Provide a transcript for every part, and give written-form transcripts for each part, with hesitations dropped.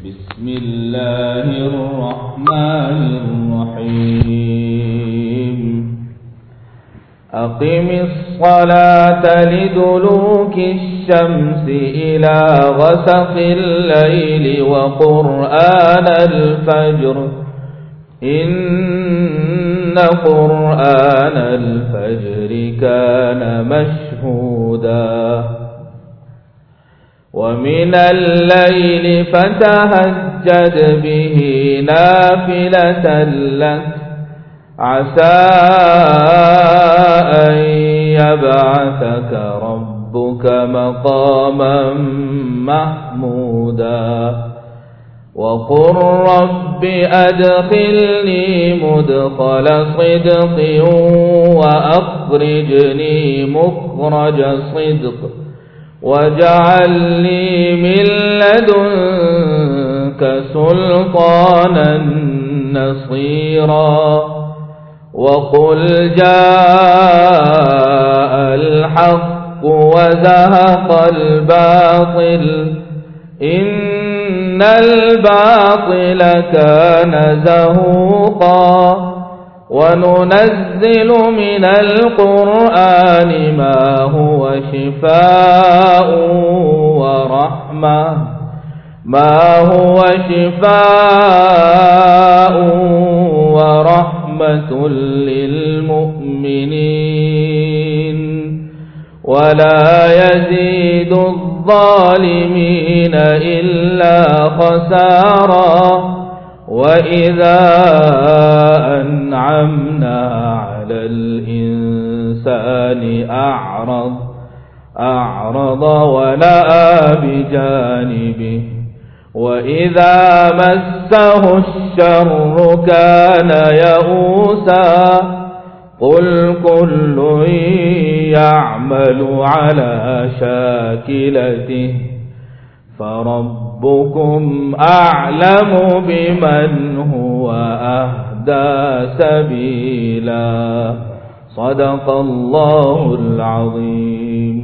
بسم الله الرحمن الرحيم أقم الصلاة لدلوك الشمس إلى غسق الليل وقرآن الفجر إن قرآن الفجر كان مشهودا ومن الليل فتهجد به نافلة لك عسى أن يبعثك ربك مقاما محمودا وقل رب أدخلني مدخل صدق وأخرجني مخرج صدق واجعل لي من لدنك سلطانا نصيرا وقل جاء الحق وزهق الباطل إن الباطل كان زهوقا وننزل من القرآن ما هو شفاء ورحمة للمؤمنين ولا يزيد الظالمين إلا خسارا وإذا أنعمنا على الإنسان أعرض ونأى بجانبه وإذا مسه الشر كان يئوسا قل كل يعمل على شاكلته فربكم أعلم بمن هو أهدى سبيلا صدق الله العظيم.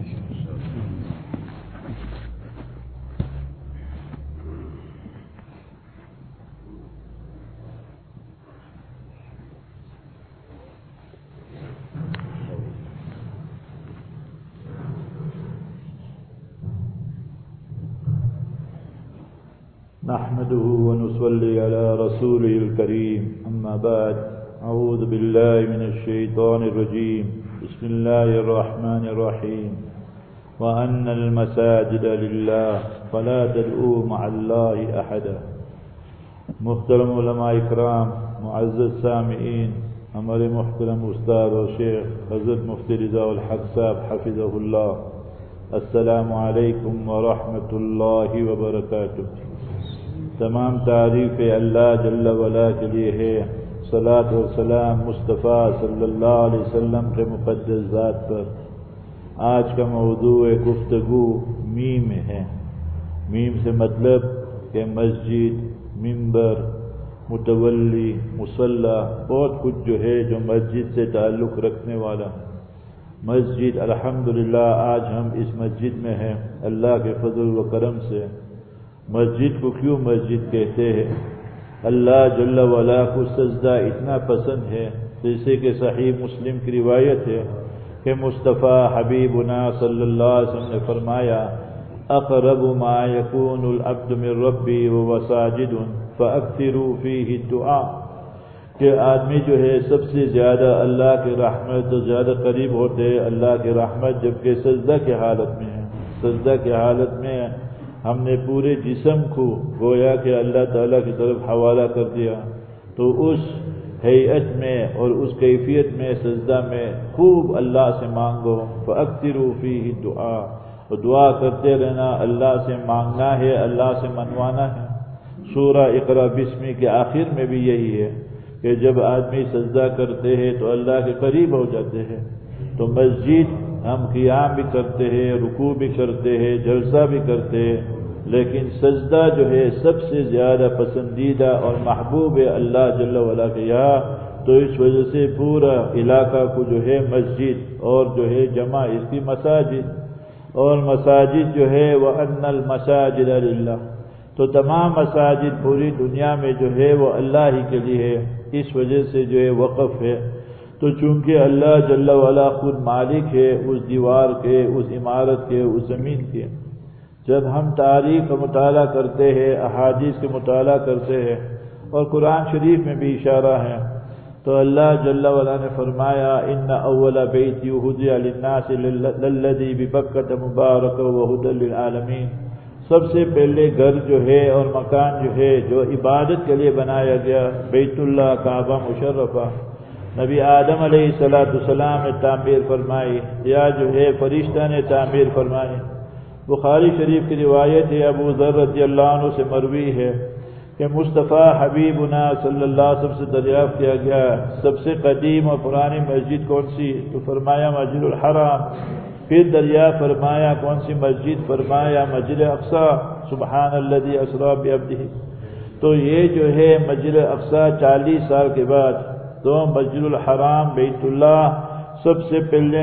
نحمده ونصلي على رسوله الكريم أما بعد أعوذ بالله من الشيطان الرجيم بسم الله الرحمن الرحيم وأن المساجد لله فلا تدعوا مع الله أحدا. محترم علماء اکرام، معزز سامعین، ہمارے محترم استاد اور شیخ حضرت مفتی رضا الحق صاحب حفظہ اللہ، السلام علیکم ورحمۃ اللہ وبرکاتہ۔ تمام تعریف اللہ جل وعلا کے لیے ہے، صلاۃ و سلام مصطفیٰ صلی اللہ علیہ وسلم کے مقدس ذات پر۔ آج کا موضوع گفتگو میم ہے۔ میم سے مطلب کہ مسجد، منبر، متولی، مصلی، بہت کچھ جو ہے جو مسجد سے تعلق رکھنے والا۔ مسجد الحمدللہ آج ہم اس مسجد میں ہیں اللہ کے فضل و کرم سے۔ مسجد کو کیوں مسجد کہتے ہیں؟ اللہ جل وعلا کو سجدہ اتنا پسند ہے، جیسے کہ صحیح مسلم کی روایت ہے کہ مصطفیٰ حبیبنا صلی اللہ علیہ وسلم نے فرمایا اقرب ما یکون العبد من ربی وهو ساجد فاکثروا فیہ الدعاء، کہ آدمی جو ہے سب سے زیادہ اللہ کی رحمت تو زیادہ قریب ہوتے ہیں اللہ کی رحمت جبکہ سجدہ کی حالت میں ہے۔ سجدہ کی حالت میں ہم نے پورے جسم کو گویا کہ اللہ تعالیٰ کی طرف حوالہ کر دیا، تو اس ہیئت میں اور اس کیفیت میں سجدہ میں خوب اللہ سے مانگو، فاکثروا فیہ الدعاء، اور دعا کرتے رہنا، اللہ سے مانگنا ہے، اللہ سے منوانا ہے۔ سورہ اقرا بسمی کے آخر میں بھی یہی ہے کہ جب آدمی سجدہ کرتے ہیں تو اللہ کے قریب ہو جاتے ہیں۔ تو مسجد ہم قیام بھی کرتے ہیں، رکوع بھی کرتے ہیں، جلسہ بھی کرتے ہیں، لیکن سجدہ جو ہے سب سے زیادہ پسندیدہ اور محبوب ہے اللہ جل وعلا کے یہاں۔ تو اس وجہ سے پورا علاقہ کو جو ہے مسجد اور جو ہے جمع اس کی مساجد، اور مساجد جو ہے وَأَنَّ الْمَسَاجِدَ لِلَّهِ، تو تو تمام مساجد پوری دنیا میں جو ہے وہ اللہ ہی کے لیے ہے، اس وجہ سے جو ہے وقف ہے۔ تو چونکہ اللہ جل وعلا خود مالک ہے اس دیوار کے، اس عمارت کے، اس زمین کے، جب ہم تاریخ کا مطالعہ کرتے ہیں، احادیث کے مطالعہ کرتے ہیں اور قرآن شریف میں بھی اشارہ ہے، تو اللہ جل وعلا نے فرمایا ان اول بیت وضع للناس للذی ببکۃ مبارک وہدی للعالمین، سب سے پہلے گھر جو ہے اور مکان جو ہے جو عبادت کے لیے بنایا گیا، بیت اللہ کعبہ مشرفہ، نبی آدم علیہ السلام نے تعمیر فرمائی یا جو ہے فرشتہ نے تعمیر فرمائی۔ بخاری شریف کی روایت ہے، ابو ذر رضی اللہ عنہ سے مروی ہے کہ مصطفیٰ حبیبنا صلی اللہ علیہ وسلم سے دریافت کیا گیا سب سے قدیم اور پرانی مسجد کون سی؟ تو فرمایا مسجد الحرام۔ پھر دریافت فرمایا کون سی مسجد؟ فرمایا مسجد اقصی، سبحان الذی اسری بعبدہ۔ تو یہ جو ہے مسجد اقصی 40 سال کے بعد، تو مسجد الحرام بیت اللہ سب سے پہلے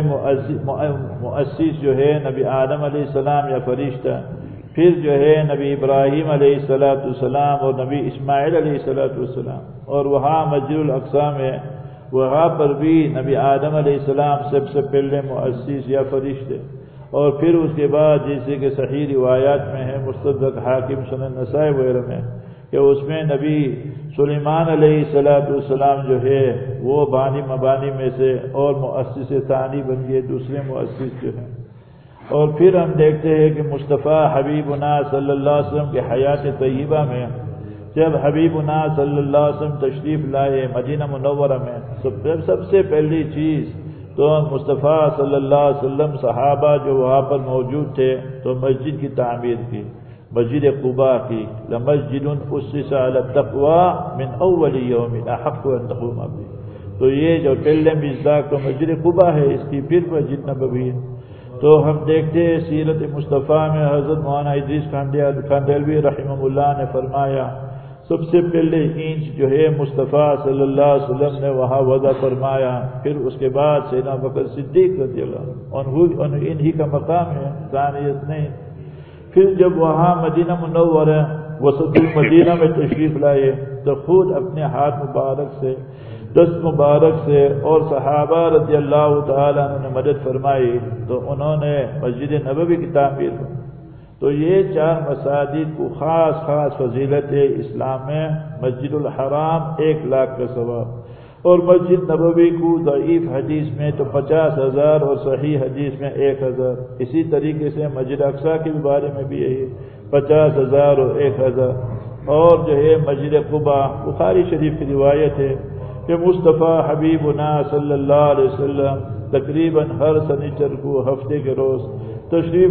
مؤسس جو ہے نبی آدم علیہ السلام یا فرشتہ، پھر جو ہے نبی ابراہیم علیہ السلام اور نبی اسماعیل علیہ السلام، اور وہاں مسجد الاقصی میں وہاں پر بھی نبی آدم علیہ السلام سب سے پہلے مؤسس یا فرشتے، اور پھر اس کے بعد جیسے کہ صحیح روایات میں ہے، مستدرک حاکم سنن نسائی وغیرہ میں، کہ اس میں نبی سلیمان علیہ السلام جو ہے وہ بانی مبانی میں سے اور مؤسس ثانی بن گئے، دوسرے مؤسس جو ہیں۔ اور پھر ہم دیکھتے ہیں کہ مصطفیٰ حبیبنا صلی اللہ علیہ وسلم کے حیات طیبہ میں جب حبیبنا صلی اللہ علیہ وسلم تشریف لائے مدینہ منورہ میں، سب سے پہلی چیز تو مصطفیٰ صلی اللہ علیہ وسلم صحابہ جو وہاں پر موجود تھے تو مسجد کی تعمیر کی، مسجد قباء کی، لمسجد اسس علی التقوی من اول یوم احق ان تقوم فیہ۔ تو یہ جو پہلے مصداق تو مسجد قباء ہے، اس کی پھر مسجد نبوی ہے۔ تو ہم دیکھتے ہیں سیرت مصطفیٰ میں حضرت مولانا ادریس کاندھلوی رحمہ اللہ نے فرمایا سب سے پہلے اینچ جو ہے مصطفیٰ صلی اللہ علیہ وسلم نے وہاں وضع فرمایا، پھر اس کے بعد سیدنا بکر صدیق رضی اللہ عنہ، انہی کا مقام ہے، ثانیت نہیں۔ پھر جب وہاں مدینہ منورہ وسط المدینہ میں تشریف لائے تو خود اپنے ہاتھ مبارک سے، دست مبارک سے اور صحابہ رضی اللہ تعالیٰ عنہ نے مدد فرمائی تو انہوں نے مسجد نبوی کی تعمیر کی۔ تو یہ 4 مساجد کو خاص فضیلت ہے اسلام میں، مسجد الحرام 1 لاکھ کا ثواب، اور مسجد نبوی کو ضعیف حدیث میں تو 50,000 اور صحیح حدیث میں 1,000۔ اسی طریقے سے مسجد اقصی کے بارے میں بھی یہی 50,000 اور 1,000۔ اور جو ہے مسجد قباء بخاری شریف کی روایت ہے کہ مصطفیٰ حبیبنا صلی اللہ علیہ وسلم تقریباً ہر سنیچر کو ہفتے کے روز تشریف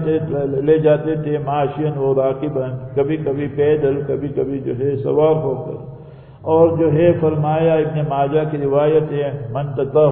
لے جاتے تھے، معاشین و راکباً، کبھی کبھی پیدل، کبھی کبھی جو ہے سوار ہو کر، اور جو ہے فرمایا ابن ماجہ کی روایت ہے من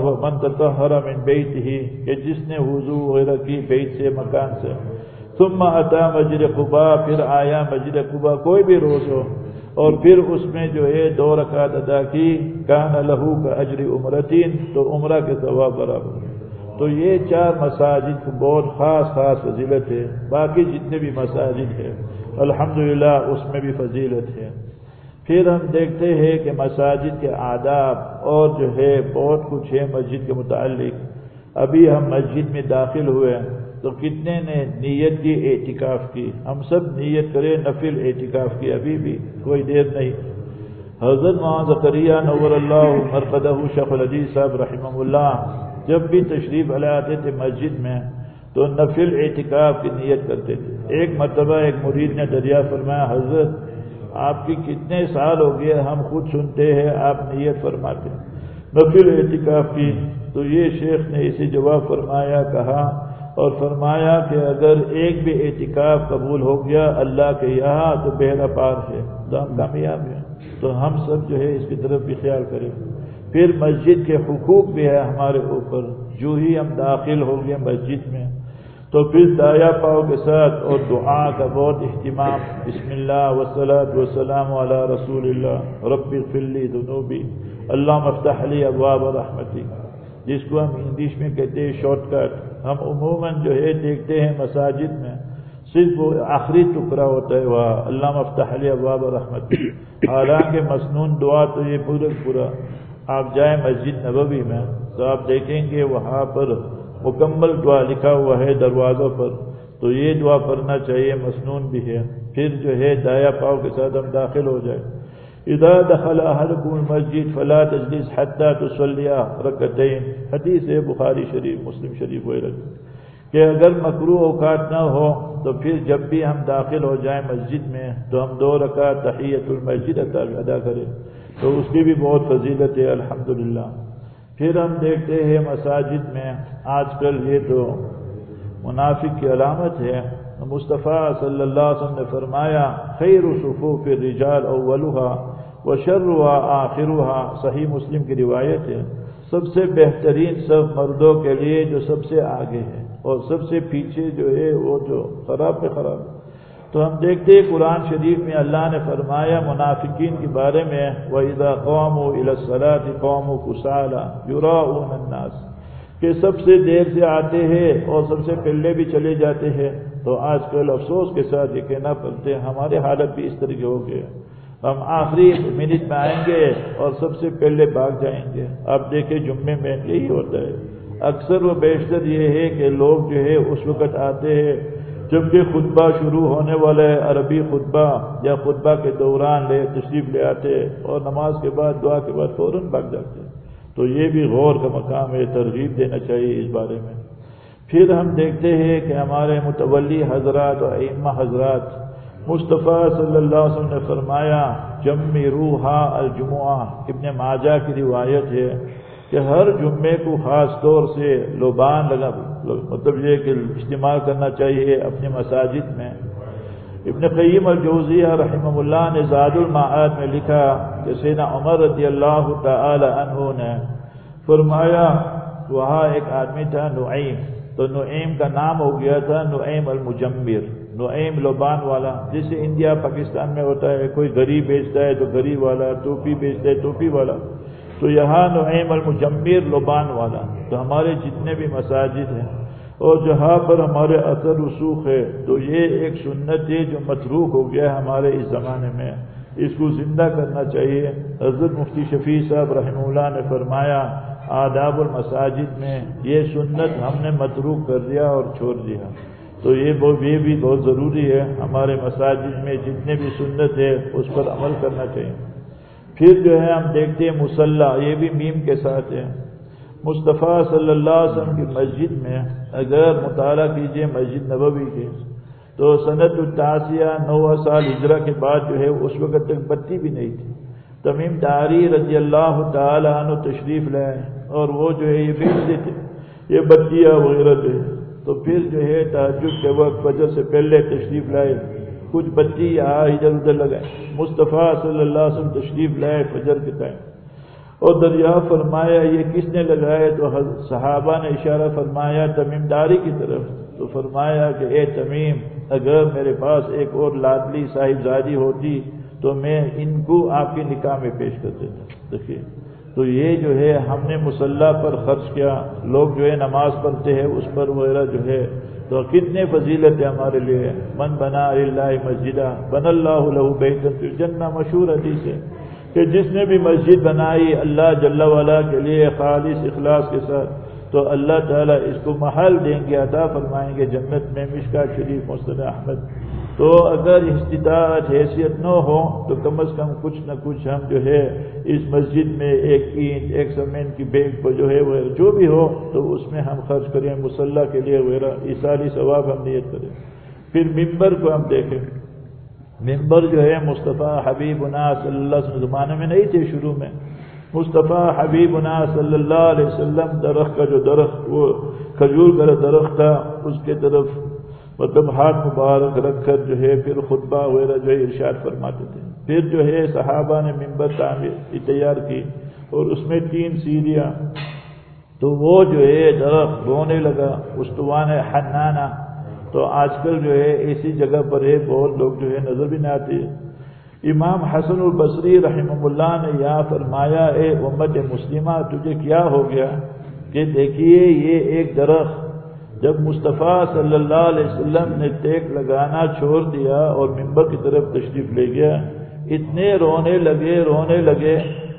تطہر من بیتہ، کہ جس نے وضو وغیرہ کی بیت سے، مکان سے، ثم اتی مسجد قباء، پھر آیا مسجد قباء کوئی بھی روز ہو، اور پھر اس میں جو ہے 2 رکعت ادا کی، کان لہ کاجر عمرتین، تو عمرہ کے ثواب برابر۔ تو یہ 4 مساجد کو بہت خاص فضیلت ہے، باقی جتنے بھی مساجد ہیں الحمدللہ اس میں بھی فضیلت ہے۔ پھر ہم دیکھتے ہیں کہ مساجد کے آداب اور جو ہے بہت کچھ ہے مسجد کے متعلق۔ ابھی ہم مسجد میں داخل ہوئے تو کتنے نے نیت کی اعتکاف کی، ہم سب نیت کریں نفل اعتکاف کی، ابھی بھی کوئی دیر نہیں۔ حضرت مولانا زکریا نور اللہ مرقدہ شیخ الحدیث صاحب رحمہ اللہ جب بھی تشریف لاتے تھے مسجد میں تو نفل اعتکاف کی نیت کرتے تھے۔ ایک مرتبہ ایک مرید نے دریافت فرمایا حضرت آپ کی کتنے سال ہو گئے ہم خود سنتے ہیں آپ نیت فرماتے ہیں نفل اعتکاف کی؟ تو یہ شیخ نے اسی جواب فرمایا، کہا اور فرمایا کہ اگر ایک بھی اعتکاف قبول ہو گیا اللہ کے یہاں تو بیڑا پار ہے، تو ہم کامیاب ہیں۔ تو ہم سب جو ہے اس کی طرف بھی خیال کریں۔ پھر مسجد کے حقوق بھی ہے ہمارے اوپر، جو ہی ہم داخل ہو گئے مسجد میں تو پھر دایا پاؤں کے ساتھ اور دعا کا بہت اہتمام، بسم اللہ والصلاۃ والسلام علی رسول اللہ، رب اغفر لی ذنوبی، اللہم افتح لی ابواب رحمتی، جس کو ہم انگلش میں کہتے ہیں شارٹ کٹ۔ ہم عموماً جو ہے دیکھتے ہیں مساجد میں صرف وہ آخری ٹکڑا ہوتا ہے وہ اللہ مفتح علی ابواب رحمت. حالانکہ مسنون دعا تو یہ پورا آپ جائیں مسجد نبوی میں تو آپ دیکھیں گے وہاں پر مکمل دعا لکھا ہوا ہے دروازوں پر. تو یہ دعا پڑھنا چاہیے، مسنون بھی ہے. پھر جو ہے دایا پاؤں کے ساتھ ہم داخل ہو جائیں. اذا دخل احدكم المسجد فلا تجلس حتى تصلي ركعتين، حدیث ہے بخاری شریف مسلم شریف وغیرہ کہ اگر مکروہ اوقات نہ ہو تو پھر جب بھی ہم داخل ہو جائیں مسجد میں تو ہم 2 رکعت تحیۃ المسجد ادا کریں، تو اس کی بھی بہت فضیلت ہے الحمدللہ. پھر ہم دیکھتے ہیں مساجد میں آج کل یہ تو منافق کی علامت ہے. مصطفیٰ صلی اللہ علیہ وسلم نے فرمایا خیر صفوف الرجال اولها وشرها آخرها، صحیح مسلم کی روایت ہے. سب سے بہترین صف مردوں کے لیے جو سب سے آگے ہے اور سب سے پیچھے جو ہے وہ جو خراب پہ خراب. تو ہم دیکھتے ہیں قرآن شریف میں اللہ نے فرمایا منافقین کے بارے میں وَإِذَا قَامُوا إِلَى الصَّلَاةِ قَامُوا كُسَالَىٰ يُرَاءُونَ النَّاسَ، کہ سب سے دیر سے آتے ہیں اور سب سے پہلے بھی چلے جاتے ہیں. تو آج کل افسوس کے ساتھ یہ کہنا پڑتے ہیں ہمارے حالت بھی اس طریقے ہو گئے. ہم آخری منٹ میں آئیں گے اور سب سے پہلے بھاگ جائیں گے. آپ دیکھیں جمعے میں یہی ہوتا ہے. اکثر و بیشتر یہ ہے کہ لوگ جو ہے اس وقت آتے ہیں جبکہ خطبہ شروع ہونے والا ہے، عربی خطبہ یا خطبہ کے دوران تشریف لے آتے اور نماز کے بعد دعا کے بعد فوراً بھاگ جاتے. تو یہ بھی غور کا مقام ہے، ترغیب دینا چاہیے اس بارے میں. پھر ہم دیکھتے ہیں کہ ہمارے متولی حضرات اور ائمہ حضرات، مصطفیٰ صلی اللہ علیہ وسلم نے فرمایا جمعروہا الجمعہ، ابن ماجہ کی روایت ہے کہ ہر جمعے کو خاص طور سے لوبان لگا، مطلب یہ کہ استعمال کرنا چاہیے اپنے مساجد میں. ابن قیم الجوزیہ رحمہ اللہ نے زاد المعاد میں لکھا کہ سیدنا عمر رضی اللہ تعالی عنہ نے فرمایا وہاں ایک آدمی تھا نعیم، تو نعیم کا نام ہو گیا تھا نعیم المجمر، نعیم لوبان والا. جیسے انڈیا پاکستان میں ہوتا ہے کوئی گری بیچتا ہے تو گری والا، ٹوپی بیچتا ہے ٹوپی والا، تو یہاں نعیم المجمر لوبان والا. تو ہمارے جتنے بھی مساجد ہیں اور جہاں پر ہمارے اثر رسوخ ہے تو یہ ایک سنت ہے جو متروک ہو گیا ہمارے اس زمانے میں، اس کو زندہ کرنا چاہیے. حضرت مفتی شفیع صاحب رحمہ اللہ نے فرمایا آداب المساجد میں یہ سنت ہم نے متروک کر دیا اور چھوڑ دیا. تو یہ بھی بہت ضروری ہے، ہمارے مساجد میں جتنے بھی سنت ہے اس پر عمل کرنا چاہیے. پھر جو ہے ہم دیکھتے ہیں مصلی، یہ بھی میم کے ساتھ ہے. مصطفیٰ صلی اللہ علیہ وسلم کی مسجد میں اگر مطالعہ کیجئے مسجد نبوی کے تو سنت التاسیہ 9 سال ہجرہ کے بعد جو ہے اس وقت تک بتی بھی نہیں تھی. تمیم داری رضی اللہ تعالی عنہ تشریف لائے اور وہ جو ہے یہ بیچتے تھے یہ بتیاں وغیرہ جو ہے. تو پھر جو ہے تہجد کے وقت فجر سے پہلے تشریف لائے، کچھ بتی یہاں ادھر ادھر لگائے. مصطفیٰ صلی اللہ علیہ وسلم تشریف لائے فجر کے ٹائم اور دریافت فرمایا یہ کس نے لگائے؟ تو صحابہ نے اشارہ فرمایا تمیم داری کی طرف. تو فرمایا کہ اے تمیم، اگر میرے پاس ایک اور لاڈلی صاحبزادی ہوتی تو میں ان کو آپ کے نکاح میں پیش کر دیتا. دیکھیے تو یہ جو ہے ہم نے مصلی پر خرچ کیا، لوگ جو ہے نماز پڑھتے ہیں اس پر وغیرہ جو ہے، تو کتنے فضیلت ہے ہمارے لیے. من بنا للہ مسجدہ بنى اللہ لہ بیتا فی الجنہ، مشہور حدیث ہے کہ جس نے بھی مسجد بنائی اللہ جل وعلا کے لیے خالص اخلاص کے ساتھ تو اللہ تعالیٰ اس کو محل دیں گے، عطا فرمائیں گے جنت میں. مشکات شریف مسند احمد. تو اگر استطاعت حیثیت نہ ہو تو کم از کم کچھ نہ کچھ ہم جو ہے اس مسجد میں ایک اینٹ ایک سیمنٹ کی بیگ پر جو ہے وغیرہ جو بھی ہو تو اس میں ہم خرچ کریں مصلی کے لیے وغیرہ، ایصالی ثواب ہم نیت کریں. پھر ممبر کو ہم دیکھیں، ممبر جو ہے مصطفیٰ حبیبنا صلی اللہ علیہ وسلم زمانے میں نہیں تھے. شروع میں مصطفیٰ حبیبنا صلی اللہ علیہ وسلم درخت کا جو درخت وہ کھجور کا درخت تھا اس کے طرف مطلب ہاتھ مبارک رکھ کر جو ہے پھر خطبہ وغیرہ جو ہے ارشاد فرماتے تھے. پھر جو ہے صحابہ نے ممبر تعمیر تیار کی اور اس میں 3 سیڑھیاں. تو وہ جو ہے درخت بونے لگا استوان حنانہ. تو آج کل جو ہے ایسی جگہ پر ہے بہت لوگ جو ہے نظر بھی نہ آتے. امام حسن البصری رحمہ اللہ نے یہاں فرمایا اے امت مسلمہ تجھے کیا ہو گیا کہ دیکھیے یہ ایک درخت جب مصطفیٰ صلی اللہ علیہ وسلم نے ٹیک لگانا چھوڑ دیا اور ممبر کی طرف تشریف لے گیا، اتنے رونے لگے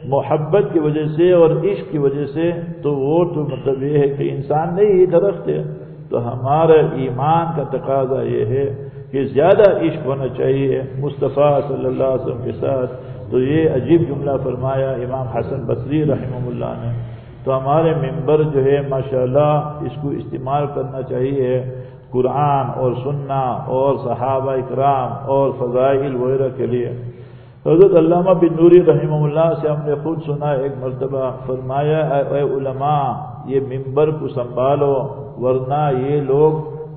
محبت کی وجہ سے اور عشق کی وجہ سے. تو وہ تو مطلب یہ ہے کہ انسان نہیں، یہ درخت ہے. تو ہمارا ایمان کا تقاضا یہ ہے کہ زیادہ عشق ہونا چاہیے مصطفیٰ صلی اللہ علیہ وسلم کے ساتھ. تو یہ عجیب جملہ فرمایا امام حسن بصری رحمہ اللہ نے. تو ہمارے ممبر جو ہے ماشاءاللہ اس کو استعمال کرنا چاہیے قرآن اور سننا اور صحابہ اکرام اور فضائل وغیرہ کے لیے. حضرت علامہ بن نوری رحمہ اللہ سے ہم نے خود سنا ایک مرتبہ، فرمایا اے علماء یہ ممبر کو سنبھالو، ورنہ یہ لوگ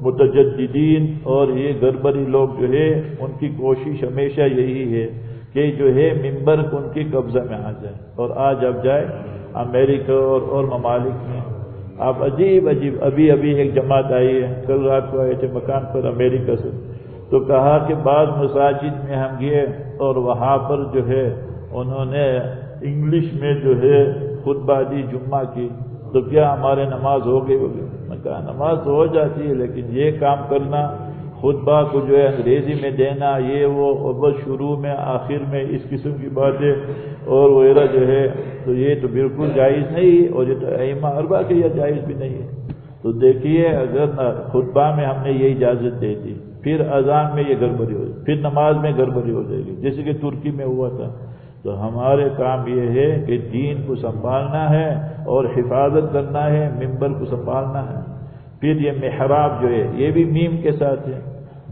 متجددین اور یہ گڑبڑی لوگ جو ہے ان کی کوشش ہمیشہ یہی ہے کہ جو ہے ممبر کو ان کی قبضہ میں آ جائے. اور آج اب جائے امریکہ اور ممالک میں آپ عجیب ابھی ایک جماعت آئی ہے، کل رات کو آئے تھے مکان پر امریکہ سے. تو کہا کہ بعض مساجد میں ہم گئے اور وہاں پر جو ہے انہوں نے انگلش میں جو ہے خطبہ دی جمعہ کی. تو کیا ہمارے نماز ہو گئی ہوگی؟ میں کہا نماز تو ہو جاتی ہے، لیکن یہ کام کرنا خطبہ کو جو ہے انگریزی میں دینا، یہ وہ بس شروع میں آخر میں اس قسم کی باتیں اور وغیرہ جو ہے، تو یہ تو بالکل جائز نہیں، اور یہ تو ائمہ اربعہ کے یہ جائز بھی نہیں ہے. تو دیکھیے اگر خطبہ میں ہم نے یہ اجازت دے دی، پھر اذان میں یہ گڑبڑی ہو جائے، پھر نماز میں گڑبڑی ہو جائے گی جیسے کہ ترکی میں ہوا تھا. تو ہمارے کام یہ ہے کہ دین کو سنبھالنا ہے اور حفاظت کرنا ہے، ممبر کو سنبھالنا ہے. پھر یہ محراب جو ہے یہ بھی میم کے ساتھ ہے.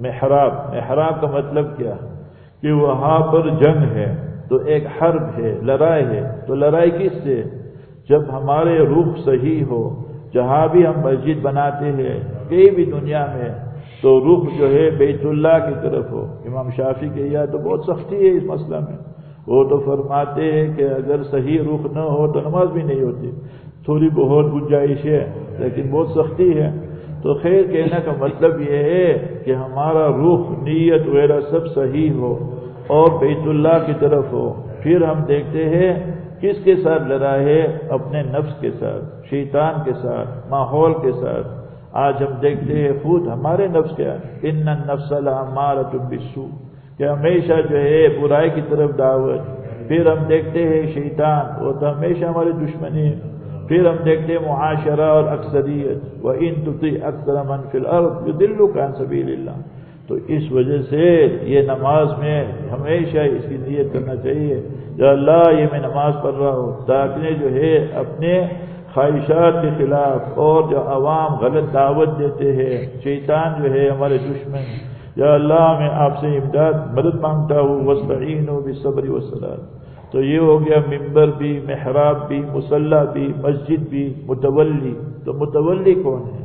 محراب کا مطلب کیا کہ وہاں پر جنگ ہے تو ایک حرب ہے، لڑائی ہے. تو لڑائی کس سے؟ جب ہمارے رخ صحیح ہو، جہاں بھی ہم مسجد بناتے ہیں کہیں بھی دنیا میں، تو رخ جو ہے بیت اللہ کی طرف ہو. امام شافعی کے یہاں تو بہت سختی ہے اس مسئلہ میں. وہ تو فرماتے ہیں کہ اگر صحیح رخ نہ ہو تو نماز بھی نہیں ہوتی. تھوڑی بہت گنجائش ہے لیکن بہت سختی ہے. تو خیر کہنے کا مطلب یہ ہے کہ ہمارا رخ، نیت وغیرہ سب صحیح ہو اور بیت اللہ کی طرف ہو. پھر ہم دیکھتے ہیں کس کے ساتھ لڑا ہے؟ اپنے نفس کے ساتھ، شیطان کے ساتھ، ماحول کے ساتھ. آج ہم دیکھتے ہیں خود ہمارے نفس کیا، ان النفس لامارۃ بالسوء، کہ ہمیشہ جو ہے برائی کی طرف دعوت. پھر ہم دیکھتے ہیں شیطان، وہ تو ہمیشہ ہمارے دشمنی ہے. پھر ہم دیکھتے ہیں معاشرہ اور اکثریت، وَإِن تُطِعْ أَكْثَرَ مَنْ فِي الْأَرْضِ يُضِلُّكَ عَنْ سَبِيلِ اللَّهِ. تو اس وجہ سے یہ نماز میں ہمیشہ اس کی نیت کرنا چاہیے، یا اللہ یہ میں نماز پڑھ رہا ہوں تاکہ جو ہے اپنے خواہشات کے خلاف، اور جو عوام غلط دعوت دیتے ہیں، شیطان جو ہے ہمارے دشمن، یا اللہ میں آپ سے مدد مانگتا ہوں، وَاسْتَعِينُوا بِالصَّبْرِ وَالصَّلَاةِ. تو یہ ہو گیا ممبر بھی، محراب بھی، مصلی بھی، مسجد بھی، متولی. تو متولی کون ہے؟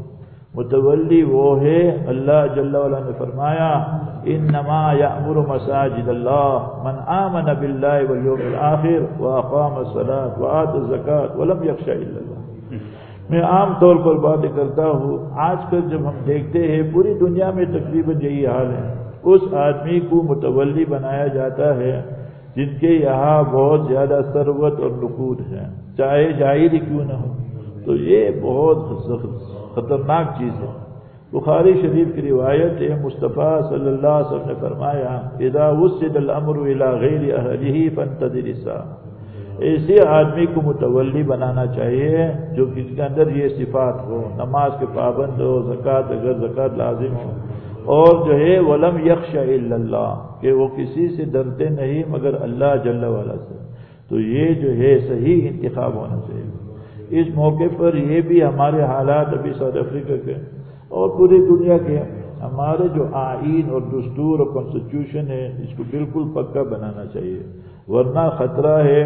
متولی وہ ہے، اللہ جل وعلا نے فرمایا انما یأمر مساجد اللہ من آمن باللہ والیوم الآخر واقام الصلاۃ وآتى الزکاۃ ولم یخش الا اللہ. میں عام طور پر باتیں کرتا ہوں، آج کل جب ہم دیکھتے ہیں پوری دنیا میں تقریباً یہی حال ہے. اس آدمی کو متولی بنایا جاتا ہے جن کے یہاں بہت زیادہ ثروت اور نقود ہے، چاہے جاہل ہی کیوں نہ ہو. تو یہ بہت خطرناک چیز ہے. بخاری شریف کی روایت ہے، مصطفیٰ صلی اللہ علیہ وسلم نے فرمایا اذا وسد الامر الى غیر اہلہ فانتظر الساعة. ایسے آدمی کو متولی بنانا چاہیے جو جس کے اندر یہ صفات ہو، نماز کے پابند ہو، زکوٰۃ اگر زکوٰۃ لازم ہو، اور جو ہے ولم یخش الا اللہ، کہ وہ کسی سے ڈرتے نہیں مگر اللہ جل وعلا سے. تو یہ جو ہے صحیح انتخاب ہونا چاہیے. اس موقع پر یہ بھی ہمارے حالات ابھی ساؤتھ افریقہ کے اور پوری دنیا کے، ہمارے جو آئین اور دستور اور کانسٹیٹیوشن ہے اس کو بالکل پکا بنانا چاہیے، ورنہ خطرہ ہے.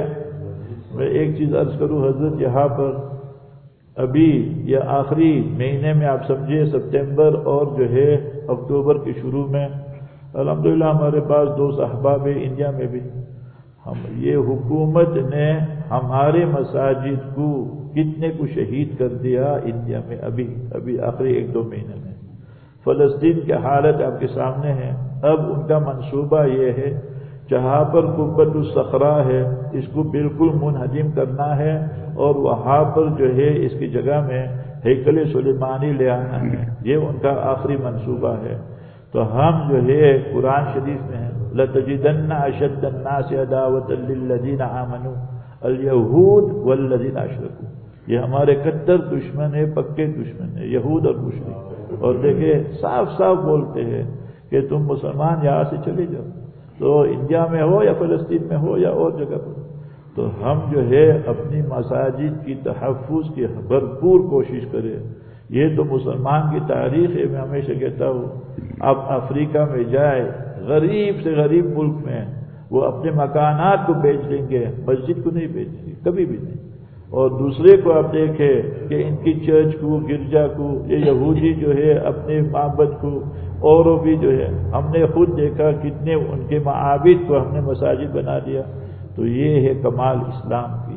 میں ایک چیز عرض کروں حضرت، یہاں پر ابھی یہ آخری مہینے میں آپ سمجھیے سپتمبر اور جو ہے اکتوبر کے شروع میں الحمدللہ ہمارے پاس 2 احباب ہیں انڈیا میں بھی. یہ حکومت نے ہمارے مساجد کو کتنے کو شہید کر دیا انڈیا میں ابھی آخری 1-2 مہینے میں. فلسطین کی حالت آپ کے سامنے ہے. اب ان کا منصوبہ یہ ہے جہاں پر قبۃ الصخرہ ہے اس کو بالکل منہدم کرنا ہے، اور وہاں پر جو ہے اس کی جگہ میں ہیکل سلیمانی لے آنا ہے، یہ ان کا آخری منصوبہ ہے۔ تو ہم جو ہے قرآن شریف میں ہے لَتَجِدَنَّ أَشَدَّ النَّاسِ عَدَاوَةً لِلَّذِينَ آمَنُوا الْيَهُودُ وَالَّذِينَ أَشْرَكُوا، یہ ہمارے کٹر دشمن ہے، پکے دشمن ہے، یہود اور مشرک۔ اور دیکھیں صاف صاف بولتے ہیں کہ تم مسلمان یہاں سے چلے جاؤ، تو انڈیا میں ہو یا فلسطین میں ہو یا اور جگہ پر، تو ہم جو ہے اپنی مساجد کی تحفظ کی بھرپور کوشش کریں۔ یہ تو مسلمان کی تاریخ ہے، میں ہمیشہ کہتا ہوں، آپ افریقہ میں جائے، غریب سے غریب ملک میں وہ اپنے مکانات کو بیچ دیں گے، مسجد کو نہیں بیچیں گے کبھی بھی نہیں۔ اور دوسرے کو آپ دیکھیں کہ ان کی چرچ کو، گرجا کو، یہ یہودی جو ہے اپنے معبد کو، اور بھی جو ہے ہم نے خود دیکھا کتنے ان کے معابد کو ہم نے مساجد بنا دیا۔ تو یہ ہے کمال اسلام کی۔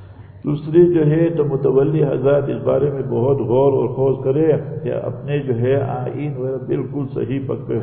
دوسری جو ہے تو متولی حضرات اس بارے میں بہت غور اور خوض کرے کہ اپنے جو ہے آئین وغیرہ بالکل صحیح پکڑے۔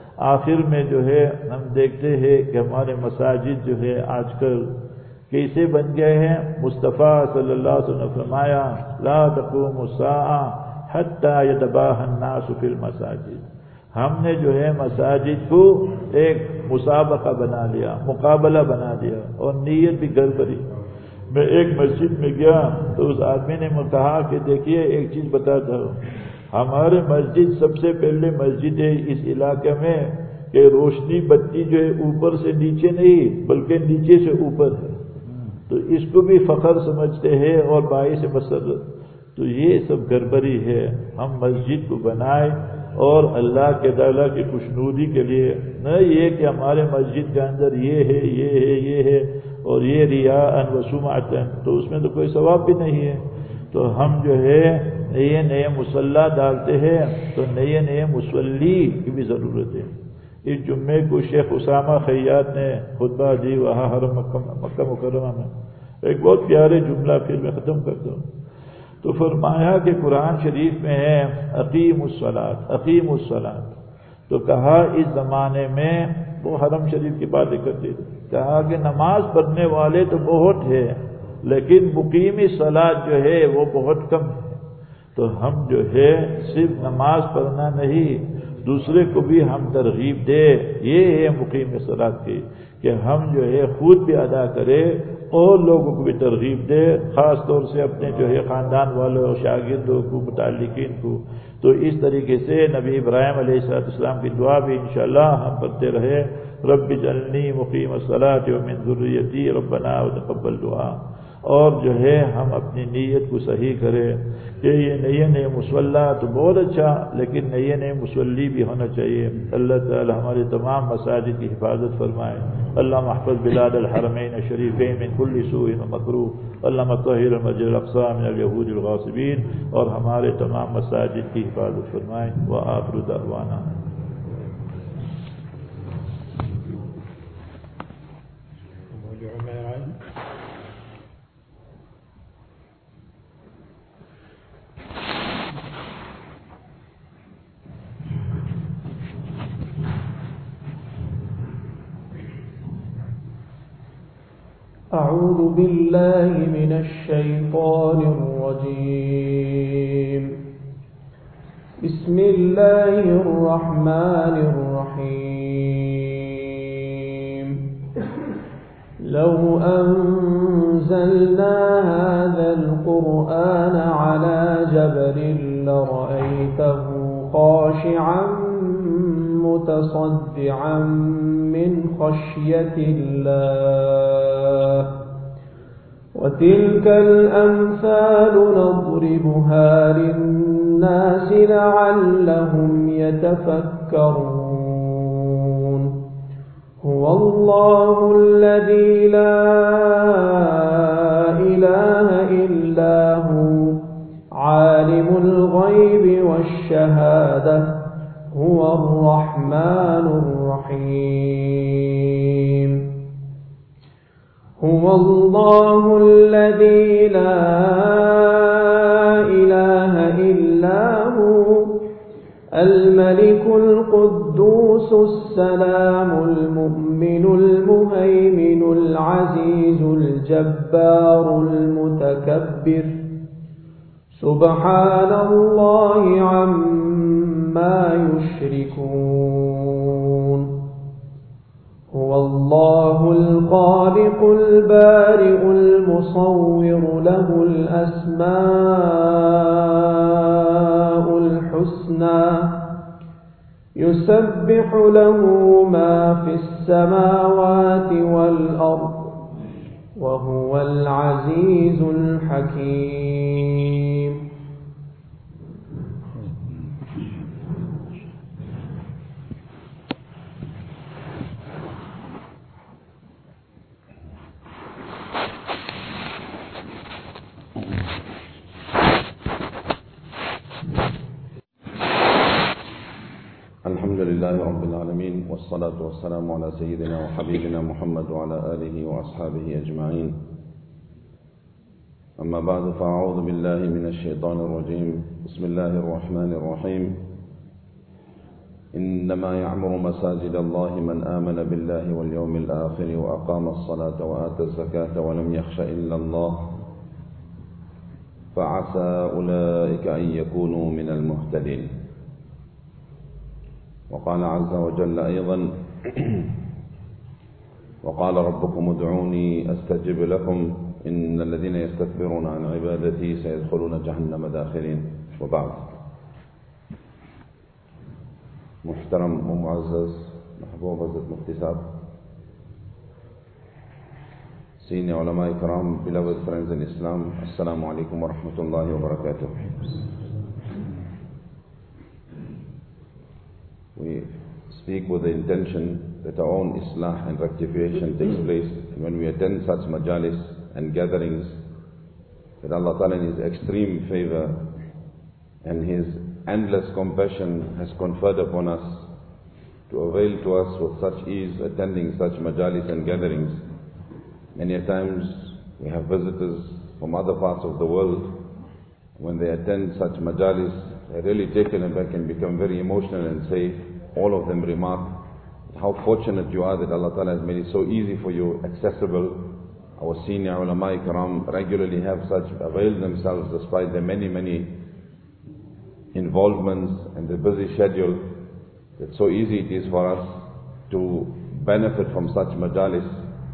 آخر میں جو ہے ہم دیکھتے ہیں کہ ہمارے مساجد جو ہے آج کل کیسے بن گئے ہیں۔ مصطفیٰ صلی اللہ علیہ وسلم نے فرمایا لا تقوم الساعہ حتی یتباہی الناس فی المساجد، ہم نے جو ہے مساجد کو ایک مسابقہ بنا لیا، مقابلہ بنا دیا، اور نیت بھی گڑبڑی۔ میں ایک مسجد میں گیا تو اس آدمی نے مجھے کہا کہ دیکھیے ایک چیز بتاتا ہوں، ہمارے مسجد سب سے پہلے مسجد ہے اس علاقے میں کہ روشنی بتی جو ہے اوپر سے نیچے نہیں بلکہ نیچے سے اوپر ہے، تو اس کو بھی فخر سمجھتے ہیں اور باعث مسرت۔ تو یہ سب گڑبڑی ہے۔ ہم مسجد کو بنائیں اور اللہ کے تعالیٰ کی خوشنودی کے لیے، نہ یہ کہ ہمارے مسجد کے اندر یہ ہے یہ ہے یہ ہے اور یہ ریاء و سمعۃ، تو اس میں تو کوئی ثواب بھی نہیں ہے۔ تو ہم جو ہے نئے مصلی ڈالتے ہیں تو نئے مصلی کی بھی ضرورت ہے۔ اس جمعے کو شیخ اسامہ خیاط نے خطبہ دی وہاں حرم مکہ مکرمہ میں، ایک بہت پیارے جملہ پھر میں ختم کرتا ہوں۔ تو فرمایا کہ قرآن شریف میں ہے اقیم الصلاۃ، اقیم الصلاۃ، تو کہا اس زمانے میں وہ حرم شریف کی باتیں کرتے تھے، کہا کہ نماز پڑھنے والے تو بہت ہیں لیکن مقیمی صلاۃ جو ہے وہ بہت کم ہے۔ تو ہم جو ہے صرف نماز پڑھنا نہیں، دوسرے کو بھی ہم ترغیب دے، یہ ہے مقیم صلاۃ کی، کہ ہم جو ہے خود بھی ادا کرے اور لوگوں کو بھی ترغیب دے، خاص طور سے اپنے جو ہے خاندان والوں اور شاگردوں کو، متعلقین کو۔ تو اس طریقے سے نبی ابراہیم علیہ السلام کی دعا بھی انشاءاللہ ہم پڑھتے رہے، رب اجعلنی مقیم الصلاۃ ومن ذریتی ربنا وتقبل دعا۔ اور جو ہے ہم اپنی نیت کو صحیح کریں کہ یہ نئے مصلی تو بہت اچھا، لیکن نئے مصلی بھی ہونا چاہیے۔ اللہ تعالی ہمارے تمام مساجد کی حفاظت فرمائے۔ اللہ محفظ بلاد الحرمین الشریفین من کل سوء و مکروہ، اللہ طہر المسجد الاقصی من الیہود الغاصبین، اور ہمارے تمام مساجد کی حفاظت فرمائے۔ وآخر دعوانا أعوذ بالله من الشيطان الرجيم. بسم الله الرحمن الرحيم. لو أنزلنا هذا القرآن على جبل لرأيته خاشعا متصدعا من خشية الله. وتلك الأمثال نضربها للناس لعلهم يتفكرون. هو الله الذي لا إله إلا هو عالم الغيب والشهادة هو الرحمن الرحيم. هو الله الذي لا إله إلا هو الملك القدوس السلام المؤمن المهيمن العزيز الجبار المتكبر. سبحان الله عما يشركون هو الله الخالق البارئ المصور له الأسماء الحسنى يسبح له ما في السماوات والأرض وهو العزيز الحكيم. الحمد لله رب العالمين والصلاة والسلام على سيدنا وحبيبنا محمد وعلى آله وأصحابه أجمعين. أما بعد فأعوذ بالله من الشيطان الرجيم. بسم الله الرحمن الرحيم. إنما يعمر مساجد الله من آمن بالله واليوم الآخر وأقام الصلاة وآتى الزكاة ولم يخش إلا الله فعسى أولئك أن يكونوا من المهتدين. وقال عز وجل أيضا وقال ربكم ادعوني أستجب لكم إن الذين يستكبرون عن عبادتي سيدخلون جهنم داخرين. وبعد. محترم ومعزز محبوب حضرت مفتی صاحب, senior ulama ikram, beloved friends in Islam, Assalamu alaikum wa rahmatullahi wa barakatuh. We speak with the intention that our own islah and rectification takes place when we attend such majalis and gatherings, that Allah Ta'ala in His extreme favor and His endless compassion has conferred upon us to avail to us with such ease attending such majalis and gatherings. Many a times we have visitors from other parts of the world. When they attend such majalis, they're really taken aback and become very emotional and say, all of them remark how fortunate you are that Allah Ta'ala has made it so easy for you, accessible. Our senior ulama ikram regularly have such, avail themselves despite their many involvements and the busy schedule, that so easy it is for us to benefit from such majalis.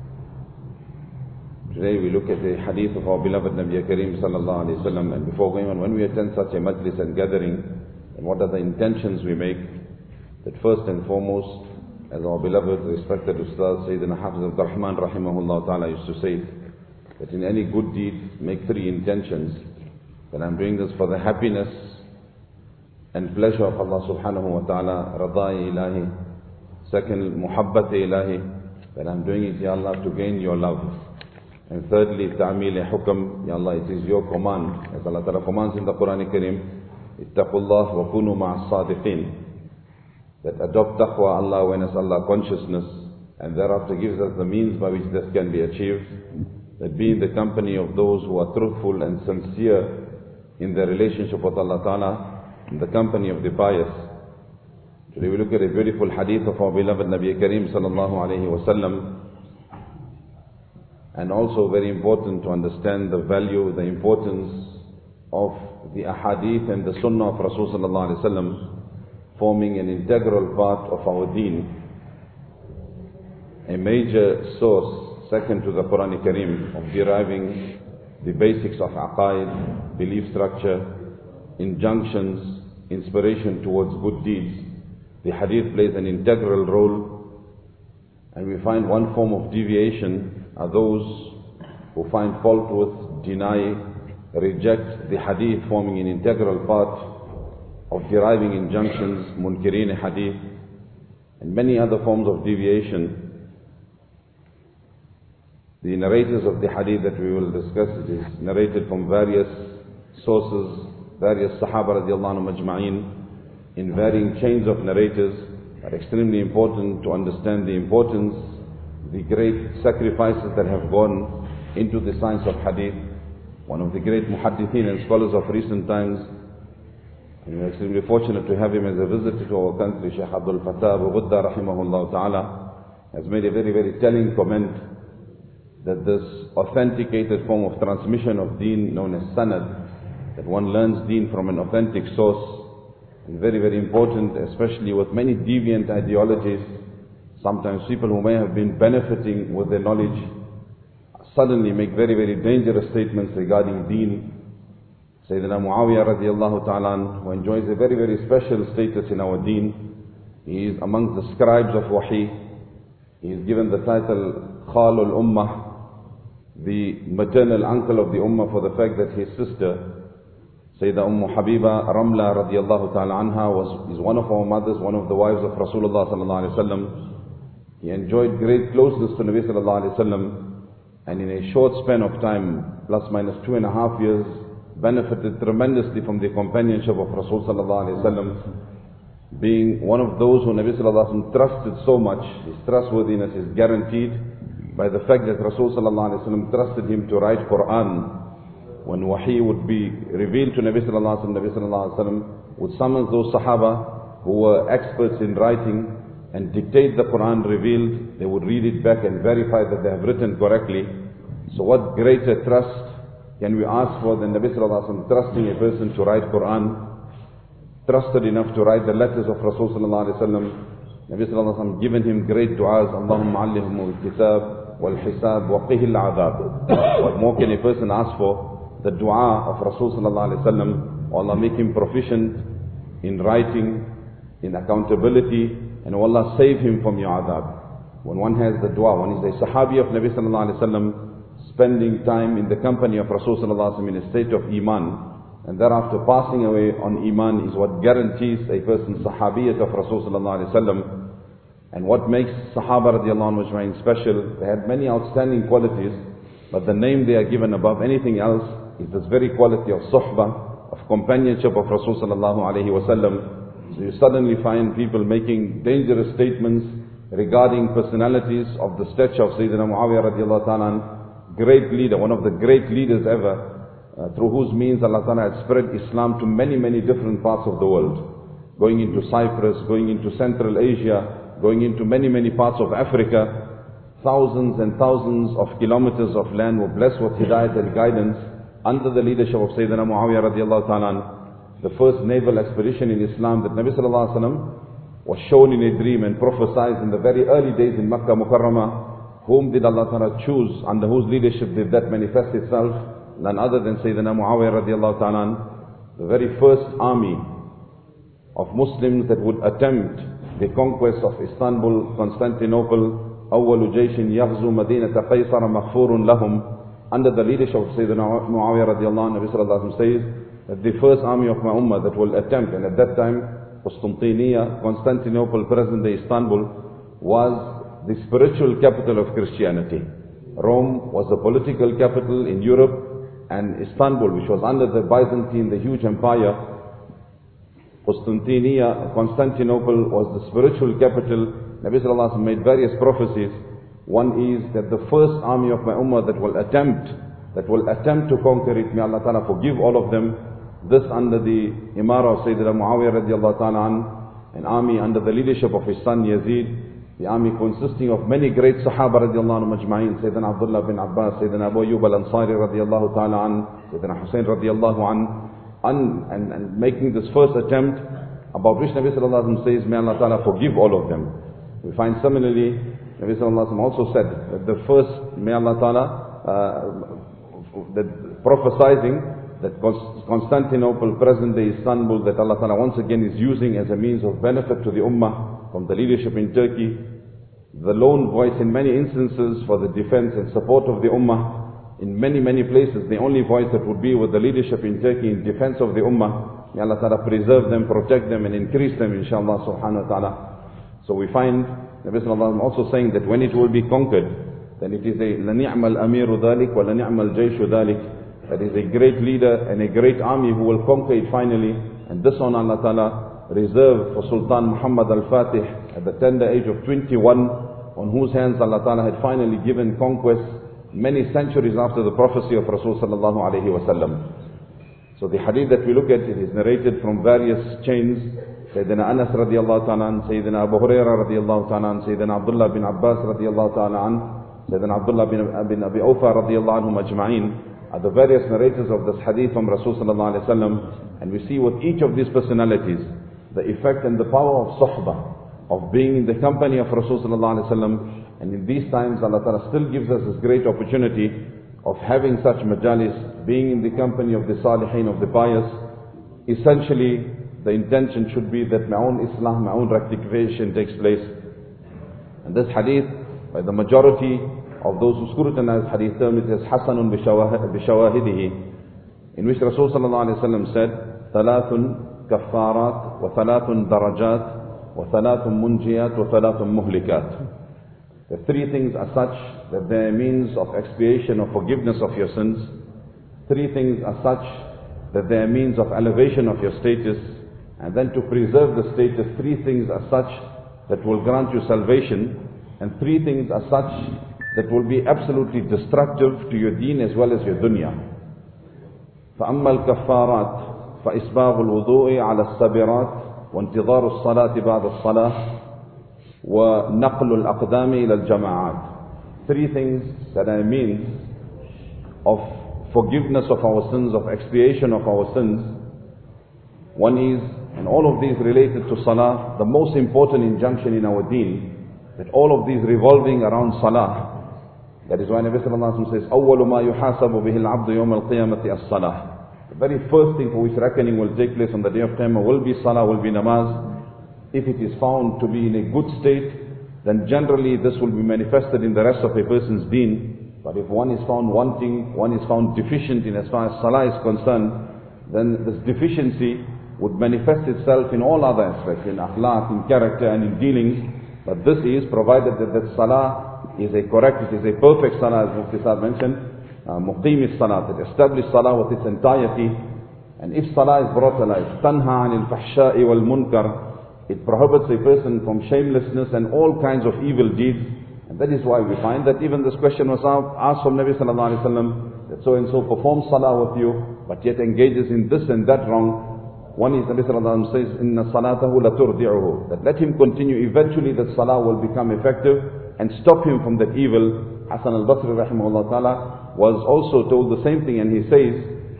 Today we look at the hadith of our beloved Nabi Kareem sallallahu alayhi wa sallam, and before going on, when we attend such a majlis and gathering, and what are the intentions we make, that first and foremost, as our beloved respected Ustaz Sayyidina Hafiz Abdul Rahman rahimahullah ta'ala used to say, that in any good deed make three intentions: that I'm doing this for the happiness and pleasure of Allah subhanahu wa ta'ala, radai ilahi; second, muhabbat ilahi, that I'm doing it, Ya Allah, to gain your love; and thirdly, ta'amil hukam, Ya Allah, it is your command, as Allah Ta'ala commands in the Quran Kareem, ittaqullah wa kunu ma'as sadiqin, that adopt taqwa, Allah awareness, Allah consciousness, and thereafter gives us the means by which this can be achieved, that be in the company of those who are truthful and sincere in their relationship with Allah Ta'ala, in the company of the pious. Today we look at a beautiful hadith of our beloved Nabi Kareem sallallahu alayhi wa sallam, and also very important to understand the value, the importance of the ahadith and the sunnah of Rasul sallallahu alayhi wa sallam forming an integral part of our deen. A major source, second to the Quran Kareem, of deriving the basics of aqaid, belief structure, injunctions, inspiration towards good deeds. The hadith plays an integral role, and we find one form of deviation are those who find fault with, deny, reject the hadith forming an integral part of deriving injunctions, munkirin hadith, and many other forms of deviation. The narrators of the hadith that we will discuss, it is narrated from various sources, various Sahaba radiallahu anhum ajma'in, in varying chains of narrators, are extremely important to understand the importance, the great sacrifices that have gone into the science of hadith. One of the great muhaddithin and scholars of recent times, and we are extremely fortunate to have him as a visitor to our country, Shaykh Abdul Fattah Abu Ghudda rahimahullah ta'ala, has made a very telling comment that this authenticated form of transmission of deen known as sanad that one learns deen from an authentic source. And very, very important, especially with many deviant ideologies. Sometimes people who may have been benefiting with their knowledge suddenly make very, very dangerous statements regarding deen. Sayyidina Muawiyah radiallahu ta'ala, who enjoys a very, very special status in our deen. He is amongst the scribes of Wahi. He is given the title Khalul Ummah, the maternal uncle of the Ummah, for the fact that his sister, Sayyidah Habiba Ramla radiallahu ta'ala anha, is one of our mothers, one of the wives of Rasulullah sallallahu alayhi wa sallam. He enjoyed great closeness to Nabi sallallahu alayhi wa sallam, and in a short span of time, plus minus 2.5 years, benefited tremendously from the companionship of Rasul sallallahu alayhi wa sallam. Being one of those who Nabi sallallahu alayhi wa sallam trusted so much, his trustworthiness is guaranteed by the fact that Rasul sallallahu alayhi wa sallam trusted him to write Quran. When wahi would be revealed to Nabi sallallahu alayhi wa sallam, would summon those Sahaba who were experts in writing and dictate the Quran revealed. They would read it back and verify that they have written correctly. So what greater trust can we ask for than Nabi sallallahu alayhi wa sallam trusting a person to write Quran, trusted enough to write the letters of Rasul sallallahu alayhi wa sallam. Nabi sallallahu alayhi wa sallam given him great du'as, Allahumma allimhu al-kitab wal-hisab wa qihil adab. What more can a person ask for? The dua of Rasul sallallahu alayhi wa sallam. Allah make him proficient in writing, in accountability, and Allah save him from your adab. When one has the dua, one is a sahabi of Nabi sallallahu alayhi wa sallam, spending time in the company of Rasul sallallahu alayhi wa sallam in a state of iman, and thereafter passing away on iman is what guarantees a person's sahabiyat of Rasul sallallahu alayhi wa sallam. And what makes Sahaba radiallahu anhu special, they had many outstanding qualities, but the name they are given above anything else is this very quality of suhbah, of companionship of Rasul sallallahu alayhi wa sallam. So you suddenly find people making dangerous statements regarding personalities of the stature of Sayyidina Muawiyah radiallahu ta'ala, great leader, one of the great leaders ever, through whose means Allah ta'ala had spread Islam to many, many different parts of the world. Going into Cyprus, going into Central Asia, going into many, many parts of Africa. Thousands and thousands of kilometers of land were blessed with hidayat and guidance under the leadership of Sayyidina Muawiyah radiallahu ta'ala. The first naval expedition in Islam that Nabi sallallahu alayhi wa sallam was shown in a dream and prophesied in the very early days in Makkah Mukarramah. Whom did Allah ta'ala choose, under whose leadership did that manifest itself? None other than Sayyidina Muawiyah radiallahu ta'ala. The very first army of Muslims that would attempt the conquest of Istanbul, Constantinople, أول جيش يغزو مدينة قيصر مغفور لهم, under the leadership of Sayyidina Muawiyah radiallahu anhu. Nabi sallallahu alayhi wa sallam says that the first army of my ummah that will attempt, and at that time Constantinople, present-day Istanbul, was the spiritual capital of Christianity. Rome was the political capital in Europe, and Istanbul, which was under the Byzantine, the huge empire, Constantinople was the spiritual capital. Nabi sallallahu alaihi wasallam made various prophecies. One is that the first army of my ummah that will attempt to conquer it, may Allah ta'ala forgive all of them. This under the imara of Sayyidina Muawiyah radiallahu ta'ala an army under the leadership of his son Yazid. The army consisting of many great Sahaba radiallahu anhu majma'in, Sayyidina Abdullah bin Abbas, Sayyidina Abu Ayyub al-Ansari radiallahu ta'ala an, Sayyidina Hussein radiallahu an, and making this first attempt, about which Nabi sallallahu alaihi wasallam says, may Allah ta'ala forgive all of them. We find similarly, Nabi sallallahu alaihi wasallam also said that the first, may Allah ta'ala, that prophesizing that Constantinople, present-day Istanbul, that Allah ta'ala once again is using as a means of benefit to the ummah from the leadership in Turkey, the lone voice in many instances for the defense and support of the ummah. In many, many places, the only voice that would be with the leadership in Turkey in defense of the ummah. May Allah ta'ala preserve them, protect them, and increase them, inshallah subhanahu wa ta'ala. So we find Nabi sallallahu alaihi wasallam also saying that when it will be conquered, then it is a لَنِعْمَ الْأَمِيرُ ذَلِكَ وَلَنِعْمَ الْجَيْشُ ذَلِكَ. That is a great leader and a great army who will conquer it finally. And this on Allah ta'ala reserved for Sultan Muhammad al-Fatih at the tender age of 21, on whose hands Allah ta'ala had finally given conquest many centuries after the prophecy of Rasul sallallahu alayhi wa sallam. So the hadith that we look at, it is narrated from various chains. Sayyidina Anas radiallahu ta'ala, Sayyidina Abu Hurairah radiallahu ta'ala, Sayyidina Abdullah bin Abbas radiallahu ta'ala, Sayyidina Abdullah bin Abi Awfa radiallahu anhu majma'in. are the various narrators of this hadith from Rasulullah sallallahu alaihi wasallam, and we see with each of these personalities the effect and the power of suhbah, of being in the company of Rasulullah sallallahu alaihi wasallam. And in these times Allah Ta'ala still gives us this great opportunity of having such majalis, being in the company of the salihin, of the pious. Essentially, the intention should be that my own islah, my own rectification takes place. And this hadith, by the majority of those who scrutinize hadith, term it as Hasanun bishawahidihi, in which Rasul sallallahu alaihi wasallam said, Thalathun kaffarat, wa thalathun darajat, wa thalathun munjiyat, wa thalathun muhlikat. The three things are such that they are means of expiation or forgiveness of your sins. Three things are such that they are means of elevation of your status. And then to preserve the status, three things are such that will grant you salvation. And three things are such that will be absolutely destructive to your deen as well as your dunya. فَأَمَّا الْكَفَّارَاتِ فَإِسْبَاغُ الْوُضُوءِ عَلَى السَّبِرَاتِ وَانْتِظَارُ الصَّلَاةِ بَعْدَ الصَّلَاةِ وَنَقْلُ الْأَقْدَامِ إِلَى الْجَمَاعَاتِ. Three things that are means of forgiveness of our sins, of expiation of our sins. One is, and all of these related to salah, the most important injunction in our deen, that all of these revolving around salah. That is why Nabi sallallahu alaihi wasallam says, أَوَّلُ مَا يُحَاسَبُ بِهِ الْعَبْدُ يَوْمَ الْقِيَامَةِ الصَّلَاةِ. The very first thing for which reckoning will take place on the day of Qiyamah will be salah, will be namaz. If it is found to be in a good state, then generally this will be manifested in the rest of a person's deen. But if one is found wanting, one is found deficient in as far as salah is concerned, then this deficiency would manifest itself in all other aspects, in akhlaq, in character and in dealings. But this is provided that salah is a correct, it is a perfect salah, as Mufti Sahib mentioned, muqim is salah, that established salah with its entirety. And if salah is brought alive, tanha anil fahsha'i wal munkar, it prohibits a person from shamelessness and all kinds of evil deeds. And that is why we find that even this question was asked from Nabi sallallahu alaihi wasallam, that so and so performs salah with you, but yet engages in this and that wrong. One is Nabi sallallahu alaihi wasallam says, Inna salatahu la turdi'uhu, that let him continue, eventually that salah will become effective and stop him from that evil. Hasan al-Basri rahimahullah ta'ala was also told the same thing, and he says,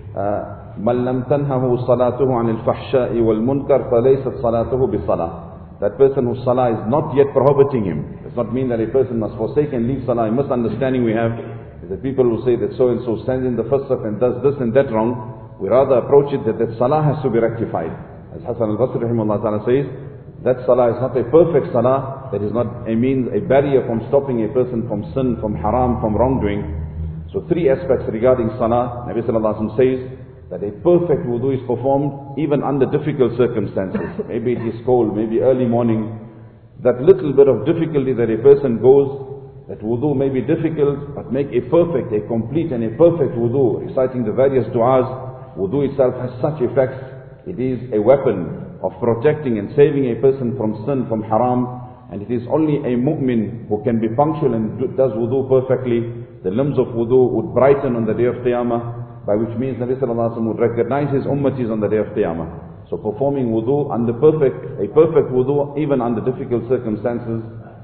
مَنْ لَمْ تَنْهَهُ صَلَاتُهُ عَنِ الْفَحْشَاءِ وَالْمُنْكَرِ فَلَيْسَتْ صَلَاتُهُ بِالصَّلَاةِ. That person whose salah is not yet prohibiting him. It does not mean that a person must forsake and leave salah. A misunderstanding we have is that people who say that so and so stands in the first saf and does this and that wrong, we rather approach it that salah has to be rectified. As Hasan al-Basri rahimahullah ta'ala says, that salah is not a perfect salah, that is not a means, a barrier from stopping a person from sin, from haram, from wrongdoing. So three aspects regarding salah. Nabi sallallahu alaihi wasallam says that a perfect wudu is performed even under difficult circumstances. Maybe it is cold, maybe early morning. That little bit of difficulty that a person goes, that wudu may be difficult, but make a perfect, a complete and a perfect wudu, reciting the various du'as. Wudu itself has such effects. It is a weapon of protecting and saving a person from sin, from haram. And it is only a mu'min who can be punctual and does wudu perfectly. The limbs of wudu would brighten on the day of Qiyamah, by which means Nabi sallallahu alaihi wasallam would recognize his ummatis on the day of Qiyamah. So performing wudu under a perfect wudu even under difficult circumstances.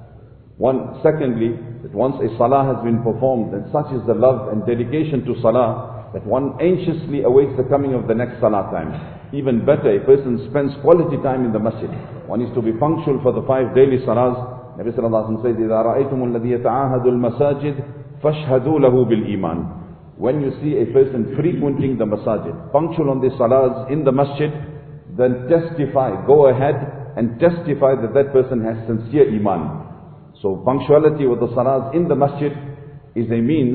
Secondly, that once a salah has been performed, then such is the love and dedication to salah that one anxiously awaits the coming of the next salah time. Even better, a person spends quality time in the masjid. One is to be punctual for the 5 daily salahs. Nabi sallallahu alaihi wasallam says, إِذَا رَأَيْتُمُ الَّذِي يَتَعَاهَدُ الْمَسَاجِدِ فَاشْهَدُوا لَهُ بِالْإِيمَانِ. When you see a person frequenting the masajid, punctual on the salahs in the masjid, then testify, go ahead and testify that that person has sincere iman. So punctuality with the salahs in the masjid is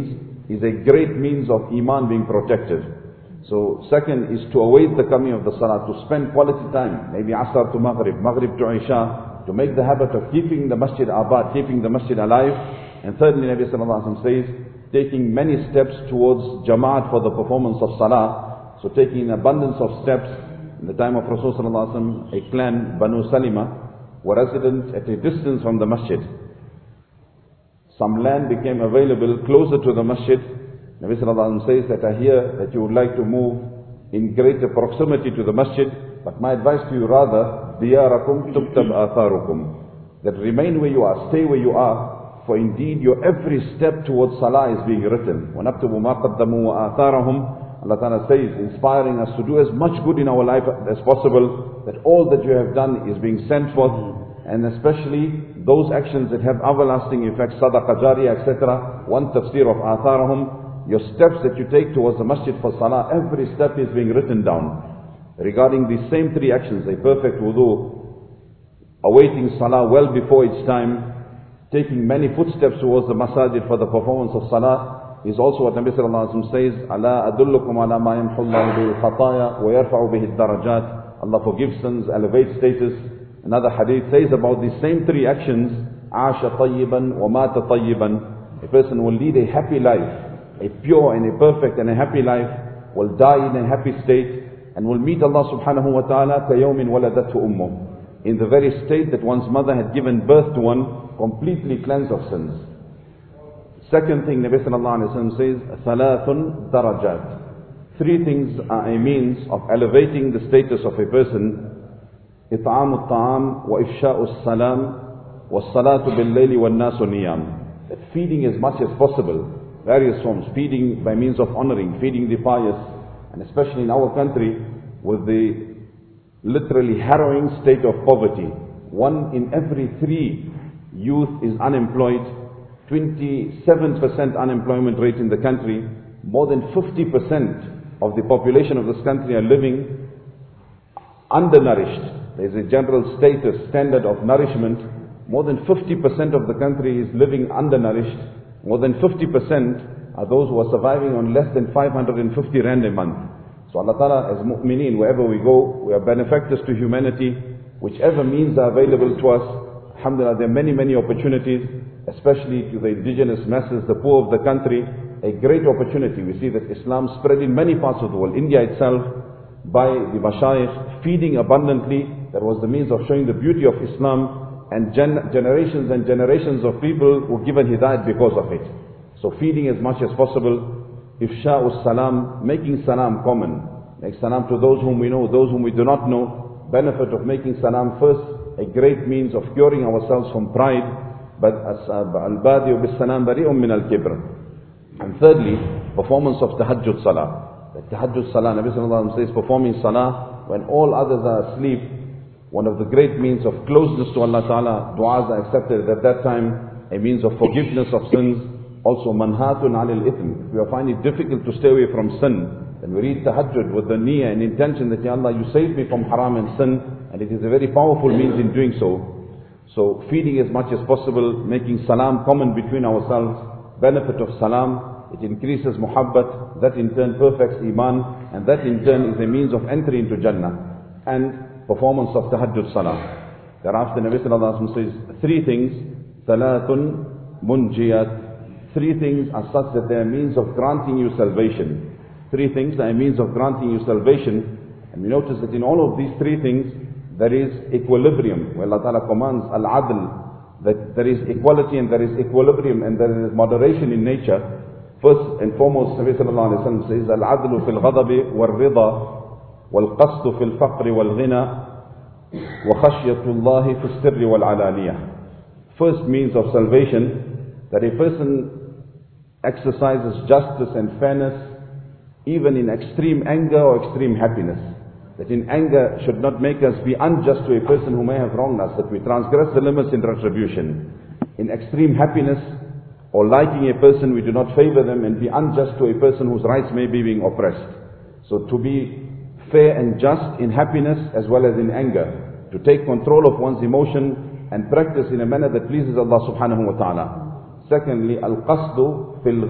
a great means of iman being protected. So second is to await the coming of the salah, to spend quality time, maybe asr to maghrib, maghrib to isha, to make the habit of keeping the masjid abad, keeping the masjid alive. And thirdly, Nabi sallallahu alaihi wasallam says, taking many steps towards Jamaat for the performance of Salah. So taking an abundance of steps. In the time of Rasulullah sallallahu alaihi wasallam, a clan, Banu Salima, were resident at a distance from the masjid. Some land became available closer to the masjid. Nabi sallallahu alaihi wasallam says that I hear that you would like to move in greater proximity to the masjid, but my advice to you rather, diyarakum tuktab atharukum, that remain where you are, stay where you are, for indeed your every step towards salah is being written. وَنَكْتُبُ مَا قَدَّمُوا وَآثَارَهُمْ. Allah Ta'ala says, inspiring us to do as much good in our life as possible, that all that you have done is being sent forth, and especially those actions that have everlasting effects, sadaqah jariyah, etc. One tafsir of atharahum, your steps that you take towards the masjid for salah, every step is being written down. Regarding these same three actions, a perfect wudu, awaiting salah well before its time, taking many footsteps towards the masajid for the performance of salah, is also what Nabi Sallallahu Alaihi Wasallam says, "Ala adullukum ala ma yamhullahu bil khataya wa yarfa'u bihi darajat." Allah forgives sins, elevates status. Another hadith says about these same three actions, "Asha tayyiban wa mata tayyiban." A person will lead a happy life, a pure and a perfect and a happy life, will die in a happy state, and will meet Allah subhanahu wa ta'ala kayawmin waladathu ummuh, in the very state that one's mother had given birth to one, completely cleansed of sins. Second thing, Nabi Sallallahu Alaihi Wasallam says, "Thalathun darajat." Three things are a means of elevating the status of a person. إطعام الطعام وإفشاء السلام والصلاة بالليل والناس نيام. That feeding as much as possible, various forms, feeding by means of honoring, feeding the pious, and especially in our country with the literally harrowing state of poverty. 1 in every 3 youth is unemployed, 27% unemployment rate in the country, more than 50% of the population of this country are living undernourished. There is a general status, standard of nourishment. More than 50% of the country is living undernourished. More than 50% are those who are surviving on less than 550 rand a month. So Allah Ta'ala, as mu'mineen, wherever we go, we are benefactors to humanity. Whichever means are available to us, alhamdulillah, there are many, many opportunities, especially to the indigenous masses, the poor of the country. A great opportunity. We see that Islam spread in many parts of the world. India itself, by the mashayikh, feeding abundantly, that was the means of showing the beauty of Islam, and generations and generations of people were given hidayat because of it. So feeding as much as possible, ifsha'us salam, making salam common. Make salam to those whom we know, those whom we do not know. Benefit of making salam first, a great means of curing ourselves from pride. But al-badi'u bis-salam bari'un min al-kibr. And thirdly, performance of tahajjud salah. The tahajjud salah, Nabi Sallallahu Alaihi Wasallam says, performing salah when all others are asleep, one of the great means of closeness to Allah Ta'ala. Du'as are accepted at that time, a means of forgiveness of sins. Also, manhatun alil ithm. If we find it difficult to stay away from sin, then we read tahajjud with the niyyah and intention that, Ya Allah, you saved me from haram and sin, and it is a very powerful means in doing so. So, feeding as much as possible, making salam common between ourselves, benefit of salam, it increases muhabbat, that in turn perfects iman, and that in turn is a means of entry into Jannah. And performance of tahajjud salah. Thereafter, Nabi Sallallahu Alaihi Wasallam says, 3 things, Thalatun munjiyat. 3 things are such that they are means of granting you salvation. 3 things are a means of granting you salvation. And we notice that in all of these 3 things, there is equilibrium. Where Allah Ta'ala commands al-adl, that there is equality and there is equilibrium and there is moderation in nature. First and foremost, Nabi Sallallahu Alaihi Wasallam says, al-adlu fil ghadabi wal-rida wal-qasdu fil faqri wal-ghina wa khashyatullahi fil sirri wal-alaniyah. First means of salvation, that a person exercises justice and fairness even in extreme anger or extreme happiness. That in anger should not make us be unjust to a person who may have wronged us, that we transgress the limits in retribution. In extreme happiness or liking a person, we do not favor them and be unjust to a person whose rights may be being oppressed. So to be fair and just in happiness as well as in anger, to take control of one's emotion and practice in a manner that pleases Allah subhanahu wa ta'ala. Secondly, al-qasdu fil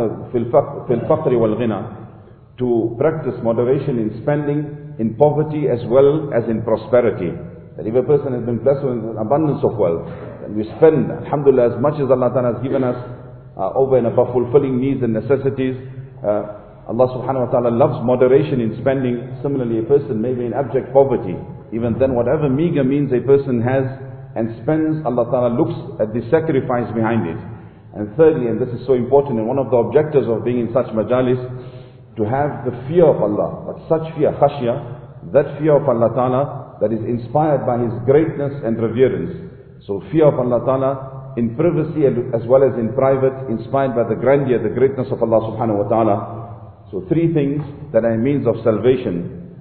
faqri wal ghina, to practice moderation in spending, in poverty as well as in prosperity. That if a person has been blessed with an abundance of wealth, then we spend, alhamdulillah, as much as Allah Ta'ala has given us over and above fulfilling needs and necessities. Allah subhanahu wa ta'ala loves moderation in spending. Similarly, a person may be in abject poverty. Even then, whatever meager means a person has and spends, Allah Ta'ala looks at the sacrifice behind it. And thirdly, and this is so important, and one of the objectives of being in such majalis, to have the fear of Allah, but such fear, khashya, that fear of Allah Ta'ala that is inspired by His greatness and reverence. So fear of Allah Ta'ala in privacy as well as in private, inspired by the grandeur, the greatness of Allah subhanahu wa ta'ala. So 3 things that are means of salvation: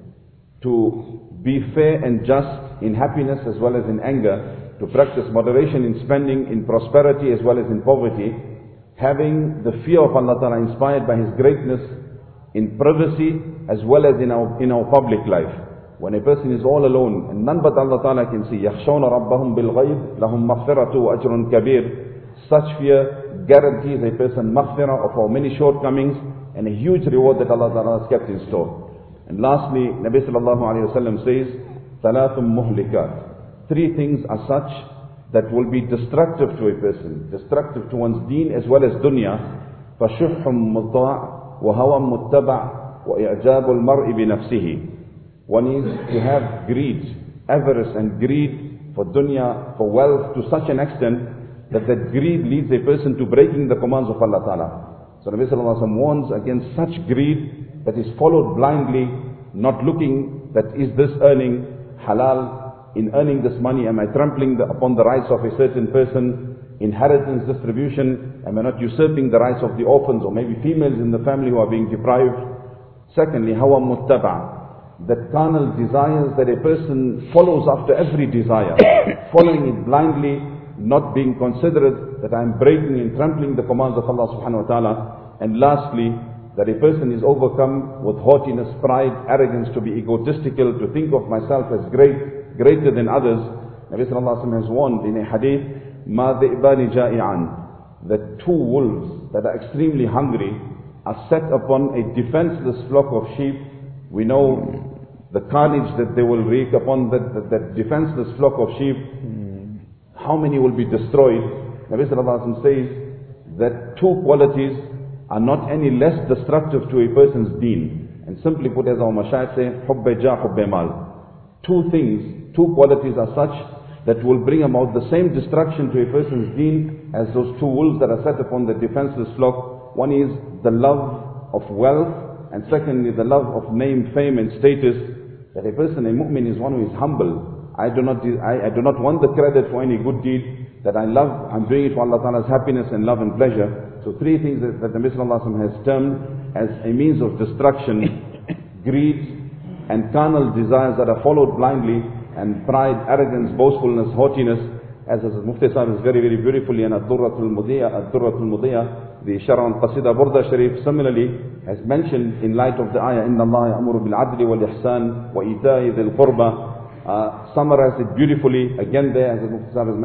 to be fair and just in happiness as well as in anger, to practice moderation in spending, in prosperity as well as in poverty, having the fear of Allah ta'ala inspired by His greatness in privacy as well as in our public life. When a person is all alone and none but Allah ta'ala can see, يَخْشَوْنَ رَبَّهُمْ بِالْغَيْبِ لَهُمْ مَغْفِرَةُ وَأَجْرٌ كَبِيرٌ. Such fear guarantees a person maghfirah of our many shortcomings and a huge reward that Allah ta'ala has kept in store. And lastly, Nabi sallallahu alayhi wa sallam says, ثَلَاثٌ مُهْلِكَاتٌ. 3 things are such that will be destructive to a person, destructive to one's deen as well as dunya. فَشُحٌ مُطَاعٌ وَهَوًى مُتَّبَعٌ وَإِعْجَابُ الْمَرْءِ بِنَفْسِهِ. One is to have greed, avarice and greed for dunya, for wealth, to such an extent that greed leads a person to breaking the commands of Allah ta'ala. So Nabi sallallahu alayhi wa sallam warns against such greed that is followed blindly, not looking that is this earning halal, in earning this money am I trampling upon the rights of a certain person, inheritance distribution, am I not usurping the rights of the orphans or maybe females in the family who are being deprived. Secondly, hawa muttaba', that carnal desires that a person follows after every desire, following it blindly, not being considerate that I am breaking and trampling the commands of Allah subhanahu wa ta'ala. And lastly, that a person is overcome with haughtiness, pride, arrogance, to be egotistical, to think of myself as greater than others. Nabi sallallahu alaihi wasallam has warned in a hadith, مَا ذِئْبَانِ جَائِعًا, that 2 wolves that are extremely hungry are set upon a defenseless flock of sheep. We know the carnage that they will wreak upon that defenseless flock of sheep. How many will be destroyed? Nabi sallallahu alaihi wasallam says that 2 qualities are not any less destructive to a person's deen. And simply put, as our mashayikh say, حُبَّ جَا حُبَّ مَال. 2 things, 2 qualities are such that will bring about the same destruction to a person's deen as those 2 wolves that are set upon the defenseless flock. One is the love of wealth, and secondly the love of name, fame and status. That a person, a mu'min, is one who is humble. I do not want the credit for any good deed that I love. I'm doing it for Allah Ta'ala's happiness and love and pleasure. So 3 things that the Nabi sallallahu alaihi wasallam has termed as a means of destruction: greed and carnal desires that are followed blindly, and pride, arrogance, boastfulness, haughtiness. As Mufti Sahib is very, very beautifully in Ad-Durratul Mudiyah, the Sharan Qasida Burda Sharif similarly has mentioned in light of the ayah, إِنَّ اللَّهَ يَأْمُرُ بِالْعَدْلِ وَالْإِحْسَانِ وَإِيتَاءِ ذِي الْقُرْبَى. Summarized it beautifully again there, as Mufti Sahib has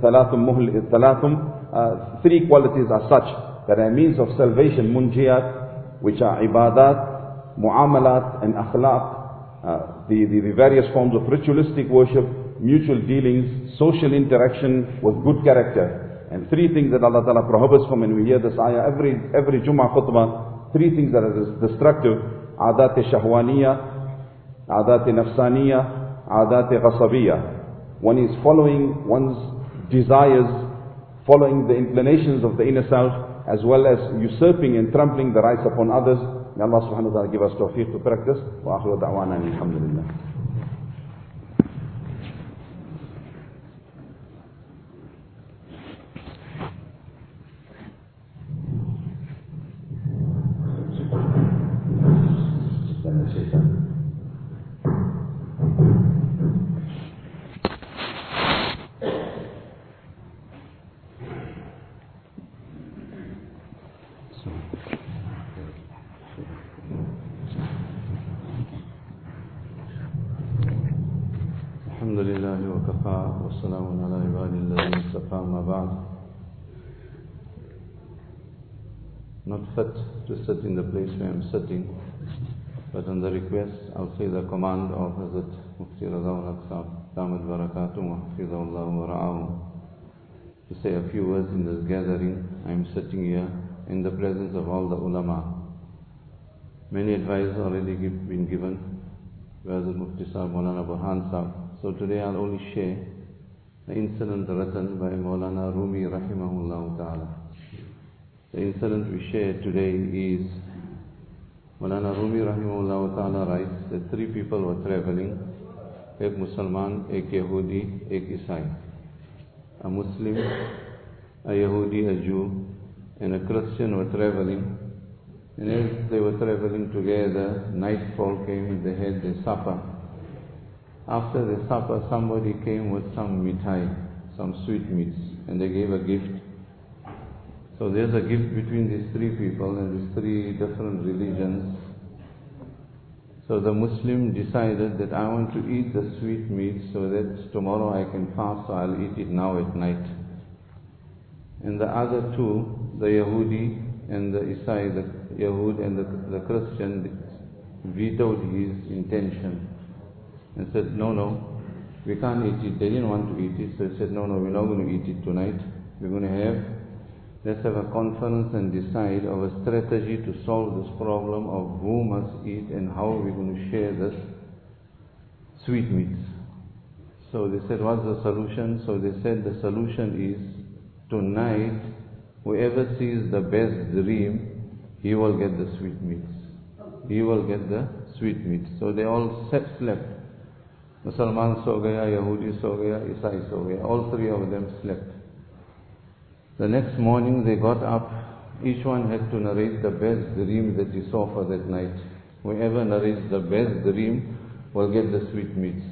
mentioned, 3 qualities are such that are means of salvation, munjiyat, which are ibadat, muamalat and akhlaq, the various forms of ritualistic worship, mutual dealings, social interaction with good character. And 3 things that Allah Ta'ala prohibits from, and we hear this ayah every Jummah khutbah, 3 things that are destructive: adat shahwaniya, adat nafsaniya, adat ghasabiya. One is following one's desires, following the inclinations of the inner self, as well as usurping and trampling the rights upon others. May Allah subhanahu wa ta'ala give us tawfiq to practice. Wa akhiru da'wana alhamdulillah. Alhamdulillah wa kafa wa salamun ala ibadi alladhina istafa ma ba'd. Not fit to sit in the place where I am sitting, but on the request, I'll say the command of Hazrat Mufti Razaul Haq Sahib, Damat Barakatuh wa Hafizahullah wa Ra'ahu, to say a few words in this gathering. I am sitting here in the presence of all the ulama. Many advice already been given by Hazrat Mufti Sahib, Maulana Burhan Sahib. So today I'll only share the incident written by Maulana Rumi Rahimahullah Ta'ala. The incident we share today is, Maulana Rumi Rahimahullah Ta'ala writes that 3 people were traveling, ek Musalman, ek Yahudi, ek Isai. A Muslim a Yahudi, a Jew, and a Christian were traveling. And as they were traveling together, nightfall came, they had their supper. After the supper, somebody came with some mithai, some sweetmeats, and they gave a gift. So there's a gift between these three people and these three different religions. So the Muslim decided that I want to eat the sweetmeats so that tomorrow I can fast, so I'll eat it now at night. And the other two, the Yahudi and the Isai, the Yahud and the Christian, vetoed his intention and said, no, we can't eat it. They didn't want to eat it, so he said, no, we're not going to eat it tonight. Let's have a conference and decide of a strategy to solve this problem of who must eat and how we're going to share this sweetmeats. So they said, what's the solution? So they said the solution is, tonight, whoever sees the best dream, he will get the sweetmeats. He will get the sweetmeats. So they all slept. Musalman so gaya, Yahudi so gaya, Isai so gaya. All three of them slept. The next morning they got up. Each one had to narrate the best dream that he saw for that night. Whoever narrates the best dream will get the sweetmeats.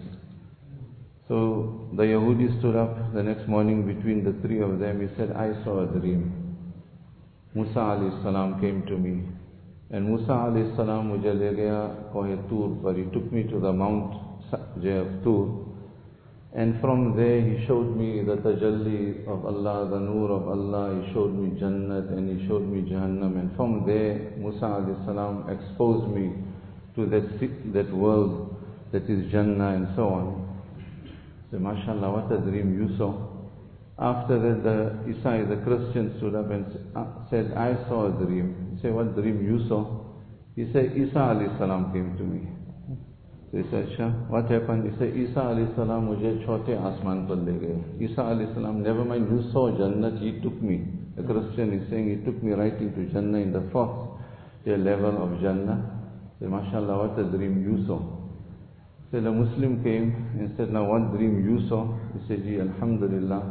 So the Yahudi stood up the next morning between the three of them. He said, I saw a dream. Musa alayhi salam came to me. And Musa alayhi salam mujhe le gaya Kohe Tur par. He took me to the Mount Tur. And from there he showed me the tajalli of Allah, the nur of Allah. He showed me Jannat and he showed me Jahannam. And from there Musa alayhi salam exposed me to that world that is Jannah and so on. So mashallah, what a dream you saw. After that the Isai, the Christian, stood up and said, I saw a dream. He said, what dream you saw? He said, Isa alayhi salam came to me. So he said, Shah, what happened? He said, Isa alayhi salam mujhe chote asman par le gaye. Isa alayhi salam, never mind, you saw Jannat, he took me. The Christian is saying, he took me right into Jannah in the fourth level of Jannah. So mashallah, what a dream you saw. So the Muslim came and said, now what dream you saw? He said, Ji, alhamdulillah,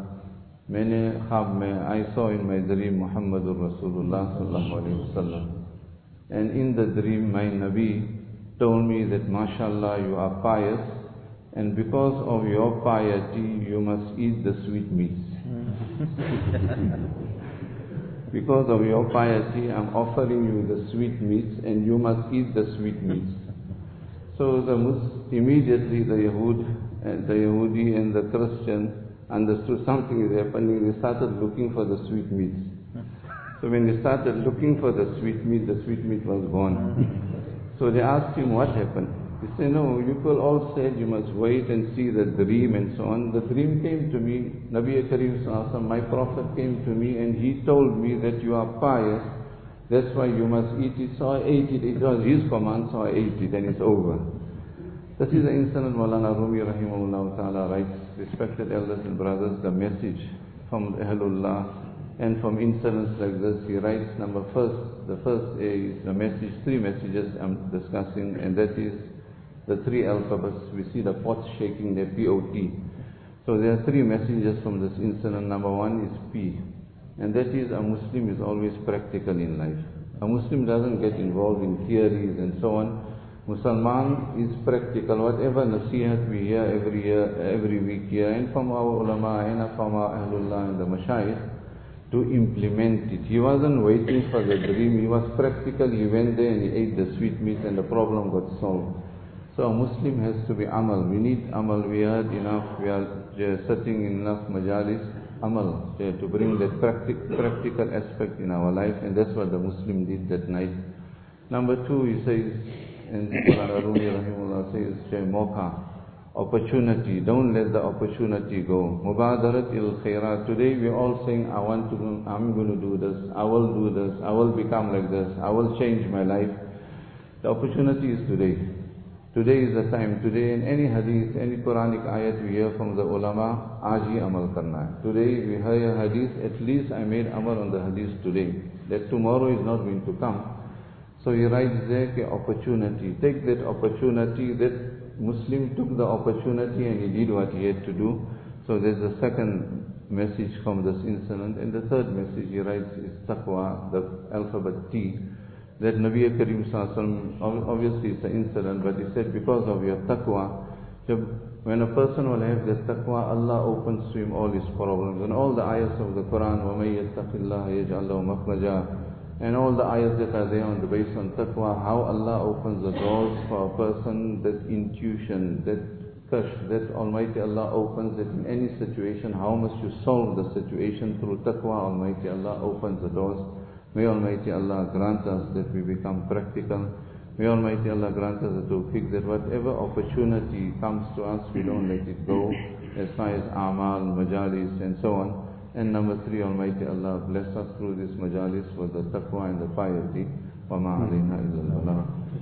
I saw in my dream Muhammadur Rasulullah sallallahu alayhi wa sallam. And in the dream my Nabi told me that mashallah you are pious, and because of your piety you must eat the sweetmeats. Because of your piety I'm offering you the sweetmeats and you must eat the sweetmeats. So immediately the Yahudi and the Christian understood something is happening. They started looking for the sweetmeats. So when they started looking for the sweetmeat was gone. So they asked him what happened. He said, no, you people all said you must wait and see the dream and so on. The dream came to me, Nabi Kareem Sallallahu Alaihi Wasallam, my prophet came to me and he told me that you are pious, that's why you must eat it. So I ate it. It was his command, so I ate it and it's over. This is the incident Maulana Rumi rahimahullah ta'ala writes, respected elders and brothers, the message from Ahlullah. And from incidents like this, he writes, the first is the message, three messages I'm discussing, and that is the three alphabets. We see the pots shaking their P-O-T. So there are three messages from this incident. Number one is P, and that is a Muslim is always practical in life. A Muslim doesn't get involved in theories and so on. Musalman is practical. Whatever nasihat we hear every week here, and from our ulama and from our Ahlullah and the Mashayikh, to implement it. He wasn't waiting for the dream, he was practical. He went there and he ate the sweetmeats and the problem got solved. So a Muslim has to be amal. We need amal. We heard enough, we are sitting in enough majalis, amal, to bring that practical aspect in our life, and that's what the Muslim did that night. Number two, he says, and Maulana Rumi rahimahullah says, moka, opportunity. Don't let the opportunity go. Mubadarat il khairat. Today we are all saying, I'm going to do this, I will do this, I will become like this, I will change my life. The opportunity is today. Today is the time. Today in any hadith, any Quranic ayat we hear from the ulama, aji amal karna hai. Today we hear a hadith, at least I made amal on the hadith today. That tomorrow is not going to come. So he writes there, opportunity. Take that opportunity. That Muslim took the opportunity and he did what he had to do. So there's the second message from this incident. And the third message he writes is taqwa, the alphabet T. That Nabi Karim Sallallahu Alaihi Wasallam, obviously it's an incident, but he said because of your taqwa, when a person will have that taqwa, Allah opens to him all his problems. And all the ayahs of the Quran, وَمَن يَتَّقِ اللَّهَ يَجْعَلْ لَهُ مَخْرَجًا, and all the ayahs that are there on the base on taqwa, how Allah opens the doors for a person, that intuition, that kashf, that Almighty Allah opens it in any situation. How must you solve the situation through taqwa? Almighty Allah opens the doors. May Almighty Allah grant us that we become practical. May Almighty Allah grant us the tawfiq that whatever opportunity comes to us, we don't let it go, as far as amal, majalis and so on. And number 3, Almighty Allah bless us through this majalis with the taqwa and the piety. Wa ma alayna illa al-balagh.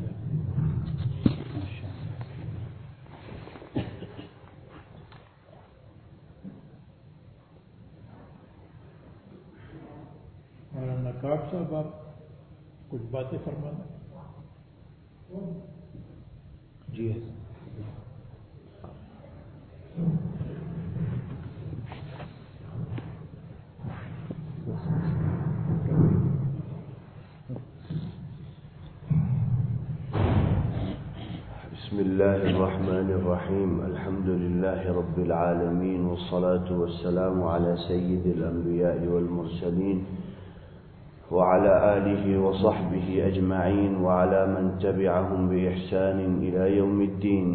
مولانا نقاب صاحب آپ کچھ باتیں فرمانا. جی بسم الله الرحمن الرحيم. الحمد لله رب العالمين، والصلاة والسلام على سيد الأنبياء والمرسلين وعلى آله وصحبه أجمعين وعلى من تبعهم بإحسان إلى يوم الدين.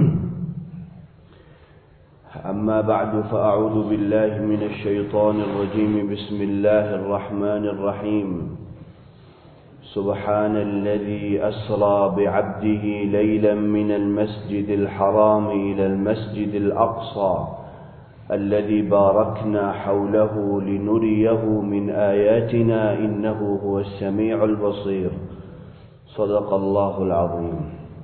أما بعد، فأعوذ بالله من الشيطان الرجيم. بسم الله الرحمن الرحيم. سبحان الذي أسرى بعبده ليلا من المسجد الحرام إلى المسجد الأقصى الذي باركنا حوله لنريه من آياتنا إنه هو السميع البصير. صدق الله العظيم.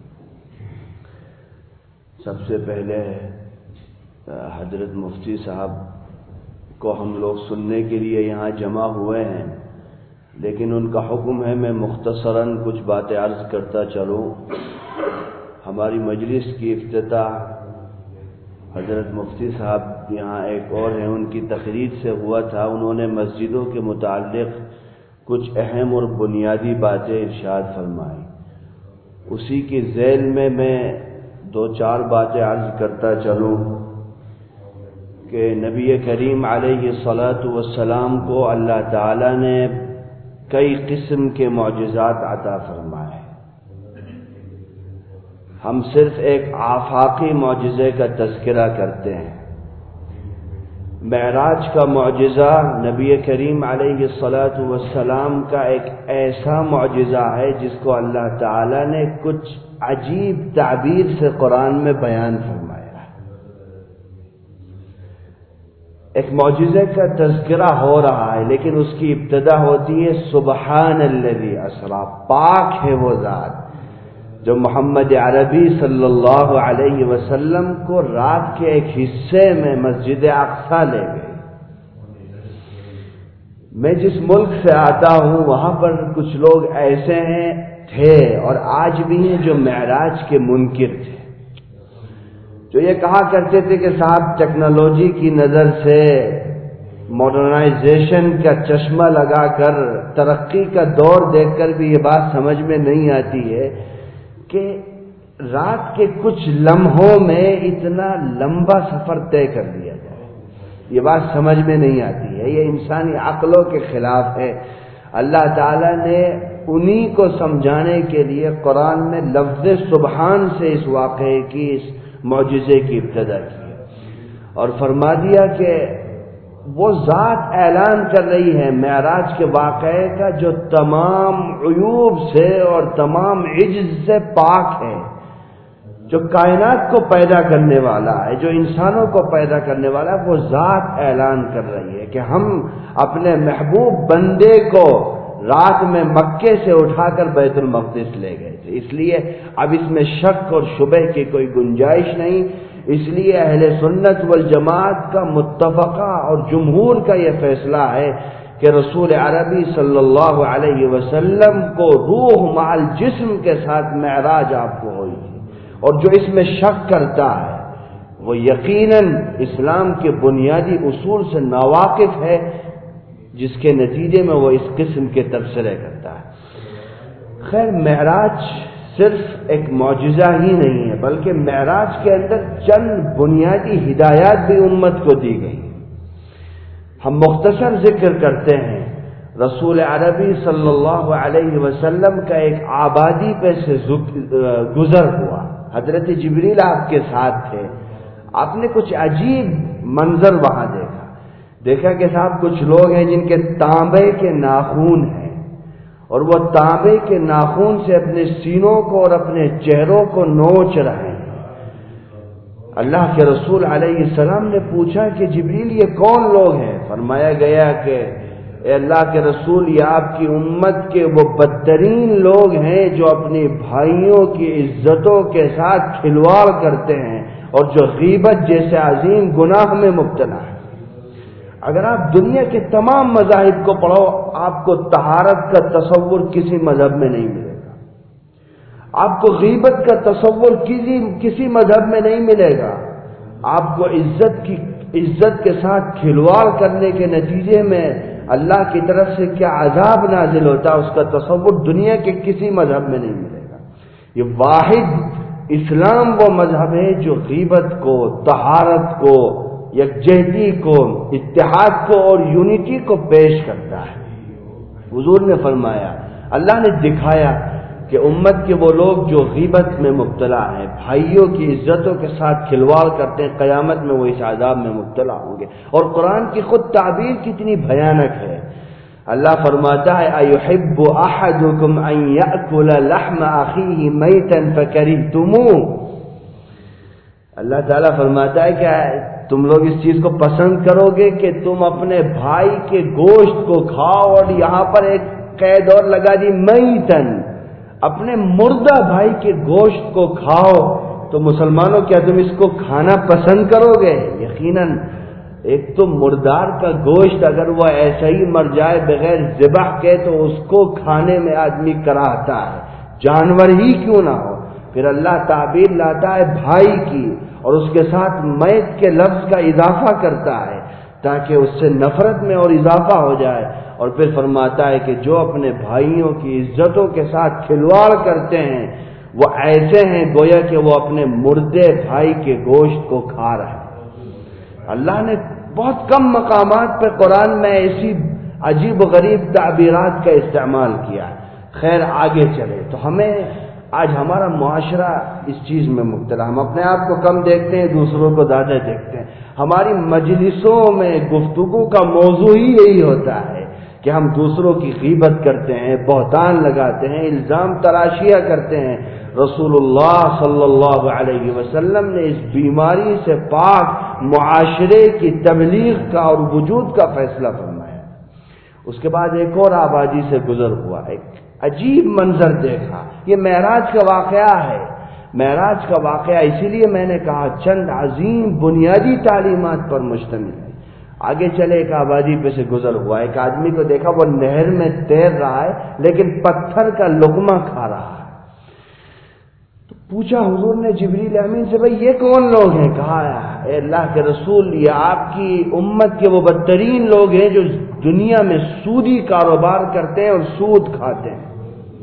سب سے پہلے حضرت مفتی صاحب کو ہم لوگ سننے کے لیے یہاں جمع ہوئے ہیں، لیکن ان کا حکم ہے میں مختصراً کچھ باتیں عرض کرتا چلوں. ہماری مجلس کی افتتاح حضرت مفتی صاحب یہاں ایک اور ہیں، ان کی تقریر سے ہوا تھا. انہوں نے مسجدوں کے متعلق کچھ اہم اور بنیادی باتیں ارشاد فرمائی. اسی کی ذیل میں 2-4 باتیں عرض کرتا چلوں کہ نبی کریم علیہ الصلاۃ والسلام کو اللہ تعالی نے کئی قسم کے معجزات عطا فرمائے. ہم صرف ایک آفاقی معجزے کا تذکرہ کرتے ہیں. معراج کا معجزہ نبی کریم علیہ الصلاۃ والسلام کا ایک ایسا معجزہ ہے جس کو اللہ تعالی نے کچھ عجیب تعبیر سے قرآن میں بیان فرمایا ہے. ایک معجزے کا تذکرہ ہو رہا ہے، لیکن اس کی ابتدا ہوتی ہے سبحان الذی اسری. پاک ہے وہ ذات جو محمد عربی صلی اللہ علیہ وسلم کو رات کے ایک حصے میں مسجد اقصیٰ لے گئی. میں جس ملک سے آتا ہوں وہاں پر کچھ لوگ ایسے تھے اور آج بھی ہیں جو معراج کے منکر تھے، جو یہ کہا کرتے تھے کہ صاحب ٹیکنالوجی کی نظر سے، ماڈرنائزیشن کا چشمہ لگا کر، ترقی کا دور دیکھ کر بھی یہ بات سمجھ میں نہیں آتی ہے کہ رات کے کچھ لمحوں میں اتنا لمبا سفر طے کر لیا جائے. یہ بات سمجھ میں نہیں آتی ہے، یہ انسانی عقلوں کے خلاف ہے. اللہ تعالیٰ نے انہی کو سمجھانے کے لیے قرآن میں لفظ سبحان سے اس واقعے کی، اس معجزے کی ابتدا کی اور فرما دیا کہ وہ ذات اعلان کر رہی ہے معراج کے واقعے کا جو تمام عیوب سے اور تمام عجز سے پاک ہے، جو کائنات کو پیدا کرنے والا ہے، جو انسانوں کو پیدا کرنے والا ہے. وہ ذات اعلان کر رہی ہے کہ ہم اپنے محبوب بندے کو رات میں مکے سے اٹھا کر بیت المقدس لے گئے تھے. اس لیے اب اس میں شک اور شبہ کی کوئی گنجائش نہیں. اس لیے اہل سنت والجماعت کا متفقہ اور جمہور کا یہ فیصلہ ہے کہ رسول عربی صلی اللہ علیہ وسلم کو روح مع الجسم کے ساتھ معراج آپ کو ہوئی تھی. اور جو اس میں شک کرتا ہے وہ یقیناً اسلام کے بنیادی اصول سے ناواقف ہے، جس کے نتیجے میں وہ اس قسم کے تبصرے کرتا ہے۔ خیر، معراج صرف ایک معجزہ ہی نہیں ہے، بلکہ معراج کے اندر چند بنیادی ہدایات بھی امت کو دی گئی۔ ہم مختصر ذکر کرتے ہیں، رسول عربی صلی اللہ علیہ وسلم کا ایک آبادی پہ سے گزر ہوا، حضرت جبریل آپ کے ساتھ تھے، آپ نے کچھ عجیب منظر وہاں دیکھا کہ صاحب کچھ لوگ ہیں جن کے تانبے کے ناخون ہیں، اور وہ تانبے کے ناخون سے اپنے سینوں کو اور اپنے چہروں کو نوچ رہے ہیں۔ اللہ کے رسول علیہ السلام نے پوچھا کہ جبریل یہ کون لوگ ہیں؟ فرمایا گیا کہ اے اللہ کے رسول، یہ آپ کی امت کے وہ بدترین لوگ ہیں جو اپنی بھائیوں کی عزتوں کے ساتھ کھلواڑ کرتے ہیں اور جو غیبت جیسے عظیم گناہ میں مبتلا ہیں۔ اگر آپ دنیا کے تمام مذاہب کو پڑھو، آپ کو طہارت کا تصور کسی مذہب میں نہیں ملے گا، آپ کو غیبت کا تصور کسی مذہب میں نہیں ملے گا، آپ کو عزت کے ساتھ کھلواڑ کرنے کے نتیجے میں اللہ کی طرف سے کیا عذاب نازل ہوتا ہے اس کا تصور دنیا کے کسی مذہب میں نہیں ملے گا۔ یہ واحد اسلام وہ مذہب ہے جو غیبت کو، طہارت کو، یکجہتی کو، اتحاد کو اور یونٹی کو پیش کرتا ہے۔ حضور نے فرمایا، اللہ نے دکھایا کہ امت کے وہ لوگ جو غیبت میں مبتلا ہیں، بھائیوں کی عزتوں کے ساتھ کھلواڑ کرتے ہیں، قیامت میں وہ اس عذاب میں مبتلا ہوں گے۔ اور قرآن کی خود تعبیر کتنی بھیانک ہے۔ اللہ فرماتا ہے اَيُحِبُّ أَحَدُكُمْ أَن يَأْكُلَ لَحْمَ أَخِيهِ مَيْتًا فَكَرِهْتُمُوهُ۔ اللہ تعالیٰ فرماتا ہے کہ تم لوگ اس چیز کو پسند کرو گے کہ تم اپنے بھائی کے گوشت کو کھاؤ، اور یہاں پر ایک قید اور لگا دی میتن، اپنے مردہ بھائی کے گوشت کو کھاؤ۔ تو مسلمانوں کیا تم اس کو کھانا پسند کرو گے؟ یقیناً ایک تو مردار کا گوشت اگر وہ ایسا ہی مر جائے بغیر ذبح کے تو اس کو کھانے میں آدمی کراہتا ہے، جانور ہی کیوں نہ ہو۔ پھر اللہ تعبیر لاتا ہے بھائی کی اور اس کے ساتھ میت کے لفظ کا اضافہ کرتا ہے تاکہ اس سے نفرت میں اور اضافہ ہو جائے، اور پھر فرماتا ہے کہ جو اپنے بھائیوں کی عزتوں کے ساتھ کھلواڑ کرتے ہیں وہ ایسے ہیں گویا کہ وہ اپنے مردے بھائی کے گوشت کو کھا رہے ہیں۔ اللہ نے بہت کم مقامات پہ قرآن میں ایسی عجیب و غریب تعبیرات کا استعمال کیا ہے۔ خیر آگے چلے تو ہمیں آج ہمارا معاشرہ اس چیز میں مبتلا، ہم اپنے آپ کو کم دیکھتے ہیں، دوسروں کو زیادہ دیکھتے ہیں۔ ہماری مجلسوں میں گفتگو کا موضوع ہی یہی ہوتا ہے کہ ہم دوسروں کی غیبت کرتے ہیں، بہتان لگاتے ہیں، الزام تراشیاں کرتے ہیں۔ رسول اللہ صلی اللہ علیہ وسلم نے اس بیماری سے پاک معاشرے کی تبلیغ کا اور وجود کا فیصلہ فرمایا۔ اس کے بعد ایک اور آبادی سے گزر ہوا، ایک عجیب منظر دیکھا۔ یہ معراج کا واقعہ ہے۔ معراج کا واقعہ اسی لیے میں نے کہا چند عظیم بنیادی تعلیمات پر مشتمل ہے۔ آگے چلے ایک آبادی پہ سے گزر ہوا، ایک آدمی کو دیکھا وہ نہر میں تیر رہا ہے لیکن پتھر کا لقمہ کھا رہا ہے۔ تو پوچھا حضور نے جبریل امین سے، بھائی یہ کون لوگ ہیں؟ کہا اے اللہ کے رسول، یہ آپ کی امت کے وہ بدترین لوگ ہیں جو دنیا میں سودی کاروبار کرتے ہیں اور سود کھاتے ہیں۔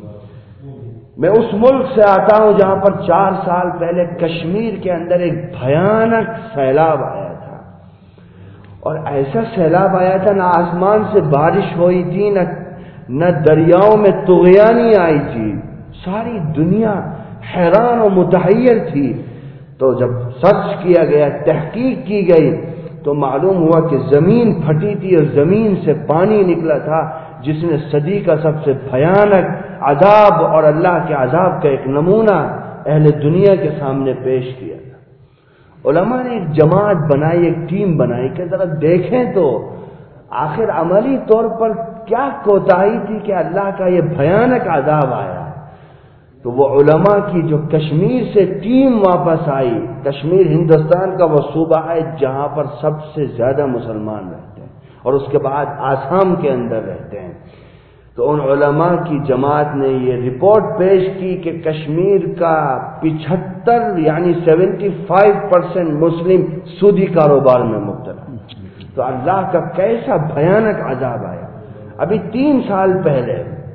میں اس ملک سے آتا ہوں جہاں پر 4 سال پہلے کشمیر کے اندر ایک بھیانک سیلاب آیا تھا، اور ایسا سیلاب آیا تھا، نہ آسمان سے بارش ہوئی تھی، نہ دریاؤں میں طغیانی آئی تھی، ساری دنیا حیران و متحیر تھی۔ تو جب سرچ کیا گیا، تحقیق کی گئی تو معلوم ہوا کہ زمین پھٹی تھی اور زمین سے پانی نکلا تھا جس نے صدی کا سب سے بھیانک عذاب اور اللہ کے عذاب کا ایک نمونہ اہل دنیا کے سامنے پیش کیا تھا۔ علماء نے ایک جماعت بنائی، ایک ٹیم بنائی کہ ذرا دیکھیں تو آخر عملی طور پر کیا کوتاہی تھی کہ اللہ کا یہ بھیانک عذاب آیا۔ تو وہ علماء کی جو کشمیر سے ٹیم واپس آئی، کشمیر ہندوستان کا وہ صوبہ ہے جہاں پر سب سے زیادہ مسلمان رہتے ہیں، اور اس کے بعد آسام کے اندر رہتے ہیں۔ تو ان علماء کی جماعت نے یہ رپورٹ پیش کی کہ کشمیر کا 75 یعنی 75% مسلم سودی کاروبار میں مبتلا. تو اللہ کا کیسا بھیانک عذاب آیا. ابھی 3 سال پہلے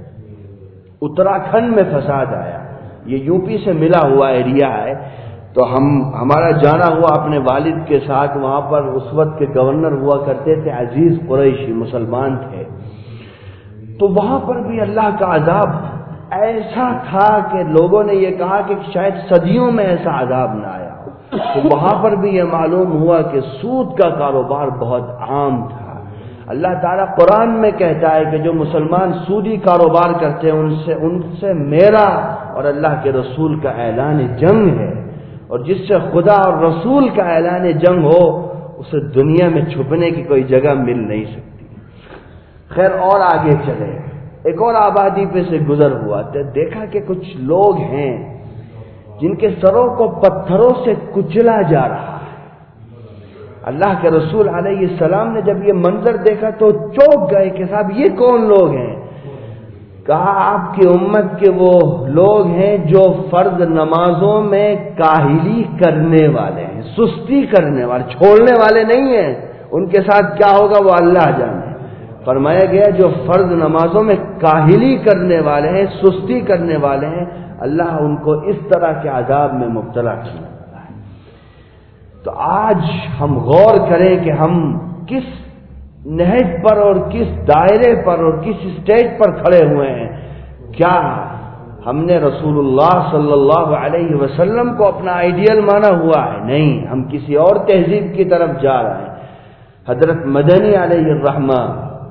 اتراکھنڈ میں فساد آیا. یہ یو پی سے ملا ہوا ایریا ہے. تو ہمارا جانا ہوا اپنے والد کے ساتھ. وہاں پر اس وقت کے گورنر ہوا کرتے تھے عزیز قریشی، مسلمان تھے. تو وہاں پر بھی اللہ کا عذاب ایسا تھا کہ لوگوں نے یہ کہا کہ شاید صدیوں میں ایسا عذاب نہ آیا. تو وہاں پر بھی یہ معلوم ہوا کہ سود کا کاروبار بہت عام تھا. اللہ تعالیٰ قرآن میں کہتا ہے کہ جو مسلمان سودی کاروبار کرتے ہیں ان سے میرا اور اللہ کے رسول کا اعلان جنگ ہے، اور جس سے خدا اور رسول کا اعلان جنگ ہو اسے دنیا میں چھپنے کی کوئی جگہ مل نہیں سکتی. خیر اور آگے چلے، ایک اور آبادی پہ سے گزر ہوا تو دیکھا کہ کچھ لوگ ہیں جن کے سروں کو پتھروں سے کچلا جا رہا ہے. اللہ کے رسول علیہ السلام نے جب یہ منظر دیکھا تو چونک گئے کہ صاحب یہ کون لوگ ہیں؟ کہا آپ کی امت کے وہ لوگ ہیں جو فرض نمازوں میں کاہلی کرنے والے ہیں، سستی کرنے والے، چھوڑنے والے نہیں ہیں. ان کے ساتھ کیا ہوگا وہ اللہ جانے. فرمایا گیا جو فرض نمازوں میں کاہلی کرنے والے ہیں، سستی کرنے والے ہیں، اللہ ان کو اس طرح کے عذاب میں مبتلا کرنے والا ہے. تو آج ہم غور کریں کہ ہم کس نہج پر اور کس دائرے پر اور کس اسٹیج پر کھڑے ہوئے ہیں. کیا ہم نے رسول اللہ صلی اللہ علیہ وسلم کو اپنا آئیڈیل مانا ہوا ہے؟ نہیں، ہم کسی اور تہذیب کی طرف جا رہے ہیں. حضرت مدنی علیہ الرحمہ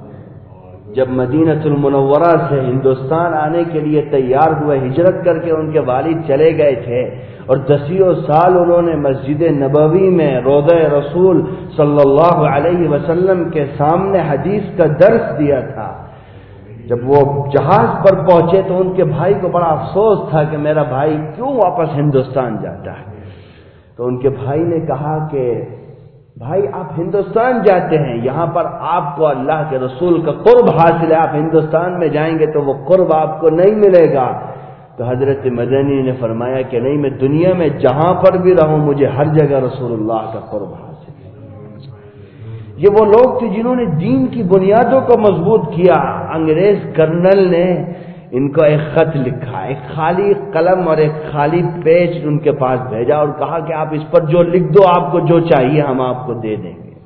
جب مدینہ المنورہ سے ہندوستان آنے کے لیے تیار ہوئے، ہجرت کر کے ان کے والد چلے گئے تھے، اور 10 سال انہوں نے مسجد نبوی میں روضہ رسول صلی اللہ علیہ وسلم کے سامنے حدیث کا درس دیا تھا. جب وہ جہاز پر پہنچے تو ان کے بھائی کو بڑا افسوس تھا کہ میرا بھائی کیوں واپس ہندوستان جاتا ہے. تو ان کے بھائی نے کہا کہ بھائی آپ ہندوستان جاتے ہیں، یہاں پر آپ کو اللہ کے رسول کا قرب حاصل ہے، آپ ہندوستان میں جائیں گے تو وہ قرب آپ کو نہیں ملے گا. تو حضرت مدنی نے فرمایا کہ نہیں، میں دنیا میں جہاں پر بھی رہوں مجھے ہر جگہ رسول اللہ کا قرب حاصل ہے. یہ وہ لوگ تھے جنہوں نے دین کی بنیادوں کو مضبوط کیا. انگریز کرنل نے ان کو ایک خط لکھا، ایک خالی قلم اور ایک خالی پیج ان کے پاس بھیجا اور کہا کہ آپ اس پر جو لکھ دو، آپ کو جو چاہیے ہم آپ کو دے دیں گے.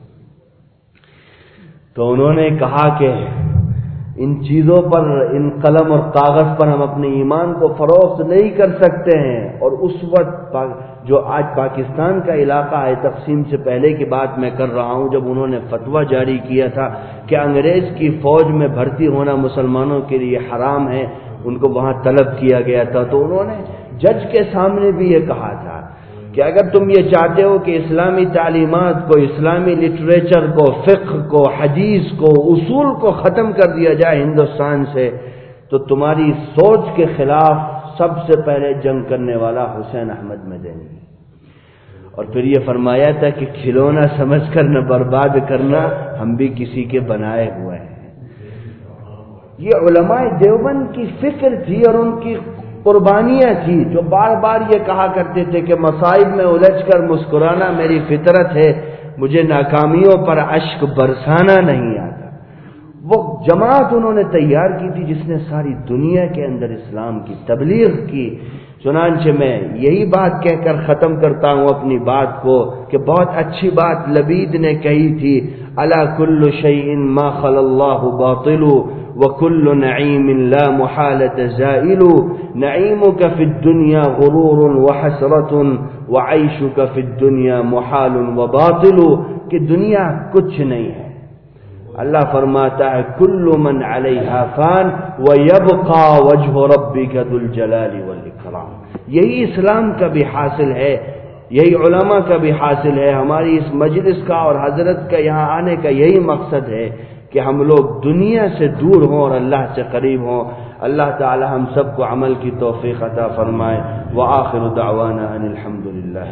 تو انہوں نے کہا کہ ان چیزوں پر، ان قلم اور کاغذ پر ہم اپنے ایمان کو فروخت نہیں کر سکتے ہیں. اور اس وقت جو آج پاکستان کا علاقہ ہے، تقسیم سے پہلے کی بات میں کر رہا ہوں، جب انہوں نے فتویٰ جاری کیا تھا کہ انگریز کی فوج میں بھرتی ہونا مسلمانوں کے لیے حرام ہے، ان کو وہاں طلب کیا گیا تھا. تو انہوں نے جج کے سامنے بھی یہ کہا تھا کہ اگر تم یہ چاہتے ہو کہ اسلامی تعلیمات کو، اسلامی لٹریچر کو، فقہ کو، حدیث کو، اصول کو ختم کر دیا جائے ہندوستان سے، تو تمہاری سوچ کے خلاف سب سے پہلے جنگ کرنے والا حسین احمد مدنی. اور پھر یہ فرمایا تھا کہ کھلونا سمجھ کر نہ برباد کرنا، ہم بھی کسی کے بنائے ہوئے ہیں. یہ علماء دیوبند کی فکر تھی اور ان کی قربانیاں تھی، جو بار بار یہ کہا کرتے تھے کہ مصائب میں الجھ کر مسکرانا میری فطرت ہے، مجھے ناکامیوں پر اشک برسانا نہیں آتا. وہ جماعت انہوں نے تیار کی تھی جس نے ساری دنیا کے اندر اسلام کی تبلیغ کی. چنانچہ میں یہی بات کہہ کر ختم کرتا ہوں اپنی بات کو کہ بہت اچھی بات لبید نے کہی تھی، الا کل شیء ما خلا اللہ باطل وکل نعیم لا محالۃ زائل، نعیمک فی الدنیا غرور وحسرۃ وعیشک فی الدنیا محال وباطل، کہ دنیا کچھ نہیں ہے. اللہ فرماتا ہے کل من علیہا فان ویبقى وجہ ربک ذو الجلال والاکرام. یہی اسلام کا بھی حاصل ہے، یہی علماء کا بھی حاصل ہے. ہماری اس مجلس کا اور حضرت کا یہاں آنے کا یہی مقصد ہے کہ ہم لوگ دنیا سے دور ہوں اور اللہ سے قریب ہوں. اللہ تعالی ہم سب کو عمل کی توفیق عطا فرمائے. وآخر دعوانا ان الحمدللہ.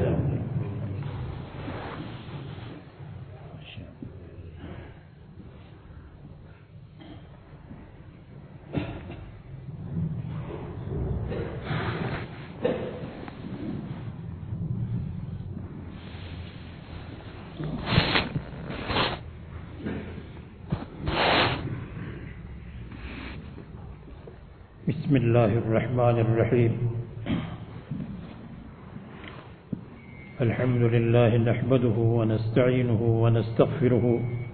بسم الله الرحمن الرحيم. الحمد لله نحمده ونستعينه ونستغفره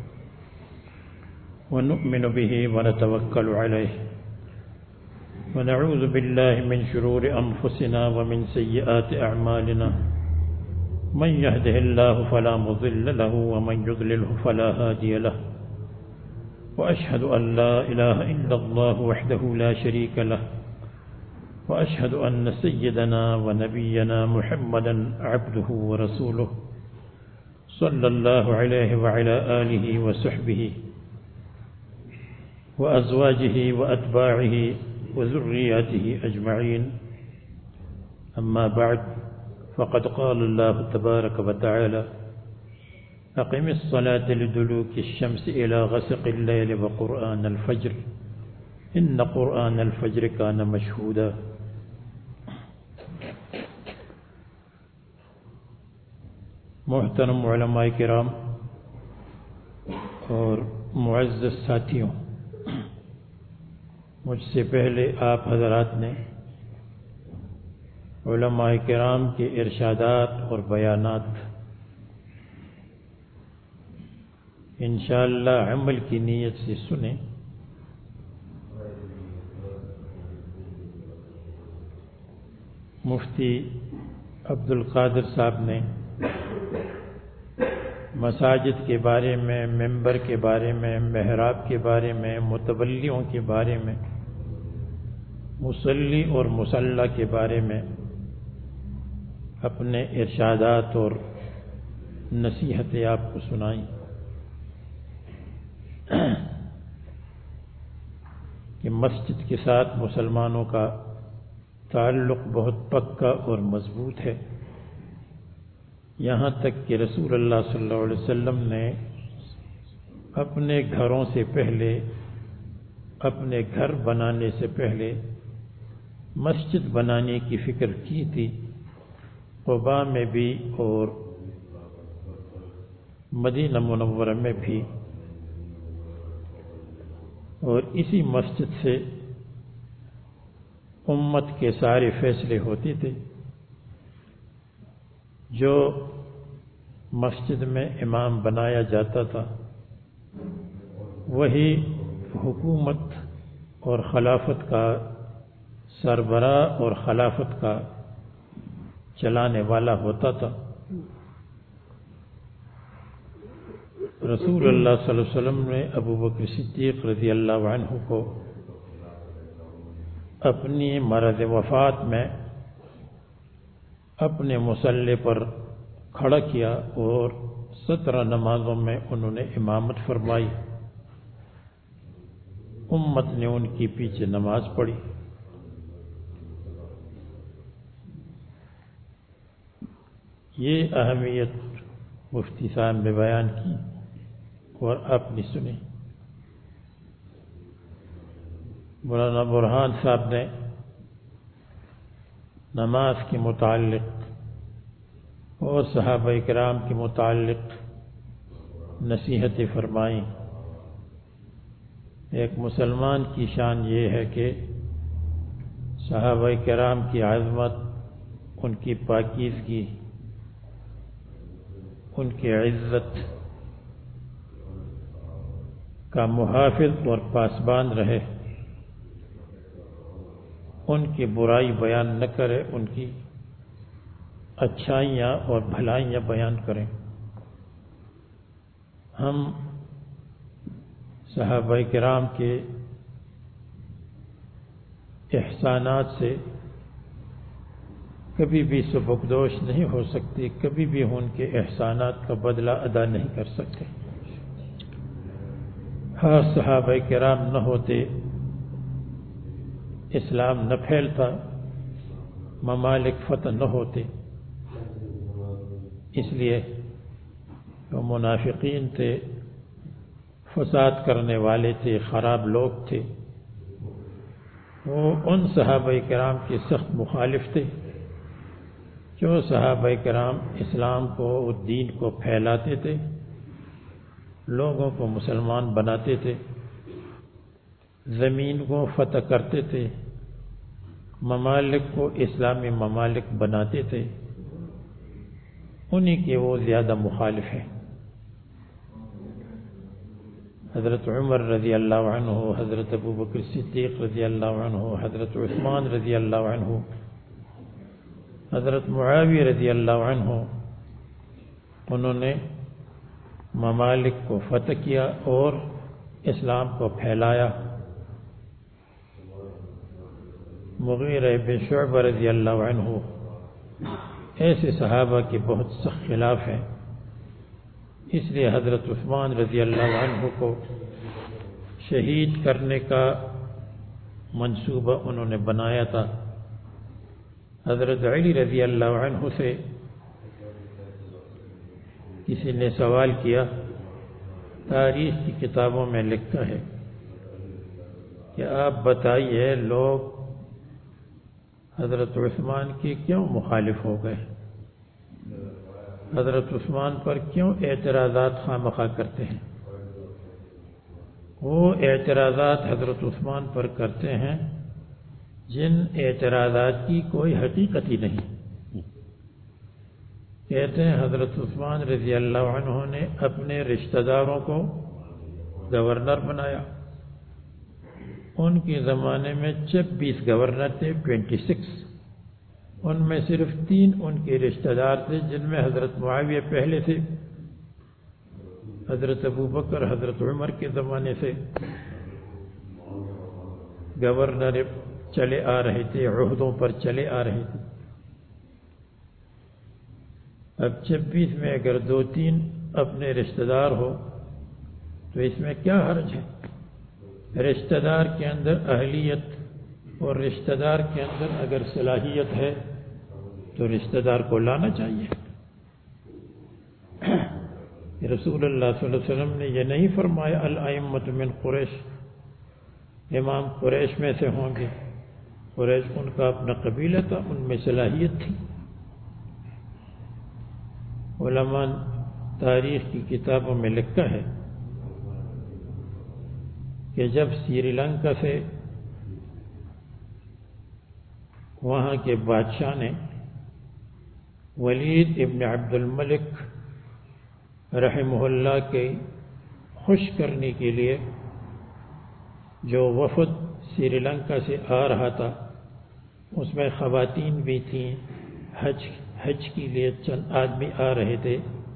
ونؤمن به ونتوكل عليه ونعوذ بالله من شرور أنفسنا ومن سيئات أعمالنا. من يهده الله فلا مضل له ومن يضلله فلا هادي له. وأشهد أن لا إله إلا الله وحده لا شريك له. وأشهد أن سيدنا ونبينا محمدا عبده ورسوله صلى الله عليه وعلى آله وصحبه وأزواجه وأتباعه وذرياته أجمعين. أما بعد، فقد قال الله تبارك وتعالى: أقم الصلاة لدلوك الشمس إلى غسق الليل وقرآن الفجر إن قرآن الفجر كان مشهودا. محترم علماء کرام اور معزز ساتھیوں، مجھ سے پہلے آپ حضرات نے علماء کرام کے ارشادات اور بیانات انشاءاللہ عمل کی نیت سے سنیں. مفتی عبدالقادر صاحب نے مساجد کے بارے میں، ممبر کے بارے میں، محراب کے بارے میں، متولیوں کے بارے میں، مصلی اور مصلی کے بارے میں اپنے ارشادات اور نصیحتیں آپ کو سنائیں کہ مسجد کے ساتھ مسلمانوں کا تعلق بہت پکا اور مضبوط ہے، یہاں تک کہ رسول اللہ صلی اللہ علیہ وسلم نے اپنے گھروں سے پہلے، اپنے گھر بنانے سے پہلے مسجد بنانے کی فکر کی تھی، قباء میں بھی اور مدینہ منورہ میں بھی، اور اسی مسجد سے امت کے سارے فیصلے ہوتے تھے. جو مسجد میں امام بنایا جاتا تھا وہی حکومت اور خلافت کا سربراہ اور خلافت کا چلانے والا ہوتا تھا. رسول اللہ صلی اللہ علیہ وسلم نے ابو بکر صدیق رضی اللہ عنہ کو اپنی مرض وفات میں اپنے مصلی پر کھڑا کیا اور 17 نمازوں میں انہوں نے امامت فرمائی. امت نے ان کی پیچھے نماز پڑھی. یہ اہمیت مفتی صاحب نے بیان کی اور آپ نے سنی. مولانا برہان صاحب نے نماز کے متعلق اور صحابہ کرام کے متعلق نصیحتیں فرمائیں. ایک مسلمان کی شان یہ ہے کہ صحابہ کرام کی عظمت، ان کی پاکیزگی، ان کی عزت کا محافظ اور پاسبان رہے، ان کی برائی بیان نہ کرے، ان کی اچھائیاں اور بھلائیاں بیان کریں. ہم صحابہ کرام کے احسانات سے کبھی بھی سبکدوش نہیں ہو سکتے، کبھی بھی ان کے احسانات کا بدلہ ادا نہیں کر سکتے. ہاں، صحابہ کرام نہ ہوتے اسلام نہ پھیلتا، ممالک فتح نہ ہوتے. اس لیے وہ منافقین تھے، فساد کرنے والے تھے، خراب لوگ تھے. وہ ان صحابہ کرام کے سخت مخالف تھے جو صحابہ کرام اسلام کو، دین کو پھیلاتے تھے، لوگوں کو مسلمان بناتے تھے، زمین کو فتح کرتے تھے، ممالک کو اسلامی ممالک بناتے تھے انہی کے وہ زیادہ مخالف ہیں۔ حضرت عمر رضی اللہ عنہ، حضرت ابو بکر صدیق رضی اللہ عنہ، حضرت عثمان رضی اللہ عنہ، حضرت معاویہ رضی اللہ عنہ، انہوں نے ممالک کو فتح کیا اور اسلام کو پھیلایا۔ مغیرہ بن شعبہ رضی اللہ عنہ ایسے صحابہ کے بہت سخت خلاف ہیں، اس لیے حضرت عثمان رضی اللہ عنہ کو شہید کرنے کا منصوبہ انہوں نے بنایا تھا۔ حضرت علی رضی اللہ عنہ سے کسی نے سوال کیا، تاریخ کی کتابوں میں لکھا ہے کہ آپ بتائیے لوگ حضرت عثمان کی کیوں مخالف ہو گئے، حضرت عثمان پر کیوں اعتراضات خواہ کرتے ہیں؟ وہ اعتراضات حضرت عثمان پر کرتے ہیں جن اعتراضات کی کوئی حقیقت ہی نہیں۔ کہتے ہیں حضرت عثمان رضی اللہ عنہ نے اپنے رشتہ داروں کو گورنر بنایا، ان کے زمانے میں 26 گورنر تھے، 26، ان میں صرف 3 ان کے رشتہ دار تھے جن میں حضرت معاویہ پہلے تھے، حضرت ابو بکر حضرت عمر کے زمانے سے گورنر چلے آ رہے تھے، عہدوں پر چلے آ رہے تھے۔ اب 26 میں اگر 2-3 اپنے رشتہ دار ہو تو اس میں کیا حرج ہے؟ رشتہ دار کے اندر اہلیت اور رشتہ دار کے اندر اگر صلاحیت ہے تو رشتہ دار کو لانا چاہیے۔ رسول اللہ صلی اللہ علیہ وسلم نے یہ نہیں فرمایا الائمۃ من قریش، امام قریش میں سے ہوں گے، قریش ان کا اپنا قبیلہ تھا، ان میں صلاحیت تھی۔ علماء تاریخ کی کتابوں میں لکھا ہے کہ جب سری لنکا سے وہاں کے بادشاہ نے ولید ابن عبد الملک رحمہ اللہ کے خوش کرنے کے لیے جو وفد سری لنکا سے آ رہا تھا اس میں خواتین بھی تھیں، حج کے لیے چند آدمی آ رہے تھے،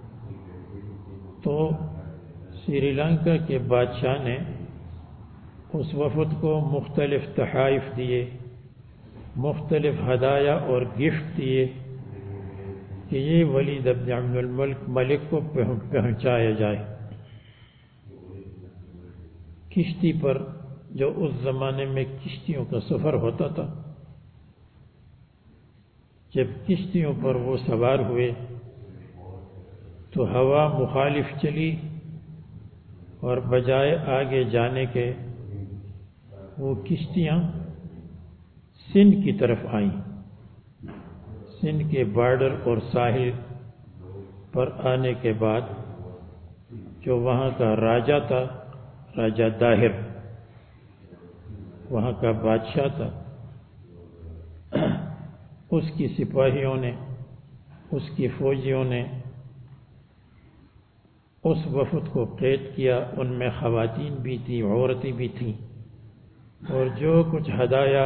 تو سری لنکا کے بادشاہ نے اس وفد کو مختلف تحائف دیے، مختلف ہدایا اور گفٹ دیے کہ یہ ولید ابن عبد الملک کو پہنچایا جائے۔ کشتی پر، جو اس زمانے میں کشتیوں کا سفر ہوتا تھا، جب کشتیوں پر وہ سوار ہوئے تو ہوا مخالف چلی اور بجائے آگے جانے کے وہ کشتیاں سندھ کی طرف آئیں۔ سندھ کے بارڈر اور ساحل پر آنے کے بعد جو وہاں کا راجہ تھا، راجہ داہر، وہاں کا بادشاہ تھا، اس کی سپاہیوں نے، اس کی فوجیوں نے اس وفد کو قید کیا، ان میں خواتین بھی تھیں، عورتیں بھی تھیں، اور جو کچھ ہدایا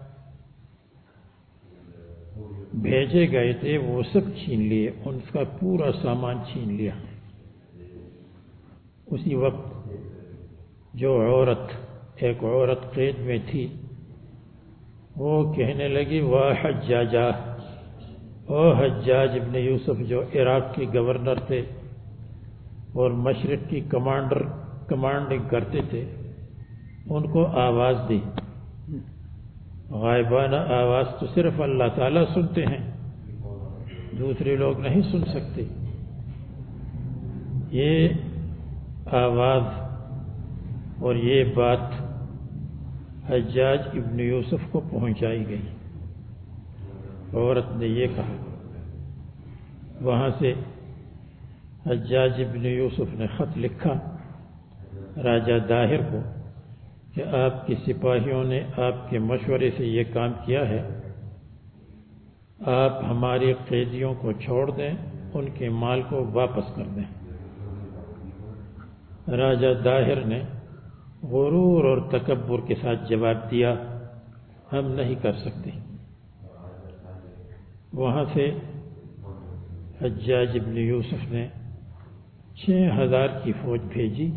بھیجے گئے تھے وہ سب چھین لیے، ان کا پورا سامان چھین لیا۔ اسی وقت جو ایک عورت قید میں تھی، وہ کہنے لگی واہ حجاجہ، او حجاج ابن یوسف، جو عراق کے گورنر تھے اور مشرق کی کمانڈنگ کرتے تھے، ان کو آواز دی۔ غائبانہ آواز تو صرف اللہ تعالیٰ سنتے ہیں، دوسرے لوگ نہیں سن سکتے۔ یہ آواز اور یہ بات حجاج ابن یوسف کو پہنچائی گئی۔ عورت نے یہ کہا، وہاں سے حجاج ابن یوسف نے خط لکھا راجہ داہر کو کہ کہ آپ کے سپاہیوں نے آپ کے مشورے سے یہ کام کیا ہے، آپ ہمارے قیدیوں کو چھوڑ دیں، ان کے مال کو واپس کر دیں۔ راجہ داہر نے غرور اور تکبر کے ساتھ جواب دیا، ہم نہیں کر سکتے۔ وہاں سے حجاج ابن یوسف نے 6000 کی فوج بھیجی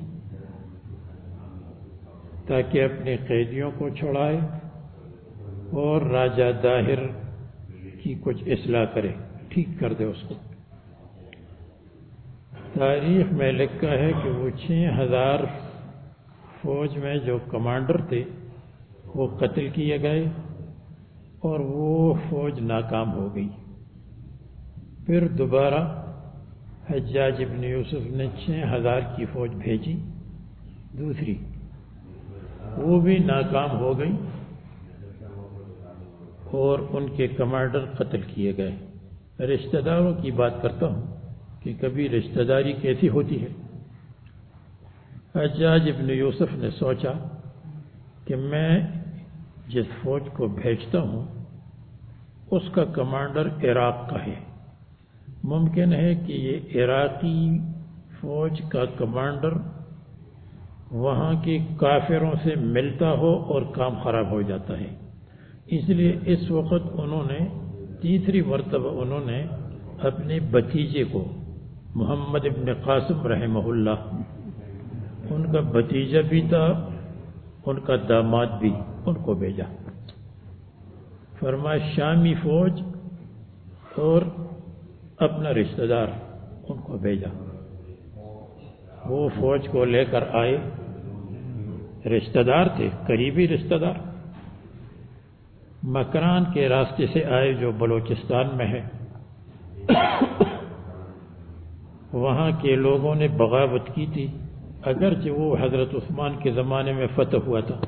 تاکہ اپنے قیدیوں کو چھڑائے اور راجہ داہر کی کچھ اصلاح کرے، ٹھیک کر دے اس کو۔ تاریخ میں لکھا ہے کہ وہ 6000 فوج میں جو کمانڈر تھے وہ قتل کیے گئے اور وہ فوج ناکام ہو گئی۔ پھر دوبارہ حجاج ابن یوسف نے 6000 کی فوج بھیجی دوسری، وہ بھی ناکام ہو گئی اور ان کے کمانڈر قتل کیے گئے۔ رشتہ داروں کی بات کرتا ہوں کہ کبھی رشتہ داری کیسی ہوتی ہے۔ حجاج ابن یوسف نے سوچا کہ میں جس فوج کو بھیجتا ہوں اس کا کمانڈر عراق کا ہے، ممکن ہے کہ یہ عراقی فوج کا کمانڈر وہاں کے کافروں سے ملتا ہو اور کام خراب ہو جاتا ہے، اس لیے اس وقت انہوں نے تیسری مرتبہ انہوں نے اپنے بھتیجے کو محمد ابن قاسم رحمہ اللہ، ان کا بھتیجا بھی تھا ان کا داماد بھی، ان کو بھیجا۔ فرمایا شامی فوج اور اپنا رشتہ دار ان کو بھیجا۔ وہ فوج کو لے کر آئے، رشتہ دار تھے، قریبی رشتہ دار، مکران کے راستے سے آئے جو بلوچستان میں ہے۔ وہاں کے لوگوں نے بغاوت کی تھی، اگرچہ وہ حضرت عثمان کے زمانے میں فتح ہوا تھا،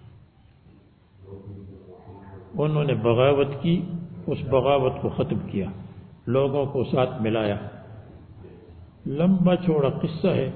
انہوں نے بغاوت کی، اس بغاوت کو ختم کیا، لوگوں کو ساتھ ملایا۔ لمبا چوڑا قصہ ہے۔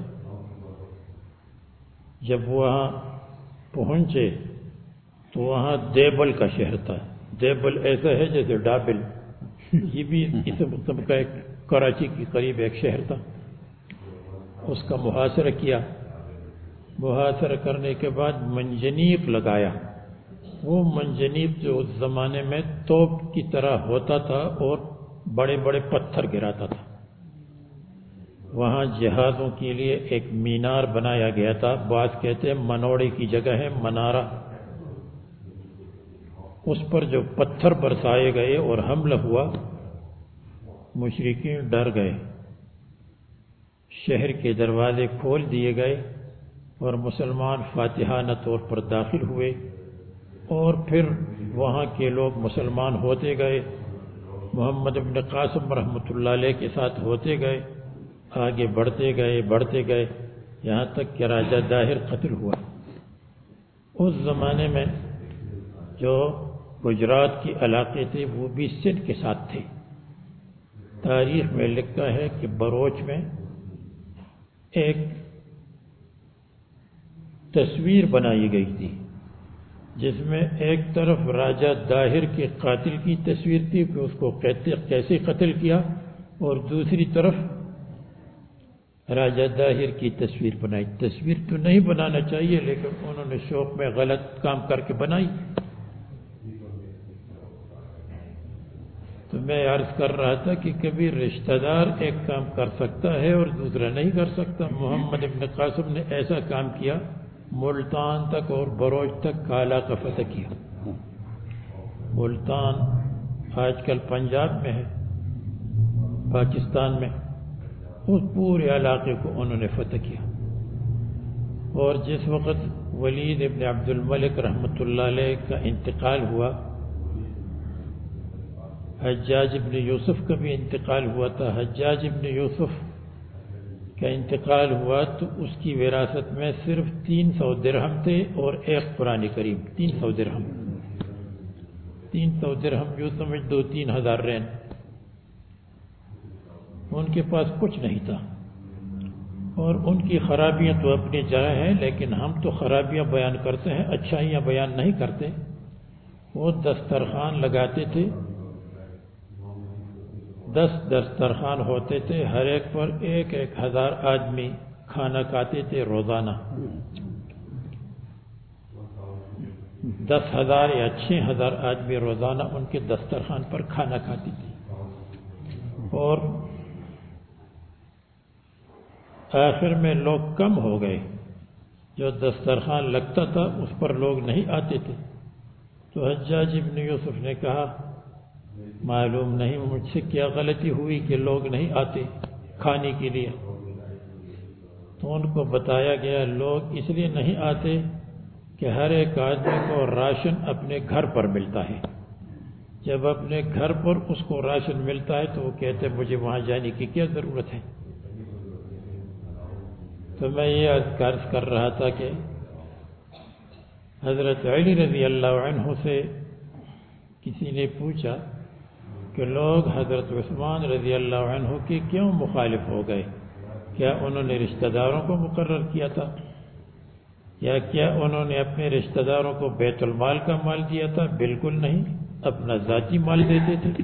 جب وہاں پہنچے تو وہاں دیبل کا شہر تھا۔ دیبل ایسا ہے جیسے ڈابل، یہ بھی اس قسم کا ایک کراچی کے قریب ایک شہر تھا۔ اس کا محاصرہ کیا، محاصرہ کرنے کے بعد منجنیق لگایا۔ وہ منجنیق جو اس زمانے میں توپ کی طرح ہوتا تھا اور بڑے بڑے پتھر گراتا تھا۔ وہاں جہازوں کے لیے ایک مینار بنایا گیا تھا، بعض کہتے ہیں منوڑے کی جگہ ہے منارہ۔ اس پر جو پتھر برسائے گئے اور حملہ ہوا، مشرکین ڈر گئے، شہر کے دروازے کھول دیے گئے اور مسلمان فاتحانہ طور پر داخل ہوئے، اور پھر وہاں کے لوگ مسلمان ہوتے گئے، محمد ابن قاسم رحمۃ اللہ علیہ کے ساتھ ہوتے گئے، آگے بڑھتے گئے یہاں تک کہ راجہ داہر قتل ہوا۔ اس زمانے میں جو گجرات کے علاقے تھے وہ بھی سندھ کے ساتھ تھے۔ تاریخ میں لکھا ہے کہ بروچ میں ایک تصویر بنائی گئی تھی جس میں ایک طرف راجہ داہر کے قاتل کی تصویر تھی کہ اس کو کیسے قتل کیا، اور دوسری طرف راجہ داہر کی تصویر بنائی۔ تصویر تو نہیں بنانا چاہیے لیکن انہوں نے شوق میں غلط کام کر کے بنائی۔ تو میں عرض کر رہا تھا کہ کبھی رشتہ دار ایک کام کر سکتا ہے اور دوسرا نہیں کر سکتا۔ محمد ابن قاسم نے ایسا کام کیا، ملتان تک اور بروچ تک کالا کا فتح کیا۔ ملتان آج کل پنجاب میں ہے، پاکستان میں، اس پورے علاقے کو انہوں نے فتح کیا۔ اور جس وقت ولید ابن عبد الملک رحمۃ اللہ علیہ کا انتقال ہوا، حجاج ابن یوسف کا بھی انتقال ہوا تھا۔ حجاج ابن یوسف کا انتقال ہوا تو اس کی وراثت میں صرف 300 درہم تھے اور ایک قرآن کریم۔ 300 درہم، 300 درہم جو سمجھ دو 3000 رین۔ ان کے پاس کچھ نہیں تھا۔ اور ان کی خرابیاں تو اپنی جگہ ہیں، لیکن ہم تو خرابیاں بیان کرتے ہیں، اچھائیاں بیان نہیں کرتے۔ وہ دسترخوان لگاتے تھے، 10 دسترخوان ہوتے تھے، ہر ایک پر 1,000 آدمی کھانا کھاتے تھے روزانہ۔ 10,000 یا 6,000 آدمی روزانہ ان کے دسترخوان پر کھانا کھاتے تھے، اور آخر میں لوگ کم ہو گئے، جو دسترخوان لگتا تھا اس پر لوگ نہیں آتے تھے۔ تو حجاج ابن یوسف نے کہا معلوم نہیں مجھ سے کیا غلطی ہوئی کہ لوگ نہیں آتے کھانے کے لیے۔ تو ان کو بتایا گیا لوگ اس لیے نہیں آتے کہ ہر ایک آدمی کو راشن اپنے گھر پر ملتا ہے، جب اپنے گھر پر اس کو راشن ملتا ہے تو وہ کہتے مجھے وہاں جانے کی کیا ضرورت ہے۔ تو میں یہ عرض کر رہا تھا کہ حضرت علی رضی اللہ عنہ سے کسی نے پوچھا کہ لوگ حضرت عثمان رضی اللہ عنہ کے کیوں مخالف ہو گئے؟ کیا انہوں نے رشتہ داروں کو مقرر کیا تھا، یا کیا انہوں نے اپنے رشتہ داروں کو بیت المال کا مال دیا تھا؟ بالکل نہیں، اپنا ذاتی مال دیتے تھے۔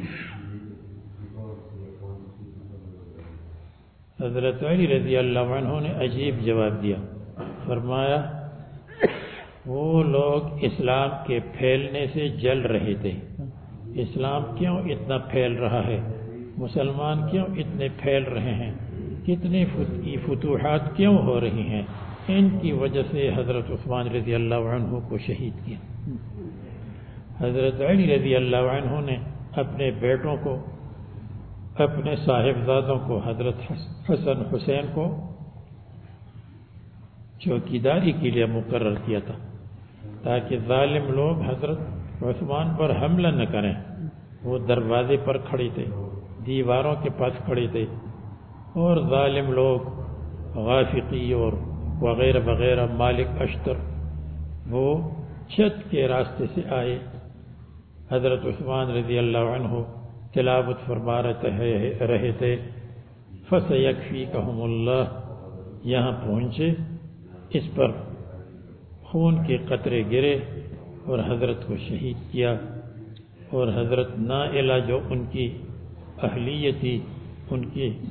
حضرت علی رضی اللہ عنہ نے عجیب جواب دیا، فرمایا وہ لوگ اسلام کے پھیلنے سے جل رہے تھے۔ اسلام کیوں اتنا پھیل رہا ہے، مسلمان کیوں اتنے پھیل رہے ہیں، کتنی فتوحات کیوں ہو رہی ہیں، ان کی وجہ سے حضرت عثمان رضی اللہ عنہ کو شہید کیا۔ حضرت علی رضی اللہ عنہ نے اپنے بیٹوں کو، اپنے صاحبزادوں کو، حضرت حسن حسین کو چوکیداری کے لیے مقرر کیا تھا، تاکہ ظالم لوگ حضرت عثمان پر حملہ نہ کریں۔ وہ دروازے پر کھڑے تھے، دیواروں کے پاس کھڑے تھے، اور ظالم لوگ غافقی اور وغیرہ وغیرہ مالک اشتر وہ چھت کے راستے سے آئے۔ حضرت عثمان رضی اللہ عنہ تلاوت فرما رہے تھے، فَسَيَكْفِيكَهُمُ اللَّهُ، یہاں پہنچے، اس پر خون کے قطرے گرے اور حضرت کو شہید کیا۔ اور حضرت نائلہ جو ان کی اہلیہ تھی، ان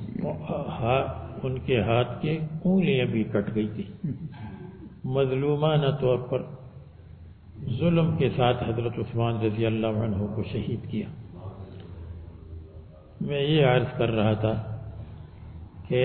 کے ہاتھ کے انگلیاں بھی کٹ گئی تھی۔ مظلومانہ طور پر ظلم کے ساتھ حضرت عثمان رضی اللہ عنہ کو شہید کیا۔ میں یہ عرض کر رہا تھا کہ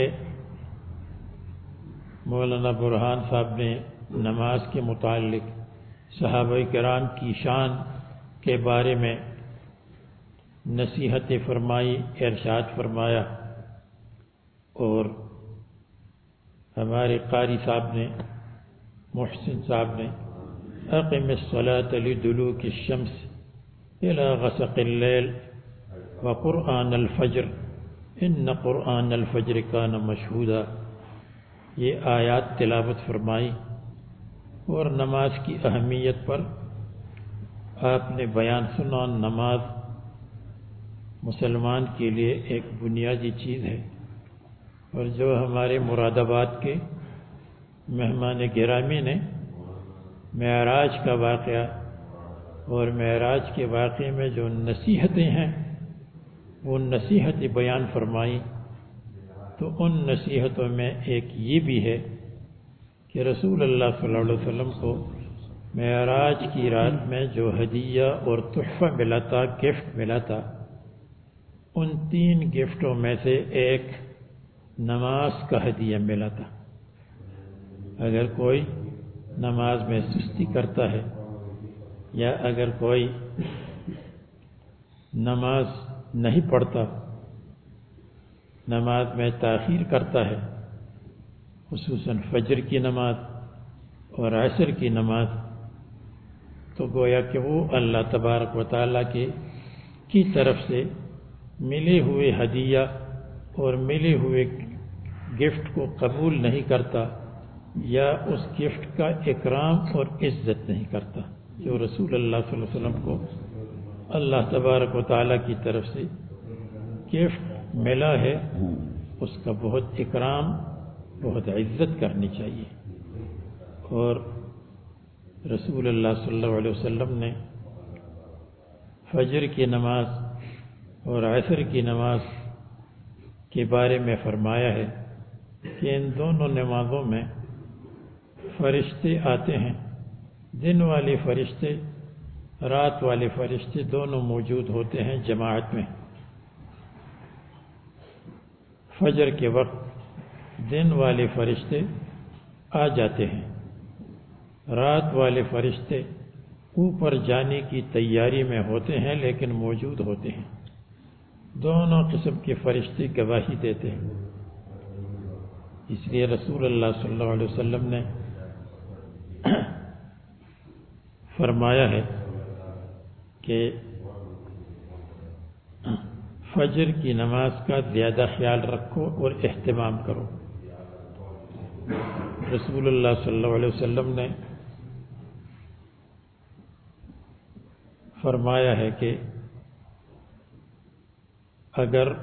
مولانا برہان صاحب نے نماز کے متعلق صحابہ کرام کی شان کے بارے میں نصیحت فرمائی، ارشاد فرمایا، اور ہمارے قاری صاحب نے، محسن صاحب نے، اقم الصلاة لدلوک الشمس الى غسق اللیل وقرآن الفجر ان قرآن الفجر کان مشہودا، یہ آیات تلاوت فرمائی، اور نماز کی اہمیت پر آپ نے بیان سنا۔ نماز مسلمان کے لیے ایک بنیادی چیز ہے، اور جو ہمارے مراد آباد کے مہمان گرامی نے معراج کا واقعہ اور معراج کے واقعے میں جو نصیحتیں ہیں وہ نصیحتیں بیان فرمائی، تو ان نصیحتوں میں ایک یہ بھی ہے کہ رسول اللہ صلی اللہ علیہ وسلم کو معراج کی رات میں جو ہدیہ اور تحفہ ملا تھا، گفٹ ملا تھا، ان 3 گفٹوں میں سے ایک نماز کا ہدیہ ملا تھا۔ اگر کوئی نماز میں سستی کرتا ہے، یا اگر کوئی نماز نہیں پڑھتا، نماز میں تاخیر کرتا ہے، خصوصاً فجر کی نماز اور عصر کی نماز، تو گویا کہ وہ اللہ تبارک و تعالیٰ کی طرف سے ملے ہوئے ہدیہ اور ملے ہوئے گفٹ کو قبول نہیں کرتا، یا اس گفٹ کا اکرام اور عزت نہیں کرتا جو رسول اللہ صلی اللہ علیہ وسلم کو اللہ تبارک و تعالیٰ کی طرف سے گفٹ ملا ہے، اس کا بہت اکرام بہت عزت کرنی چاہیے. اور رسول اللہ صلی اللہ علیہ وسلم نے فجر کی نماز اور عصر کی نماز کے بارے میں فرمایا ہے کہ ان دونوں نمازوں میں فرشتے آتے ہیں، دن والے فرشتے، رات والے فرشتے دونوں موجود ہوتے ہیں جماعت میں. فجر کے وقت دن والے فرشتے آ جاتے ہیں، رات والے فرشتے اوپر جانے کی تیاری میں ہوتے ہیں لیکن موجود ہوتے ہیں. دونوں قسم کے فرشتے گواہی دیتے ہیں. اس لیے رسول اللہ صلی اللہ علیہ وسلم نے فرمایا ہے کہ فجر کی نماز کا زیادہ خیال رکھو اور اہتمام کرو. رسول اللہ صلی اللہ علیہ وسلم نے فرمایا ہے کہ اگر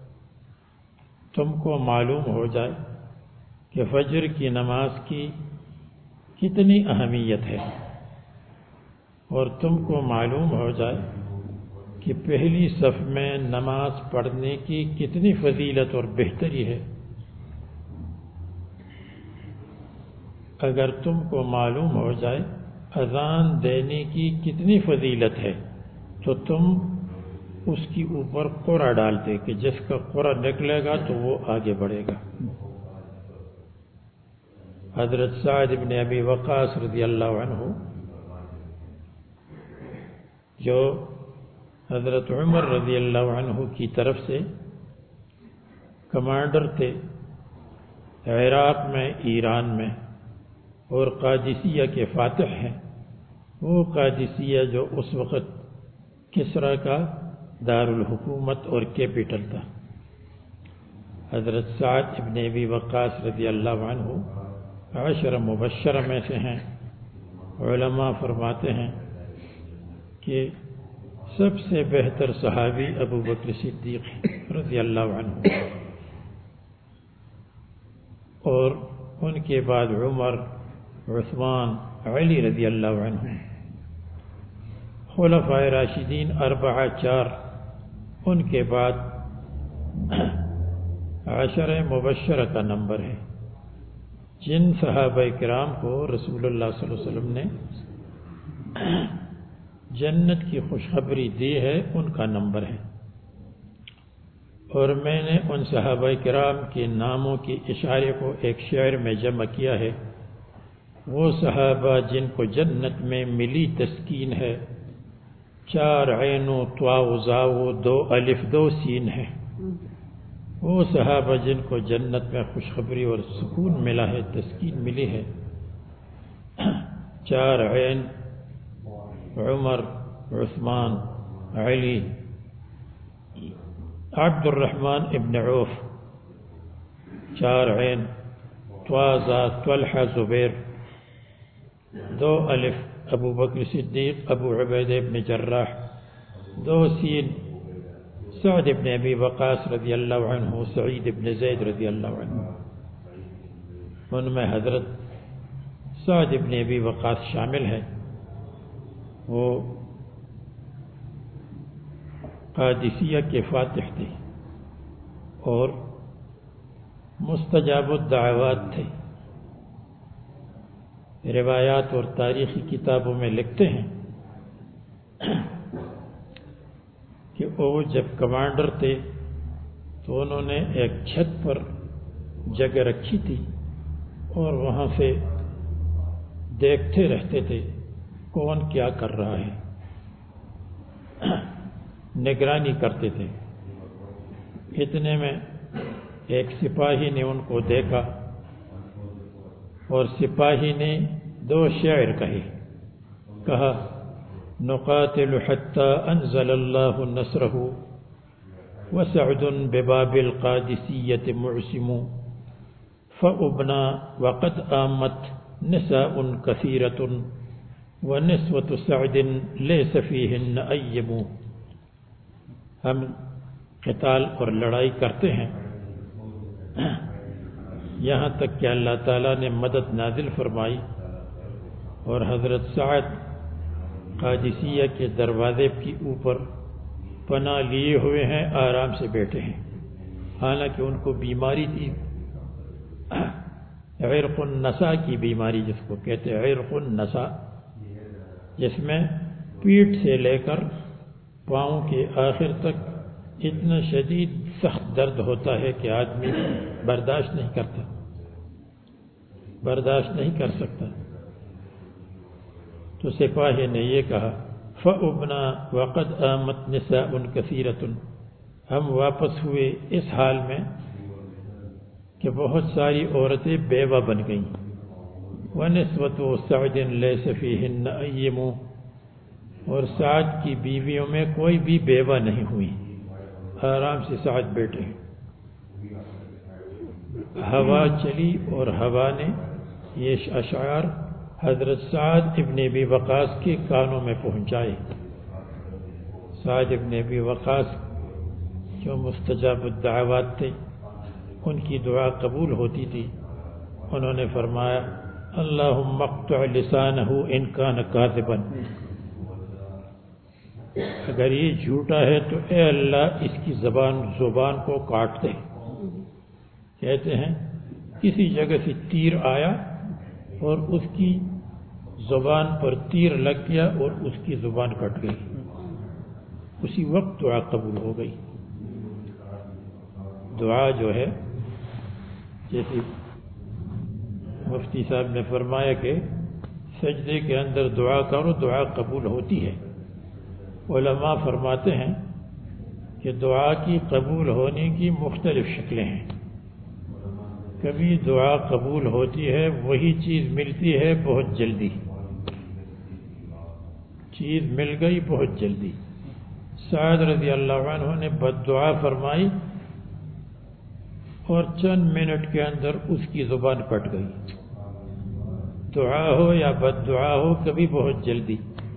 تم کو معلوم ہو جائے کہ فجر کی نماز کی کتنی اہمیت ہے اور تم کو معلوم ہو جائے کہ پہلی صف میں نماز پڑھنے کی کتنی فضیلت اور بہتری ہے، اگر تم کو معلوم ہو جائے اذان دینے کی کتنی فضیلت ہے تو تم اس کی اوپر قرعہ ڈالتے کہ جس کا قرعہ نکلے گا تو وہ آگے بڑھے گا. حضرت سعد بن ابی وقاص رضی اللہ عنہ جو حضرت عمر رضی اللہ عنہ کی طرف سے کمانڈر تھے عراق میں، ایران میں، اور قادسیہ کے فاتح ہیں. وہ قادسیہ جو اس وقت کسریٰ کا دارالحکومت اور کیپٹل تھا. حضرت سعد ابن ابی وقاص رضی اللہ عنہ عشر مبشرہ میں سے ہیں. علماء فرماتے ہیں کہ سب سے بہتر صحابی ابو بکر صدیق رضی اللہ عنہ، اور ان کے بعد عمر، عثمان، علی رضی اللہ عنہ. خلفائے راشدین اربعہ 4، ان کے بعد عشر مبشرہ کا نمبر ہے. جن صحابہ کرام کو رسول اللہ صلی اللہ علیہ وسلم نے جنت کی خوشخبری دی ہے ان کا نمبر ہے. اور میں نے ان صحابہ کرام کے ناموں کے اشارے کو ایک شعر میں جمع کیا ہے. وہ صحابہ جن کو جنت میں ملی تسکین ہے، 4 عین و طا و زا و 2 الف 2 سین ہے. وہ صحابہ جن کو جنت میں خوشخبری اور سکون ملا ہے، تسکین ملی ہے. 4 عین عمر، عثمان، علی، عبد الرحمن ابن عوف. 4 عین طا زا طلحہ زبیر. 2 الف ابو بکر صدیق ابو عبیدہ ابن جراح. 2 سین سعد ابن ابی وقاص رضی اللہ عنہ، سعید ابن زید رضی اللہ عنہ. ان میں حضرت سعد ابن ابی وقاص شامل ہے. وہ قادسیہ کے فاتح تھے اور مستجاب الدعوات تھے. روایات اور تاریخی کتابوں میں لکھتے ہیں کہ وہ جب کمانڈر تھے تو انہوں نے ایک چھت پر جگہ رکھی تھی اور وہاں سے دیکھتے رہتے تھے کون کیا کر رہا ہے، نگرانی کرتے تھے. اتنے میں ایک سپاہی نے ان کو دیکھا اور سپاہی نے 2 شعر کہا: نقاتل حتى انزل الله نصره وسعد بباب القادسية معسم فأبنى وقد آمت نساء كثيرة ونسوة سعد ليس فيهن أيم. ہم قتال اور لڑائی کرتے ہیں یہاں تک کہ اللہ تعالیٰ نے مدد نازل فرمائی اور حضرت سعد قادسیہ کے دروازے کے اوپر پناہ لیے ہوئے ہیں، آرام سے بیٹھے ہیں، حالانکہ ان کو بیماری تھی، عرق النساء کی بیماری جس کو کہتے ہیں، عرق النساء، جس میں پیٹھ سے لے کر پاؤں کے آخر تک اتنا شدید سخت درد ہوتا ہے کہ آدمی برداشت نہیں کر سکتا۔ تو سپاہی نے یہ کہا فَأُبْنَا وَقَدْ آمَتْ نِسَاءٌ كَثِيرَةٌ، ہم واپس ہوئے اس حال میں کہ بہت ساری عورتیں بیوہ بن گئیں، وَنِسْوَةُ سَعْدٍ لَيْسَ فِيهِنَّ أَيِّمُ، اور سعد کی بیویوں میں کوئی بھی بیوہ نہیں ہوئی، آرام سے سعد بیٹھے۔ ہوا چلی اور ہوا نے یہ اشعار حضرت سعد ابن ابی وقاص کے کانوں میں پہنچائے۔ سعد ابن ابی وقاص جو مستجاب الدعوات تھے، ان کی دعا قبول ہوتی تھی، انہوں نے فرمایا اللہم اقطع لسانہ ان کان کاذبا، اگر یہ جھوٹا ہے تو اے اللہ اس کی زبان کو کاٹ دے۔ کہتے ہیں کسی جگہ سے تیر آیا اور اس کی زبان پر تیر لگ گیا اور اس کی زبان کٹ گئی، اسی وقت دعا قبول ہو گئی۔ دعا جو ہے جیسے مفتی صاحب نے فرمایا کہ سجدے کے اندر دعا کرو، دعا قبول ہوتی ہے۔ علماء فرماتے ہیں کہ دعا کی قبول ہونے کی مختلف شکلیں ہیں۔ کبھی دعا قبول ہوتی ہے، وہی چیز ملتی ہے بہت جلدی، چیز مل گئی بہت جلدی۔ سعد رضی اللہ عنہ نے بد دعا فرمائی اور چند منٹ کے اندر اس کی زبان کٹ گئی۔ دعا ہو یا بد دعا ہو، کبھی بہت جلدی۔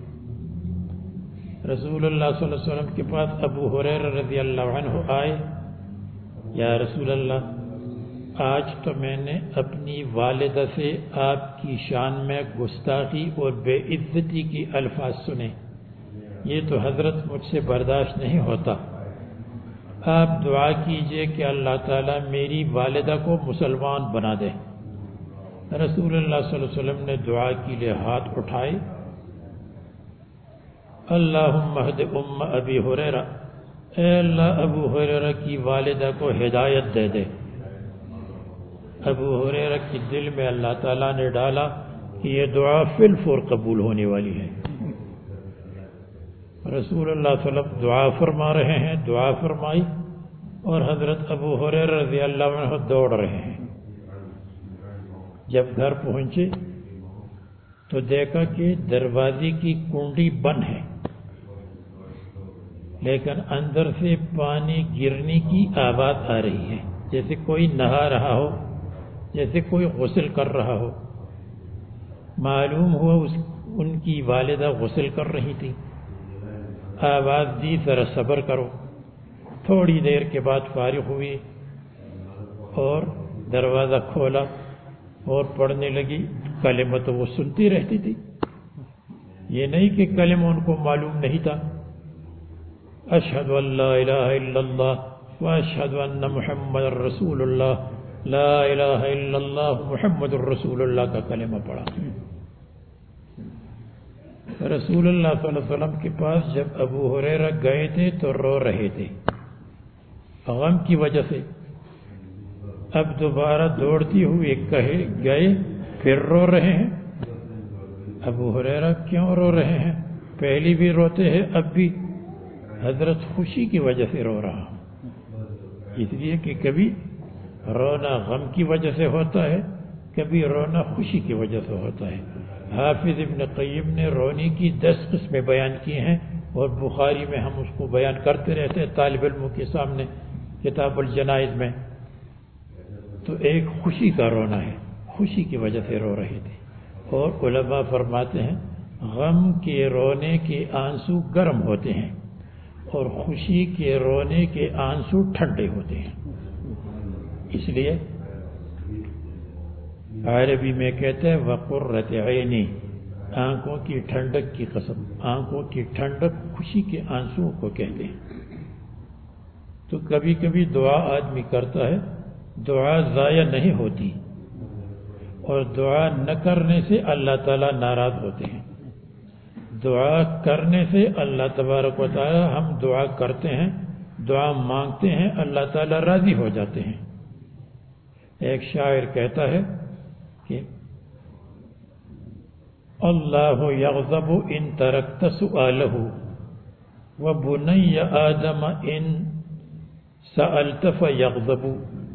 رسول اللہ صلی اللہ علیہ وسلم کے پاس ابو ہریرہ رضی اللہ عنہ آئے، یا رسول اللہ آج تو میں نے اپنی والدہ سے آپ کی شان میں گستاخی اور بے عزتی کی الفاظ سنے، یہ تو حضرت مجھ سے برداشت نہیں ہوتا، آپ دعا کیجئے کہ اللہ تعالیٰ میری والدہ کو مسلمان بنا دے۔ رسول اللہ صلی اللہ علیہ وسلم نے دعا کے لیے ہاتھ اٹھائے، اللہم اہد ام ابی ہریرہ، اے اللہ ابو ہریرہ کی والدہ کو ہدایت دے دے۔ ابو ہریرہ کے دل میں اللہ تعالیٰ نے ڈالا کہ یہ دعا فی الفور قبول ہونے والی ہے۔ رسول اللہ صلی اللہ علیہ وسلم دعا فرما رہے ہیں، دعا فرمائی، اور حضرت ابو ہریرہ رضی اللہ عنہ دوڑ رہے ہیں۔ جب گھر پہنچے تو دیکھا کہ دروازے کی کنڈی بند ہے، لیکن اندر سے پانی گرنے کی آواز آ رہی ہے، جیسے کوئی نہا رہا ہو، جیسے کوئی غسل کر رہا ہو۔ معلوم ہوا ان کی والدہ غسل کر رہی تھی۔ آواز دی ذرا صبر کرو، تھوڑی دیر کے بعد فارغ ہوئی اور دروازہ کھولا اور پڑھنے لگی۔ کلمہ تو وہ سنتی رہتی تھی، یہ نہیں کہ کلمہ ان کو معلوم نہیں تھا۔ اشہد ان لا الہ الا اللہ واشہد ان محمد رسول اللہ، لا الہ الا اللہ محمد الرسول اللہ کا کلمہ پڑھا۔ رسول اللہ صلی اللہ علیہ وسلم کے پاس جب ابو ہریرہ گئے تھے تو رو رہے تھے غم کی وجہ سے۔ اب دوبارہ دوڑتی ہوئی گئے، پھر رو رہے ہیں۔ ابو ہریرہ کیوں رو رہے ہیں؟ پہلی بھی روتے ہیں، اب بھی حضرت خوشی کی وجہ سے رو رہا ہوں، اس لیے کہ کبھی رونا غم کی وجہ سے ہوتا ہے، کبھی رونا خوشی کی وجہ سے ہوتا ہے۔ حافظ ابن قیم نے رونے کی 10 قسمیں بیان کی ہیں، اور بخاری میں ہم اس کو بیان کرتے رہتے ہیں طالب علموں کے سامنے کتاب الجنائز میں۔ تو ایک خوشی کا رونا ہے، خوشی کی وجہ سے رو رہے تھے۔ اور علماء فرماتے ہیں غم کے رونے کے آنسو گرم ہوتے ہیں اور خوشی کے رونے کے آنسو ٹھنڈے ہوتے ہیں۔ اس لیے عربی میں کہتے ہیں وقرۃ عینی، آنکھوں کی ٹھنڈک کی قسم، آنکھوں کی ٹھنڈک خوشی کے آنسوؤں کو کہتے ہیں۔ تو کبھی کبھی دعا آدمی کرتا ہے، دعا ضائع نہیں ہوتی، اور دعا نہ کرنے سے اللہ تعالیٰ ناراض ہوتے ہیں۔ دعا کرنے سے اللہ تبارک و تعالی، ہم دعا کرتے ہیں، دعا مانگتے ہیں، اللہ تعالیٰ راضی ہو جاتے ہیں۔ ایک شاعر کہتا ہے کہ اللہ یغضب ان ترکت سؤالہ وبنی آدم ان سألت فیغضب۔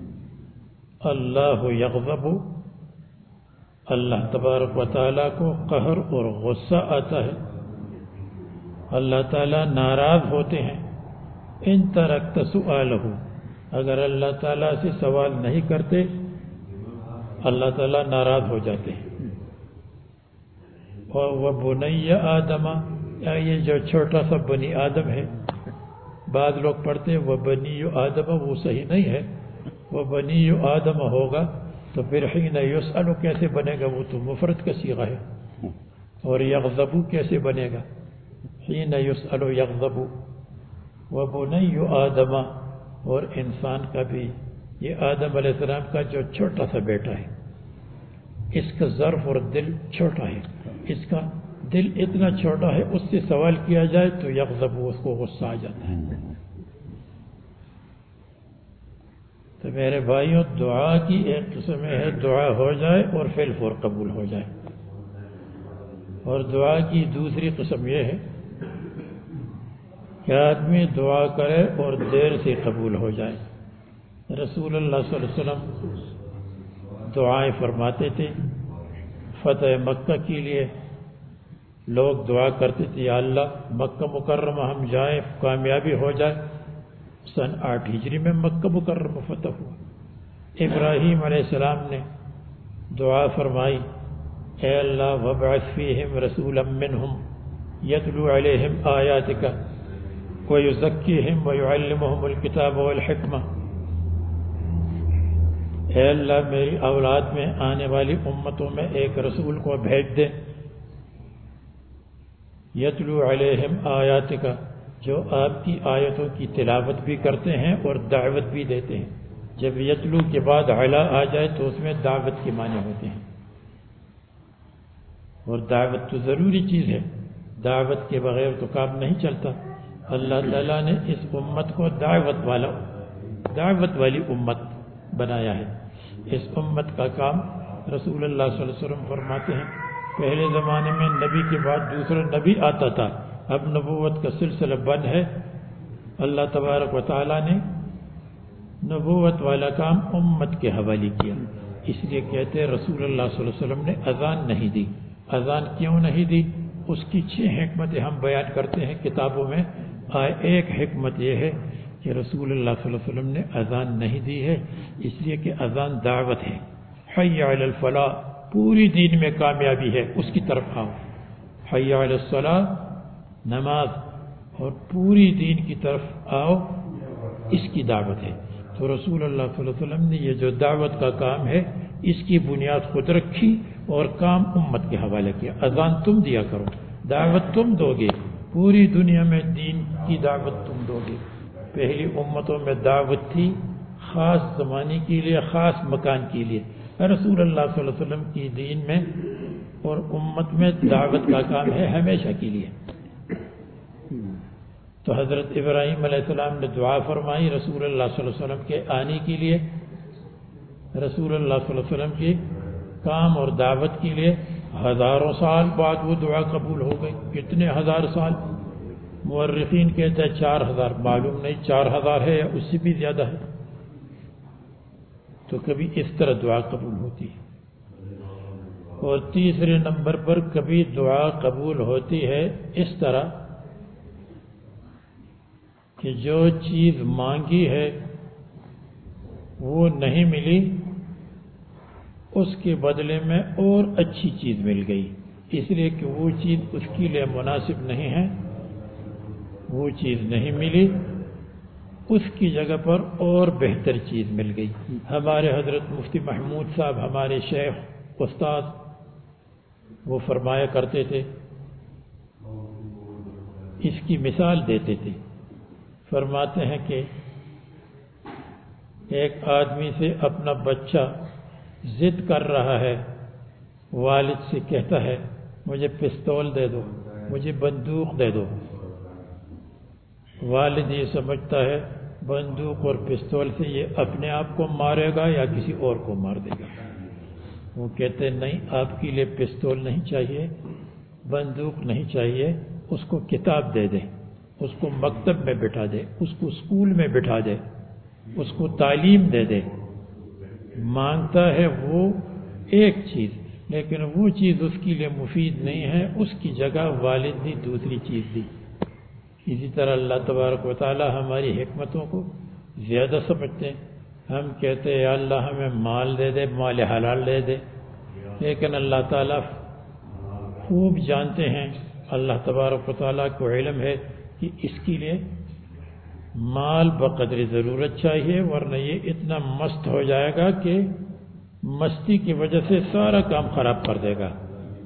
اللہ یغضب، اللہ تبارک و تعالیٰ کو قہر اور غصہ آتا ہے، اللہ تعالیٰ ناراض ہوتے ہیں۔ ان ترکت سؤالہ، اگر اللہ تعالیٰ سے سوال نہیں کرتے اللہ تعالیٰ ناراض ہو جاتے ہیں۔ اور وہ بنی آدم، یہ جو چھوٹا سا بنی آدم ہے، بعض لوگ پڑھتے ہیں وہ بنی آدم، وہ صحیح نہیں ہے، وہ بنی آدم ہوگا تو پھر حین یسأل کیسے بنے گا؟ وہ تو مفرد کا صیغہ ہے۔ اور یغضب کیسے بنے گا؟ حین یسأل یغضب۔ وبنی آدم، اور انسان کا بھی، یہ آدم علیہ السلام کا جو چھوٹا سا بیٹا ہے، اس کا ظرف اور دل چھوٹا ہے، اس کا دل اتنا چھوٹا ہے، اس سے سوال کیا جائے تو یغضب، اس کو غصہ آ جاتا ہے۔ تو میرے بھائیوں، دعا کی ایک قسم ہے دعا ہو جائے اور فی الفور قبول ہو جائے، اور دعا کی دوسری قسم یہ ہے کہ آدمی دعا کرے اور دیر سے قبول ہو جائے۔ رسول اللہ صلی اللہ علیہ وسلم دعائیں فرماتے تھے۔ فتح مکہ کے لیے لوگ دعا کرتے تھے، یا اللہ مکہ مکرمہ ہم جائیں، کامیابی ہو جائے۔ سن 8 ہجری میں مکہ مکرمہ فتح ہوا۔ ابراہیم علیہ السلام نے دعا فرمائی، اے اللہ وابعث فیہم رسولا منہم یتلو علیہم آیاتک ویزکیہم ویعلمہم الکتاب والحکمہ۔ اے اللہ میری اولاد میں آنے والی امتوں میں ایک رسول کو بھیج دے، یتلو علیہم آیاتک، جو آپ کی آیتوں کی تلاوت بھی کرتے ہیں اور دعوت بھی دیتے ہیں۔ جب یتلو کے بعد علا آ جائے تو اس میں دعوت کے معنی ہوتے ہیں، اور دعوت تو ضروری چیز ہے، دعوت کے بغیر تو کام نہیں چلتا۔ اللہ تعالیٰ نے اس امت کو دعوت والی امت بنایا ہے۔ اس امت کا کام رسول اللہ صلی اللہ علیہ وسلم فرماتے ہیں، پہلے زمانے میں نبی کے بعد دوسرا نبی آتا تھا، اب نبوت کا سلسلہ بند ہے۔ اللہ تبارک و تعالیٰ نے نبوت والا کام امت کے حوالے کیا، اس لیے کہتے ہیں رسول اللہ صلی اللہ علیہ وسلم نے اذان نہیں دی۔ اذان کیوں نہیں دی؟ اس کی 6 حکمتیں ہم بیان کرتے ہیں کتابوں میں۔ ایک حکمت یہ ہے کہ رسول اللہ صلی اللہ علیہ وسلم نے اذان نہیں دی ہے، اس لیے کہ اذان دعوت ہے۔ حی علی الفلاح، پوری دین میں کامیابی ہے، اس کی طرف آؤ۔ حی علی الصلاۃ، نماز، اور پوری دین کی طرف آؤ، اس کی دعوت ہے۔ تو رسول اللہ صلی اللہ علیہ وسلم نے یہ جو دعوت کا کام ہے، اس کی بنیاد خود رکھی اور کام امت کے حوالے کیا۔ اذان تم دیا کرو، دعوت تم دو گے، پوری دنیا میں دین کی دعوت تم دو گے۔ پہلی امتوں میں دعوت تھی خاص زمانے کے لیے، خاص مکان کے لیے۔ رسول اللہ صلی اللہ علیہ وسلم کی دین میں اور امت میں دعوت کا کام ہے ہمیشہ کے لیے۔ تو حضرت ابراہیم علیہ السلام نے دعا فرمائی رسول اللہ صلی اللہ علیہ وسلم کے آنے کے لیے، رسول اللہ صلی اللہ علیہ وسلم کے کام اور دعوت کے لیے۔ ہزاروں سال بعد وہ دعا قبول ہو گئی۔ کتنے ہزار سال؟ مورخین کہتے ہیں 4000، معلوم نہیں 4000 ہے یا اس سے بھی زیادہ ہے۔ تو کبھی اس طرح دعا قبول ہوتی ہے، اور تیسرے نمبر پر کبھی دعا قبول ہوتی ہے اس طرح کہ جو چیز مانگی ہے وہ نہیں ملی، اس کے بدلے میں اور اچھی چیز مل گئی، اس لیے کہ وہ چیز اس کے لیے مناسب نہیں ہے، وہ چیز نہیں ملی، اس کی جگہ پر اور بہتر چیز مل گئی۔ ہمارے حضرت مفتی محمود صاحب، ہمارے شیخ استاد وہ فرمایا کرتے تھے، اس کی مثال دیتے تھے، فرماتے ہیں کہ ایک آدمی سے اپنا بچہ ضد کر رہا ہے، والد سے کہتا ہے مجھے پستول دے دو، مجھے بندوق دے دو۔ والد یہ سمجھتا ہے بندوق اور پستول سے یہ اپنے آپ کو مارے گا یا کسی اور کو مار دے گا۔ وہ کہتے ہیں نہیں، آپ کے لیے پستول نہیں چاہیے، بندوق نہیں چاہیے، اس کو کتاب دے دیں، اس کو مکتب میں بٹھا دے، اس کو اسکول میں بٹھا دے، اس کو تعلیم دے دے۔ مانگتا ہے وہ ایک چیز، لیکن وہ چیز اس کے لیے مفید نہیں ہے، اس کی جگہ والد نے دوسری چیز دی۔ اسی طرح اللہ تبارک و تعالی ہماری حکمتوں کو زیادہ سمجھتے ہیں۔ ہم کہتے ہیں یا اللہ ہمیں مال دے دے، مال حلال دے دے، لیکن اللہ تعالیٰ خوب جانتے ہیں، اللہ تبارک و تعالیٰ کو علم ہے کہ اس کے لیے مال بقدر ضرورت چاہیے، ورنہ یہ اتنا مست ہو جائے گا کہ مستی کی وجہ سے سارا کام خراب کر دے گا۔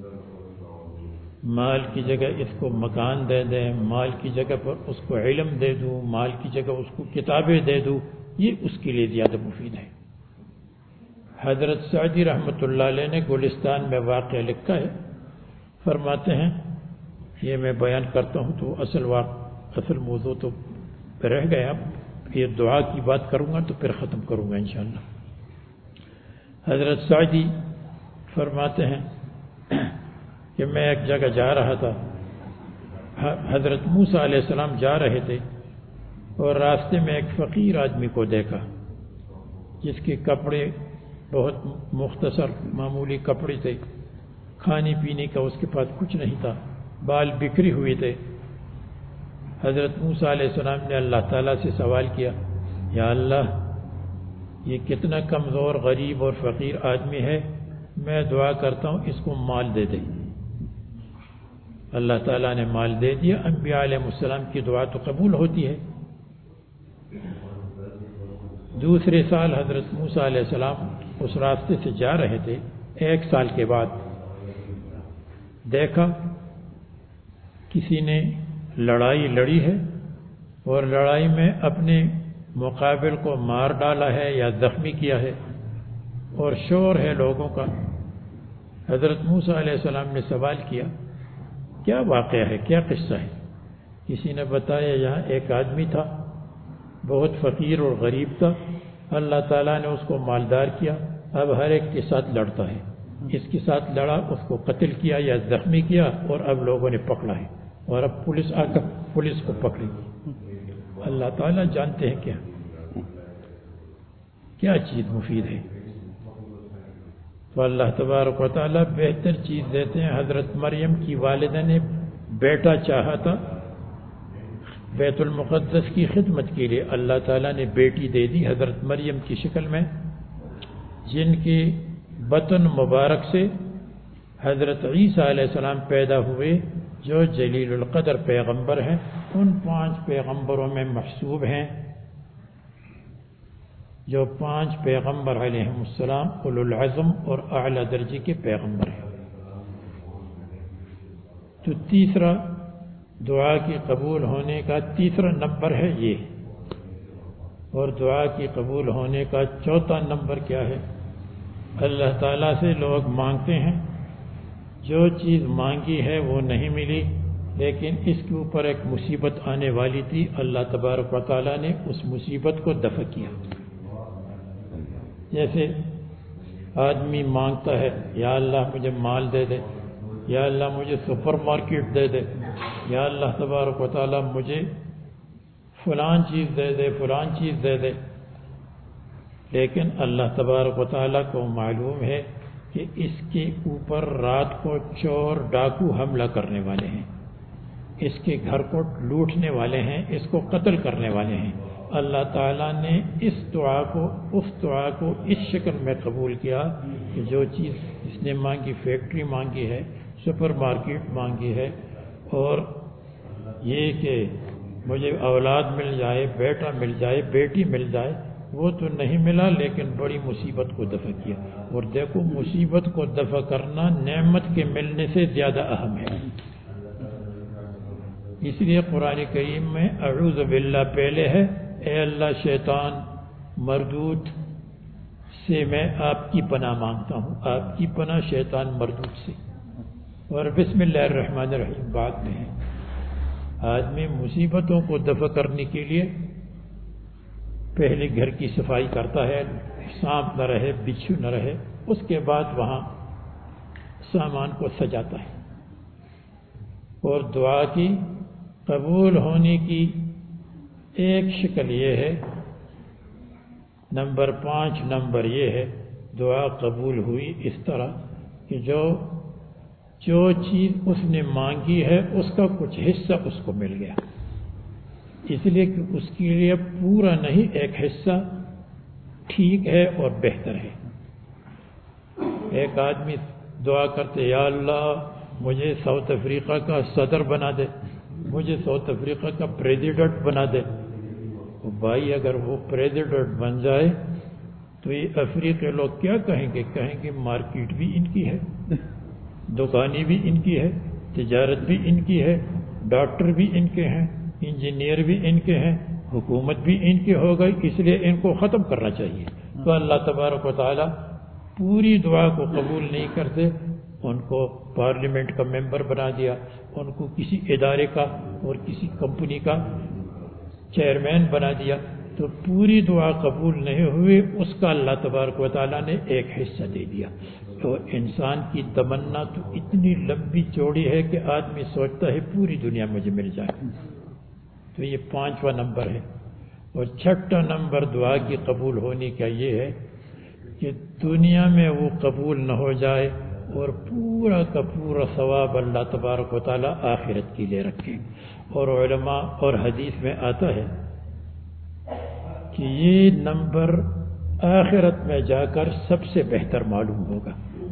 مال کی جگہ اس کو مکان دے دیں، مال کی جگہ پر اس کو علم دے دوں، مال کی جگہ اس کو کتابیں دے دوں، یہ اس کے لیے زیادہ مفید ہے۔ حضرت سعدی رحمۃ اللہ علیہ نے گلستان میں واقعہ لکھا ہے، فرماتے ہیں یہ میں بیان کرتا ہوں تو اصل موضوع تو رہ گیا، یہ دعا کی بات کروں گا تو پھر ختم کروں گا انشاءاللہ۔ حضرت سعدی فرماتے ہیں کہ میں ایک جگہ جا رہا تھا، حضرت موسیٰ علیہ السلام جا رہے تھے اور راستے میں ایک فقیر آدمی کو دیکھا جس کے کپڑے بہت مختصر معمولی کپڑے تھے، کھانے پینے کا اس کے پاس کچھ نہیں تھا، بال بکھرے ہوئے تھے۔ حضرت موسیٰ علیہ السلام نے اللہ تعالیٰ سے سوال کیا، یا اللہ یہ کتنا کمزور غریب اور فقیر آدمی ہے، میں دعا کرتا ہوں اس کو مال دے دے۔ اللہ تعالیٰ نے مال دے دیا۔ انبیاء علیہ السلام کی دعا تو قبول ہوتی ہے۔ دوسرے سال حضرت موسیٰ علیہ السلام اس راستے سے جا رہے تھے، ایک سال کے بعد دیکھا کسی نے لڑائی لڑی ہے اور لڑائی میں اپنے مقابل کو مار ڈالا ہے یا زخمی کیا ہے اور شور ہے لوگوں کا۔ حضرت موسیٰ علیہ السلام نے سوال کیا کیا واقعہ ہے، کیا قصہ ہے؟ کسی نے بتایا یہاں ایک آدمی تھا، بہت فقیر اور غریب تھا، اللہ تعالیٰ نے اس کو مالدار کیا، اب ہر ایک کے ساتھ لڑتا ہے، اس کے ساتھ لڑا، اس کو قتل کیا یا زخمی کیا اور اب لوگوں نے پکڑا ہے اور اب پولیس آ کر پولیس کو پکڑی۔ اللہ تعالیٰ جانتے ہیں کیا چیز مفید ہے، تو اللہ تبارک و تعالیٰ بہتر چیز دیتے ہیں۔ حضرت مریم کی والدہ نے بیٹا چاہا تھا بیت المقدس کی خدمت کے لیے، اللہ تعالیٰ نے بیٹی دے دی حضرت مریم کی شکل میں، جن کی بطن مبارک سے حضرت عیسیٰ علیہ السلام پیدا ہوئے جو جلیل القدر پیغمبر ہیں، ان 5 پیغمبروں میں محسوب ہیں، جو 5 پیغمبر علیہ السلام اولو العزم اور اعلیٰ درجے کے پیغمبر ہیں۔ تو تیسرا دعا کی قبول ہونے کا تیسرا نمبر ہے یہ، اور دعا کی قبول ہونے کا چوتھا نمبر کیا ہے؟ اللہ تعالیٰ سے لوگ مانگتے ہیں، جو چیز مانگی ہے وہ نہیں ملی، لیکن اس کے اوپر ایک مصیبت آنے والی تھی، اللہ تبارک و تعالیٰ نے اس مصیبت کو دفع کیا۔ جیسے آدمی مانگتا ہے یا اللہ مجھے مال دے دے، یا اللہ مجھے سپر مارکیٹ دے دے، یا اللہ تبارک و تعالیٰ مجھے فلان چیز دے دے، فلان چیز دے دے، لیکن اللہ تبارک و تعالیٰ کو معلوم ہے کہ اس کے اوپر رات کو چور ڈاکو حملہ کرنے والے ہیں، اس کے گھر کو لوٹنے والے ہیں، اس کو قتل کرنے والے ہیں۔ اللہ تعالیٰ نے اس دعا کو اس شکل میں قبول کیا کہ جو چیز اس نے مانگی، فیکٹری مانگی ہے، سپر مارکیٹ مانگی ہے، اور یہ کہ مجھے اولاد مل جائے، بیٹا مل جائے، بیٹی مل جائے، وہ تو نہیں ملا لیکن بڑی مصیبت کو دفع کیا. اور دیکھو مصیبت کو دفع کرنا نعمت کے ملنے سے زیادہ اہم ہے. اس لیے قرآن کریم میں اعوذ باللہ پہلے ہے، اے اللہ شیطان مردود سے میں آپ کی پناہ مانگتا ہوں، آپ کی پناہ شیطان مردود سے. اور بسم اللہ الرحمن الرحیم بعد میں ہے. آدمی مصیبتوں کو دفع کرنے کے لیے پہلے گھر کی صفائی کرتا ہے، سانپ نہ رہے، بچھو نہ رہے، اس کے بعد وہاں سامان کو سجاتا ہے. اور دعا کی قبول ہونے کی ایک شکل یہ ہے، نمبر 5 نمبر یہ ہے، دعا قبول ہوئی اس طرح کہ جو چیز اس نے مانگی ہے اس کا کچھ حصہ اس کو مل گیا. اس لیے کہ اس کے لیے پورا نہیں، ایک حصہ ٹھیک ہے اور بہتر ہے. ایک آدمی دعا کرتے یا اللہ مجھے ساؤتھ افریقہ کا صدر بنا دے، مجھے ساؤتھ افریقہ کا پریزیڈنٹ بنا دے. بھائی اگر وہ پریزیڈنٹ بن جائے تو یہ افریقی لوگ کیا کہیں گے؟ کہیں گے مارکیٹ بھی ان کی ہے، دکانیں بھی ان کی ہے، تجارت بھی ان کی ہے، ڈاکٹر بھی ان کے ہیں، انجینئر بھی ان کے ہیں، حکومت بھی ان کی ہو گئی، اس لیے ان کو ختم کرنا چاہیے. تو اللہ تبارک و تعالی پوری دعا کو قبول نہیں کرتے، ان کو پارلیمنٹ کا ممبر بنا دیا، ان کو کسی ادارے کا اور کسی کمپنی کا چیئرمین بنا دیا، تو پوری دعا قبول نہیں ہوئی، اس کا اللہ تبارک و تعالیٰ نے ایک حصہ دے دیا. تو انسان کی تمنا تو اتنی لمبی چوڑی ہے کہ آدمی سوچتا ہے پوری دنیا مجھے مل جائے. تو یہ 5واں نمبر ہے. اور 6واں نمبر دعا کی قبول ہونے کا یہ ہے کہ دنیا میں وہ قبول نہ ہو جائے اور پورا کا پورا ثواب اللہ تبارک و تعالیٰ آخرت کے لیے رکھے. اور علماء اور حدیث میں آتا ہے کہ یہ نمبر آخرت میں جا کر سب سے بہتر معلوم ہوگا.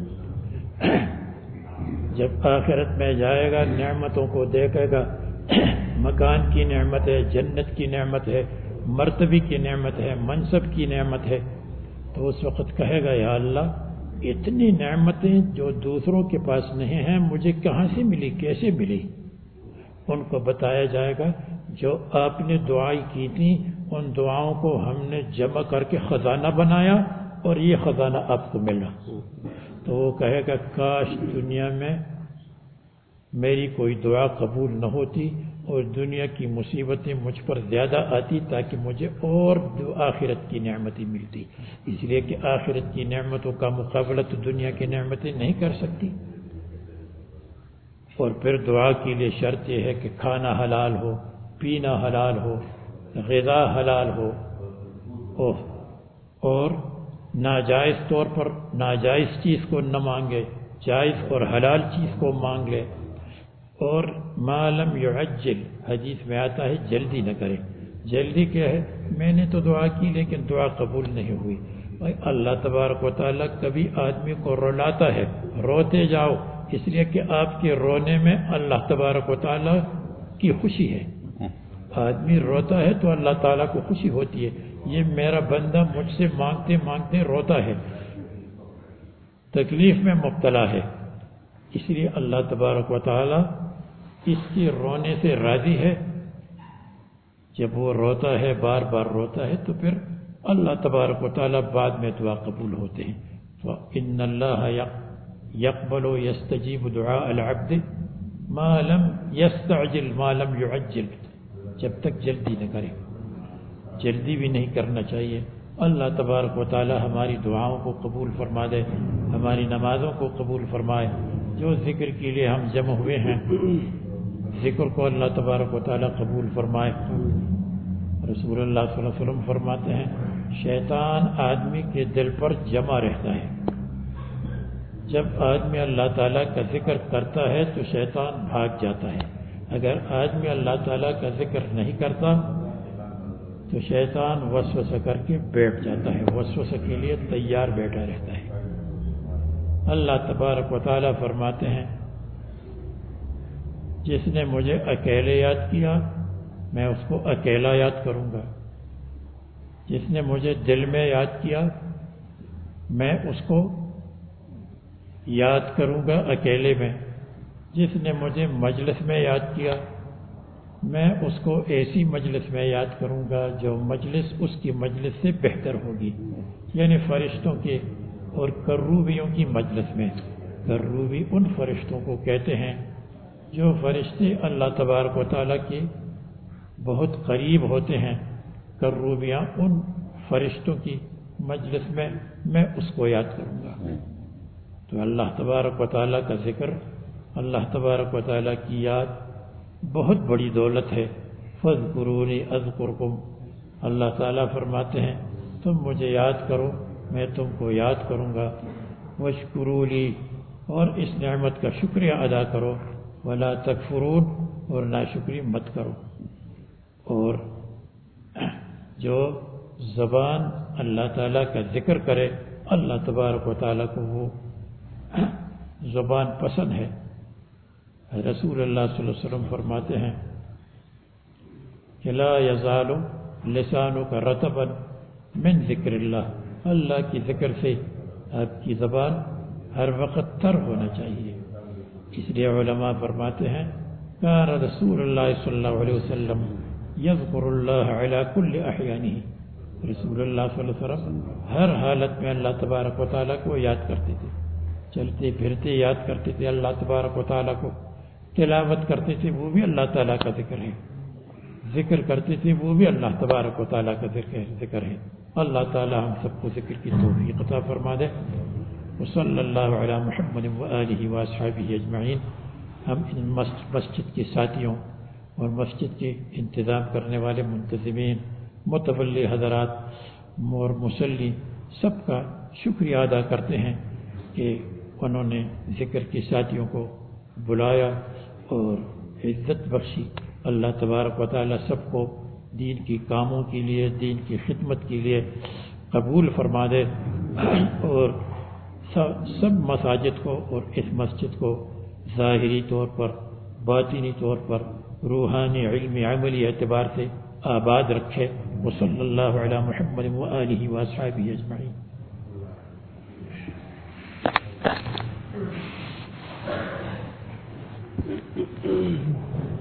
جب آخرت میں جائے گا، نعمتوں کو دیکھے گا، مکان کی نعمت ہے، جنت کی نعمت ہے، مرتبے کی نعمت ہے، منصب کی نعمت ہے، تو اس وقت کہے گا یا اللہ اتنی نعمتیں جو دوسروں کے پاس نہیں ہیں مجھے کہاں سے ملی، کیسے ملی؟ ان کو بتایا جائے گا جو آپ نے دعائیں کی تھیں ان دعاؤں کو ہم نے جمع کر کے خزانہ بنایا اور یہ خزانہ آپ کو ملا. تو وہ کہے گا کاش دنیا میں میری کوئی دعا قبول نہ ہوتی اور دنیا کی مصیبتیں مجھ پر زیادہ آتی تاکہ مجھے اور آخرت کی نعمتیں ملتی. اس لیے کہ آخرت کی نعمتوں کا مقابلہ تو دنیا کی نعمتیں نہیں کر سکتی. اور پھر دعا کے لیے شرط یہ ہے کہ کھانا حلال ہو، پینا حلال ہو، غذا حلال ہو، اور ناجائز طور پر ناجائز چیز کو نہ مانگے، جائز اور حلال چیز کو مانگ لے. اور ما لم يعجل، حدیث میں آتا ہے جلدی نہ کرے. جلدی کیا ہے؟ میں نے تو دعا کی لیکن دعا قبول نہیں ہوئی. بھائی اللہ تبارک و تعالیٰ کبھی آدمی کو رلاتا ہے، روتے جاؤ، اس لیے کہ آپ کے رونے میں اللہ تبارک و تعالیٰ کی خوشی ہے. آدمی روتا ہے تو اللہ تعالیٰ کو خوشی ہوتی ہے، یہ میرا بندہ مجھ سے مانگتے مانگتے روتا ہے، تکلیف میں مبتلا ہے، اس لیے اللہ تبارک و تعالیٰ اس کے رونے سے راضی ہے. جب وہ روتا ہے، بار بار روتا ہے، تو پھر اللہ تبارک و تعالیٰ بعد میں دعا قبول ہوتے ہیں. فَإِنَّ اللَّهَ يَقْبَلُ يَسْتَجِيبُ دُعَاءَ الْعَبْدِ مَا لَمْ يَسْتَعْجِلْ مَا لَمْ يُعَجِّلْ، جب تک جلدی نہ کرے، جلدی بھی نہیں کرنا چاہیے. اللہ تبارک و تعالی ہماری دعاؤں کو قبول فرما دے، ہماری نمازوں کو قبول فرمائے. جو ذکر کے لیے ہم جمع ہوئے ہیں، ذکر کو اللہ تبارک و تعالی قبول فرمائے. رسول اللہ صلی اللہ علیہ وسلم فرماتے ہیں شیطان آدمی کے دل پر جمع رہتا ہے. جب آدمی اللہ تعالیٰ کا ذکر کرتا ہے تو شیطان بھاگ جاتا ہے. اگر آدمی اللہ تعالیٰ کا ذکر نہیں کرتا تو شیطان وسوسہ کر کے بیٹھ جاتا ہے، وسوسہ کے لیے تیار بیٹھا رہتا ہے. اللہ تبارک و تعالیٰ فرماتے ہیں جس نے مجھے اکیلے یاد کیا میں اس کو اکیلا یاد کروں گا، جس نے مجھے دل میں یاد کیا میں اس کو یاد کروں گا اکیلے میں، جس نے مجھے مجلس میں یاد کیا میں اس کو ایسی مجلس میں یاد کروں گا جو مجلس اس کی مجلس سے بہتر ہوگی، یعنی فرشتوں کے اور کروبیوں کی مجلس میں۔ کروبی ان فرشتوں کو کہتے ہیں جو فرشتے اللہ تبارک و تعالیٰ کے بہت قریب ہوتے ہیں، کروبیاں ان فرشتوں کی مجلس میں میں اس کو یاد کروں گا۔ تو اللہ تبارک و تعالیٰ کا ذکر، اللہ تبارک و تعالیٰ کی یاد بہت بڑی دولت ہے۔ فاذکرونی اذکرکم، اللہ تعالیٰ فرماتے ہیں تم مجھے یاد کرو میں تم کو یاد کروں گا، واشکروا لی، اور اس نعمت کا شکریہ ادا کرو، ولا تکفرون، اور ناشکری مت کرو۔ اور جو زبان اللہ تعالیٰ کا ذکر کرے اللہ تبارک و تعالیٰ کو وہ زبان پسند ہے۔ رسول اللہ صلی اللہ علیہ وسلم فرماتے ہیں کہ لا یزال لسانک رطبا من ذکر اللہ، اللہ کی ذکر سے آپ کی زبان ہر وقت تر ہونا چاہیے۔ اس لیے علماء فرماتے ہیں کان رسول اللہ صلی اللہ علیہ وسلم یذکر اللہ علی کل احیانہ، رسول اللہ صلی اللہ علیہ وسلم ہر حالت میں اللہ تبارک و تعالیٰ کو یاد کرتے تھے، چلتے پھرتے یاد کرتے تھے اللہ تبارک و تعالیٰ کو، تلاوت کرتے تھے وہ بھی اللہ تعالیٰ کا ذکر ہے، ذکر کرتے تھے وہ بھی اللہ تبارک و تعالیٰ کا ذکر ہے۔ اللہ تعالیٰ ہم سب کو ذکر کی توفیق عطا فرما دے۔ وصلی اللہ علی محمد وآلہ واصحابہ اجمعین۔ ہم ان مسجد کے ساتھیوں اور مسجد کے انتظام کرنے والے منتظمین، متولی حضرات اور مصلی سب کا شکریہ ادا کرتے ہیں کہ انہوں نے ذکر کے ساتھیوں کو بلایا اور عزت بخشی۔ اللہ تبارک و تعالیٰ سب کو دین کی کاموں کے لیے، دین کی خدمت کے لیے قبول فرما دے، اور سب مساجد کو اور اس مسجد کو ظاہری طور پر، باطنی طور پر، روحانی علمی عملی اعتبار سے آباد رکھے۔ وصلی اللہ علی محمد وآلہ واصحابہ اجمعین۔